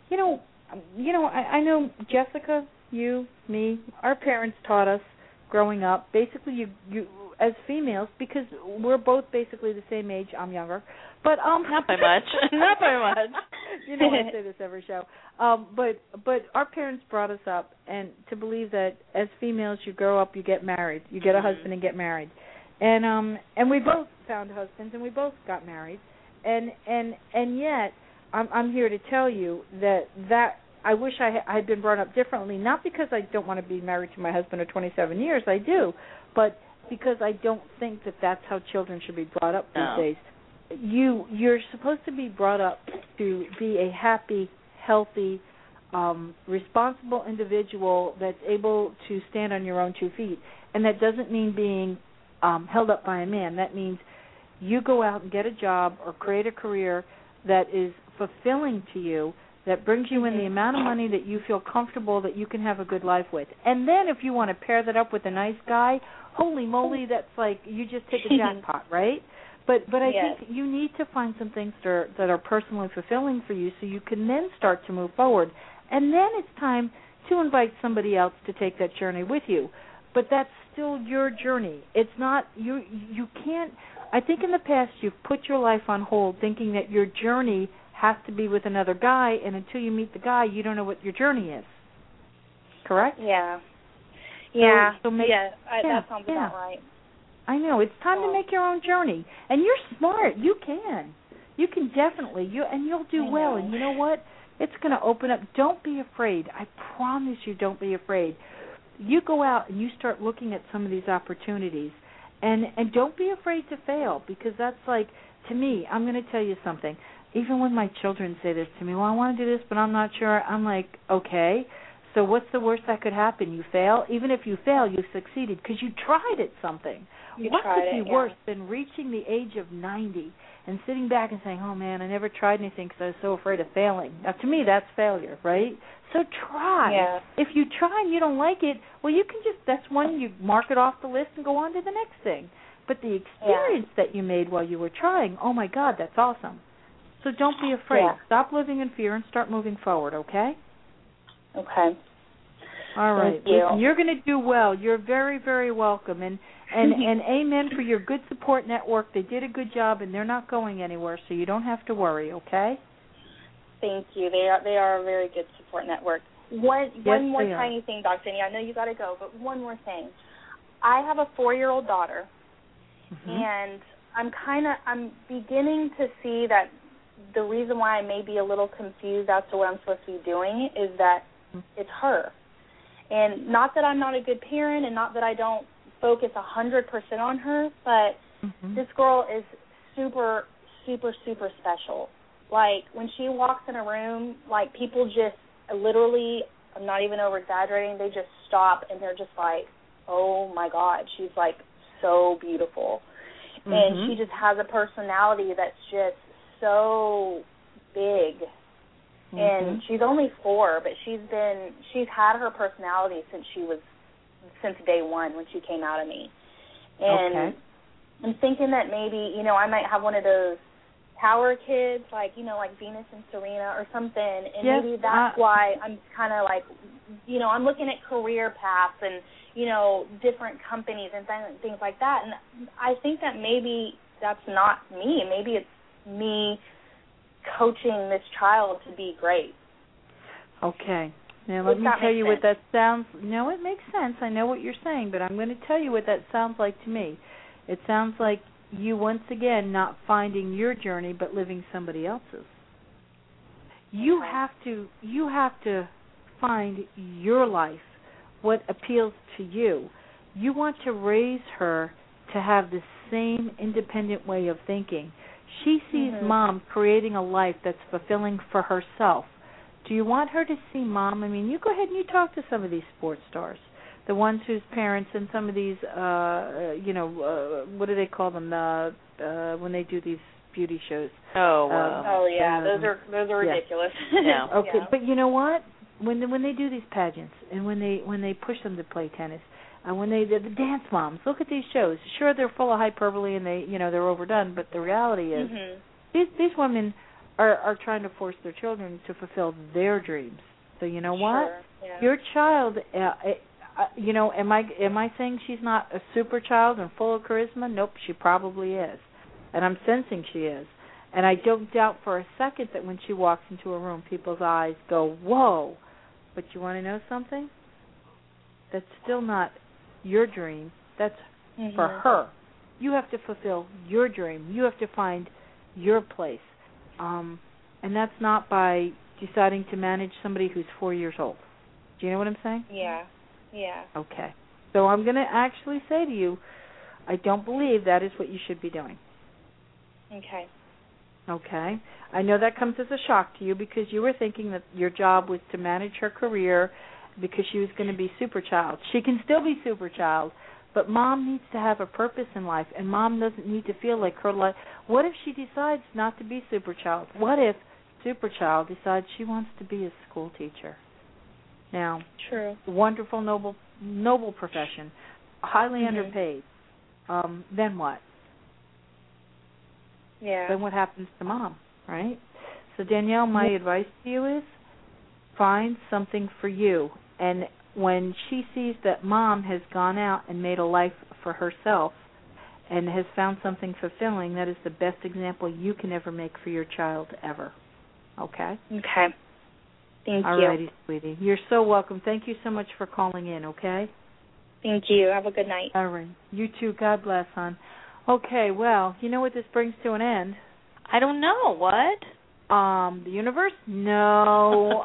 Speaker 2: you know, you know, I, I know Jessica, you, me, our parents taught us growing up. Basically, you, you as females, because we're both basically the same age. I'm younger, but um,
Speaker 3: not by much,
Speaker 2: not by much. You know, I say this every show. Um, but but our parents brought us up, and to believe that as females, you grow up, you get married, you get a husband and get married, and um, and we both found husbands, and we both got married, and and and yet, I'm I'm here to tell you that that. I wish I had been brought up differently, not because I don't want to be married to my husband of twenty-seven years, I do, but because I don't think that that's how children should be brought up these
Speaker 3: no.
Speaker 2: days. You, you're supposed to be brought up to be a happy, healthy, um, responsible individual that's able to stand on your own two feet, and that doesn't mean being um, held up by a man. That means you go out and get a job or create a career that is fulfilling to you, that brings you in the amount of money that you feel comfortable that you can have a good life with. And then if you want to pair that up with a nice guy, holy moly, that's like you just take a jackpot, right? But but I
Speaker 11: yes.
Speaker 2: think you need to find some things that are, that are personally fulfilling for you so you can then start to move forward. And then it's time to invite somebody else to take that journey with you. But that's still your journey. It's not, you you can't, I think in the past you've put your life on hold thinking that your journey has to be with another guy, and until you meet the guy, you don't know what your journey is. Correct?
Speaker 11: Yeah. Yeah.
Speaker 2: So, so make,
Speaker 11: yeah, I,
Speaker 2: yeah.
Speaker 11: That sounds
Speaker 2: yeah.
Speaker 11: about right.
Speaker 2: I know. It's time
Speaker 11: oh.
Speaker 2: to make your own journey. And you're smart. You can. You can definitely. You And you'll do
Speaker 11: I
Speaker 2: well.
Speaker 11: know.
Speaker 2: And you know what? It's going to open up. Don't be afraid. I promise you, don't be afraid. You go out and you start looking at some of these opportunities. And, and don't be afraid to fail, because that's like, to me, I'm going to tell you something. Even when my children say this to me, well, I want to do this, but I'm not sure. I'm like, okay, so what's the worst that could happen? You fail? Even if you fail, you succeeded because you tried at something.
Speaker 11: You
Speaker 2: what
Speaker 11: tried
Speaker 2: could be
Speaker 11: it, yeah.
Speaker 2: worse than reaching the age of ninety and sitting back and saying, oh, man, I never tried anything because I was so afraid of failing? Now, to me, that's failure, right? So try.
Speaker 11: Yeah.
Speaker 2: If you try and you don't like it, well, you can just, that's one, you mark it off the list and go on to the next thing. But the experience
Speaker 11: yeah.
Speaker 2: that you made while you were trying, oh, my God, that's awesome. So don't be afraid.
Speaker 11: Yeah.
Speaker 2: Stop living in fear and start moving forward, okay?
Speaker 11: Okay.
Speaker 2: All right.
Speaker 11: Thank you.
Speaker 2: Listen, you're going to do well. You're very, very welcome. And, and, and amen for your good support network. They did a good job, and they're not going anywhere, so you don't have to worry, okay?
Speaker 11: Thank you. They are they are a very good support network. One
Speaker 2: yes,
Speaker 11: one more
Speaker 2: they
Speaker 11: tiny
Speaker 2: are.
Speaker 11: thing, Doctor Cindy. I know you got to go, but one more thing. I have a four-year-old daughter, mm-hmm. and I'm kind of I'm beginning to see that the reason why I may be a little confused as to what I'm supposed to be doing is that it's her. And not that I'm not a good parent and not that I don't focus one hundred percent on her, but mm-hmm. this girl is super, super, super special. Like, when she walks in a room, like, people just literally, I'm not even over-exaggerating, they just stop and they're just like, oh, my God, she's, like, so beautiful. Mm-hmm. And she just has a personality that's just so big, mm-hmm. and she's only four, but she's been she's had her personality since she was since day one when she came out of me. And
Speaker 2: okay.
Speaker 11: I'm thinking that maybe, you know, I might have one of those power kids, like, you know, like Venus and Serena or something, and
Speaker 2: yes,
Speaker 11: maybe that's
Speaker 2: uh,
Speaker 11: why I'm kind of like, you know, I'm looking at career paths and, you know, different companies and th- things like that, and I think that maybe that's not me. Maybe it's me coaching this child to be great.
Speaker 2: Okay. Now let
Speaker 11: Does
Speaker 2: me
Speaker 11: that
Speaker 2: tell
Speaker 11: make
Speaker 2: you
Speaker 11: sense?
Speaker 2: what that sounds. No, it makes sense. I know what you're saying, but I'm going to tell you what that sounds like to me. It sounds like you once again not finding your journey, but living somebody else's. You
Speaker 11: okay.
Speaker 2: have to. You have to find your life, what appeals to you. You want to raise her to have the same independent way of thinking. She sees
Speaker 11: mm-hmm.
Speaker 2: mom creating a life that's fulfilling for herself. Do you want her to see mom? I mean, you go ahead and you talk to some of these sports stars, the ones whose parents and some of these, uh, you know, uh, what do they call them uh, uh, when they do these beauty shows?
Speaker 3: Oh, wow.
Speaker 11: Um, oh yeah,
Speaker 2: um,
Speaker 11: those are those are
Speaker 2: yeah.
Speaker 11: ridiculous.
Speaker 3: Yeah.
Speaker 2: Okay,
Speaker 11: yeah.
Speaker 2: but you know what? When they, when they do these pageants and when they when they push them to play tennis, uh, when they the, the dance moms look at these shows, sure they're full of hyperbole and they you know they're overdone, but the reality is
Speaker 11: mm-hmm.
Speaker 2: these these women are, are trying to force their children to fulfill their dreams. So you know what?
Speaker 11: Sure, yeah.
Speaker 2: Your child, uh, uh, you know, am I am I saying she's not a super child and full of charisma? Nope, she probably is. And I'm sensing she is. And I don't doubt for a second that when she walks into a room, people's eyes go, whoa. But you want to know something? That's still not your dream. That's
Speaker 11: mm-hmm.
Speaker 2: for her. You have to fulfill your dream. You have to find your place. Um, and that's not by deciding to manage somebody who's four years old. Do you know what I'm saying?
Speaker 11: Yeah, yeah.
Speaker 2: Okay. So I'm going to actually say to you, I don't believe that is what you should be doing.
Speaker 11: Okay.
Speaker 2: Okay. I know that comes as a shock to you because you were thinking that your job was to manage her career because she was going to be super child. She can still be super child, but mom needs to have a purpose in life, and mom doesn't need to feel like her life. What if she decides not to be super child? What if super child decides she wants to be a school teacher? Now,
Speaker 11: true.
Speaker 2: Wonderful, noble, noble profession, highly
Speaker 11: mm-hmm.
Speaker 2: underpaid. Um, then what?
Speaker 11: Yeah.
Speaker 2: Then what happens to mom, right? So, Danielle, my mm-hmm. advice to you is find something for you. And when she sees that mom has gone out and made a life for herself and has found something fulfilling, that is the best example you can ever make for your child ever. Okay?
Speaker 11: Okay. Thank
Speaker 2: All
Speaker 11: you.
Speaker 2: righty, sweetie. You're so welcome. Thank you so much for calling in, okay?
Speaker 11: Thank you. Have a good night.
Speaker 2: All right. You too. God bless, hon. Okay, well, you know what this brings to an end?
Speaker 3: I don't know. What?
Speaker 2: Um, the universe? No.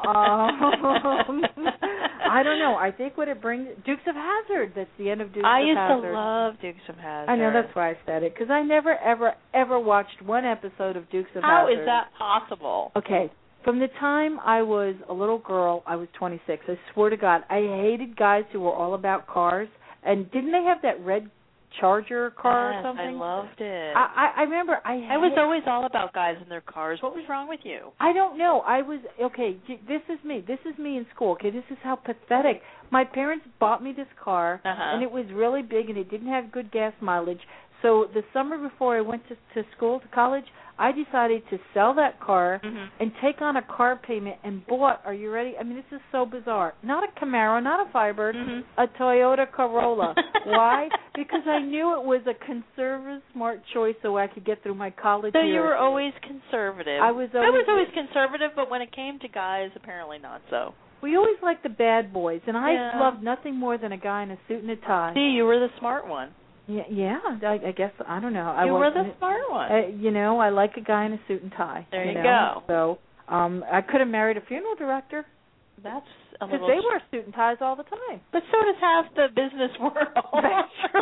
Speaker 2: um, I don't know. I think what it brings... Dukes of Hazzard. That's the end of Dukes
Speaker 3: I
Speaker 2: of
Speaker 3: used
Speaker 2: Hazzard.
Speaker 3: to love Dukes of Hazzard.
Speaker 2: I know, that's why I said it, because I never, ever, ever watched one episode of Dukes of
Speaker 3: How
Speaker 2: Hazzard.
Speaker 3: is that possible?
Speaker 2: Okay. From the time I was a little girl, I was twenty-six. I swear to God, I hated guys who were all about cars. And didn't they have that red Charger car
Speaker 3: yes,
Speaker 2: or something?
Speaker 3: I loved it.
Speaker 2: I, I, I remember I
Speaker 3: I was always all about guys in their cars. What was wrong with you?
Speaker 2: I don't know. I was, okay, this is me. This is me in school, okay? This is how pathetic. My parents bought me this car,
Speaker 3: uh-huh.
Speaker 2: and it was really big, and it didn't have good gas mileage. So the summer before I went to, to school, to college, I decided to sell that car
Speaker 3: mm-hmm.
Speaker 2: and take on a car payment and bought, are you ready? I mean, this is so bizarre. Not a Camaro, not a Firebird,
Speaker 3: mm-hmm.
Speaker 2: a Toyota Corolla. Why? Because I knew it was a conservative, smart choice so I could get through my college
Speaker 3: so
Speaker 2: years.
Speaker 3: you were always conservative.
Speaker 2: I was always,
Speaker 3: I was always conservative, but when it came to guys, apparently not so.
Speaker 2: We always liked the bad boys, and I
Speaker 3: yeah.
Speaker 2: loved nothing more than a guy in a suit and a tie.
Speaker 3: See, you were the smart one.
Speaker 2: Yeah, yeah. I, I guess I don't know.
Speaker 3: You
Speaker 2: I
Speaker 3: were the smart one.
Speaker 2: Uh, you know, I like a guy in a suit and tie.
Speaker 3: There you,
Speaker 2: you
Speaker 3: know?
Speaker 2: go. So, um, I could have married a funeral director.
Speaker 3: That's a
Speaker 2: because
Speaker 3: little.
Speaker 2: they wear suit and ties all the time.
Speaker 3: But so does half the business world.
Speaker 2: That's true.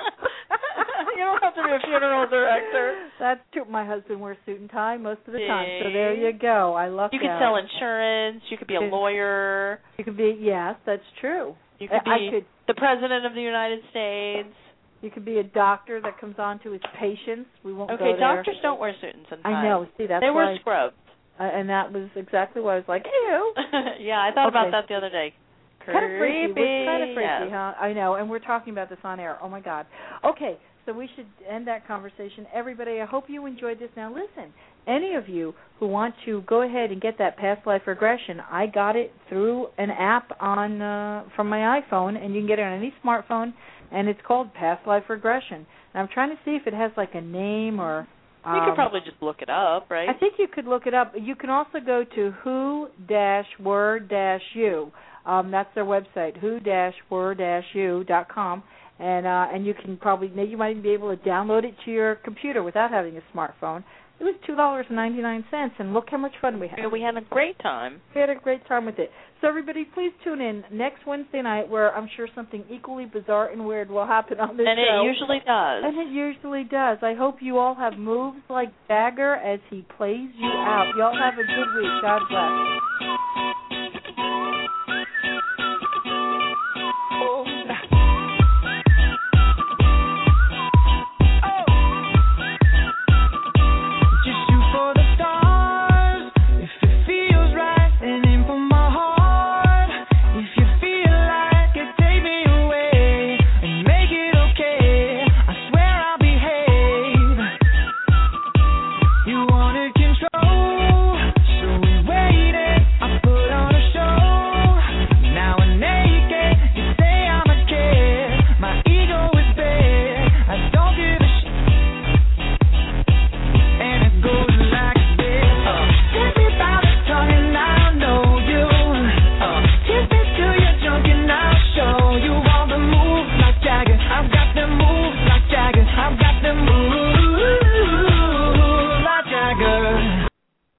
Speaker 3: You don't have to be a funeral director.
Speaker 2: That's true. My husband wears suit and tie most of the
Speaker 3: See?
Speaker 2: time. So there you go. I love.
Speaker 3: You could sell insurance. You could be a lawyer.
Speaker 2: You could be. Yes, that's true.
Speaker 3: You could be
Speaker 2: I could,
Speaker 3: the president of the United States.
Speaker 2: You could be a doctor that comes on to his patients. We won't
Speaker 3: okay,
Speaker 2: go there.
Speaker 3: doctors don't wear suits and ties.
Speaker 2: I know. See, that's
Speaker 3: they
Speaker 2: why
Speaker 3: wear scrubs.
Speaker 2: Uh, and that was exactly what I was like, ew.
Speaker 3: Yeah, I thought
Speaker 2: okay.
Speaker 3: about that the other day.
Speaker 2: Kind of freaky.
Speaker 3: Creepy.
Speaker 2: Kind of freaky,
Speaker 3: yes.
Speaker 2: huh? I know, and we're talking about this on air. Oh, my God. Okay, so we should end that conversation. Everybody, I hope you enjoyed this. Now, listen, any of you who want to go ahead and get that past life regression, I got it through an app on uh, from my iPhone, and you can get it on any smartphone, and it's called Past Life Regression. And I'm trying to see if it has, like, a name or...
Speaker 3: You could probably just look it up, right?
Speaker 2: I think you could look it up. You can also go to who dash were dash you. Um, that's their website, who dash were dash you dot com, and uh, and you can probably you might even be able to download it to your computer without having a smartphone. It was two dollars and ninety nine cents, and look how much fun we had.
Speaker 3: Yeah, we had a great time.
Speaker 2: We had a great time with it. So everybody, please tune in next Wednesday night, where I'm sure something equally bizarre and weird will happen on this
Speaker 3: and
Speaker 2: show.
Speaker 3: And it usually does.
Speaker 2: And it usually does. I hope you all have moves like Dagger as he plays you out. Y'all have a good week. God bless.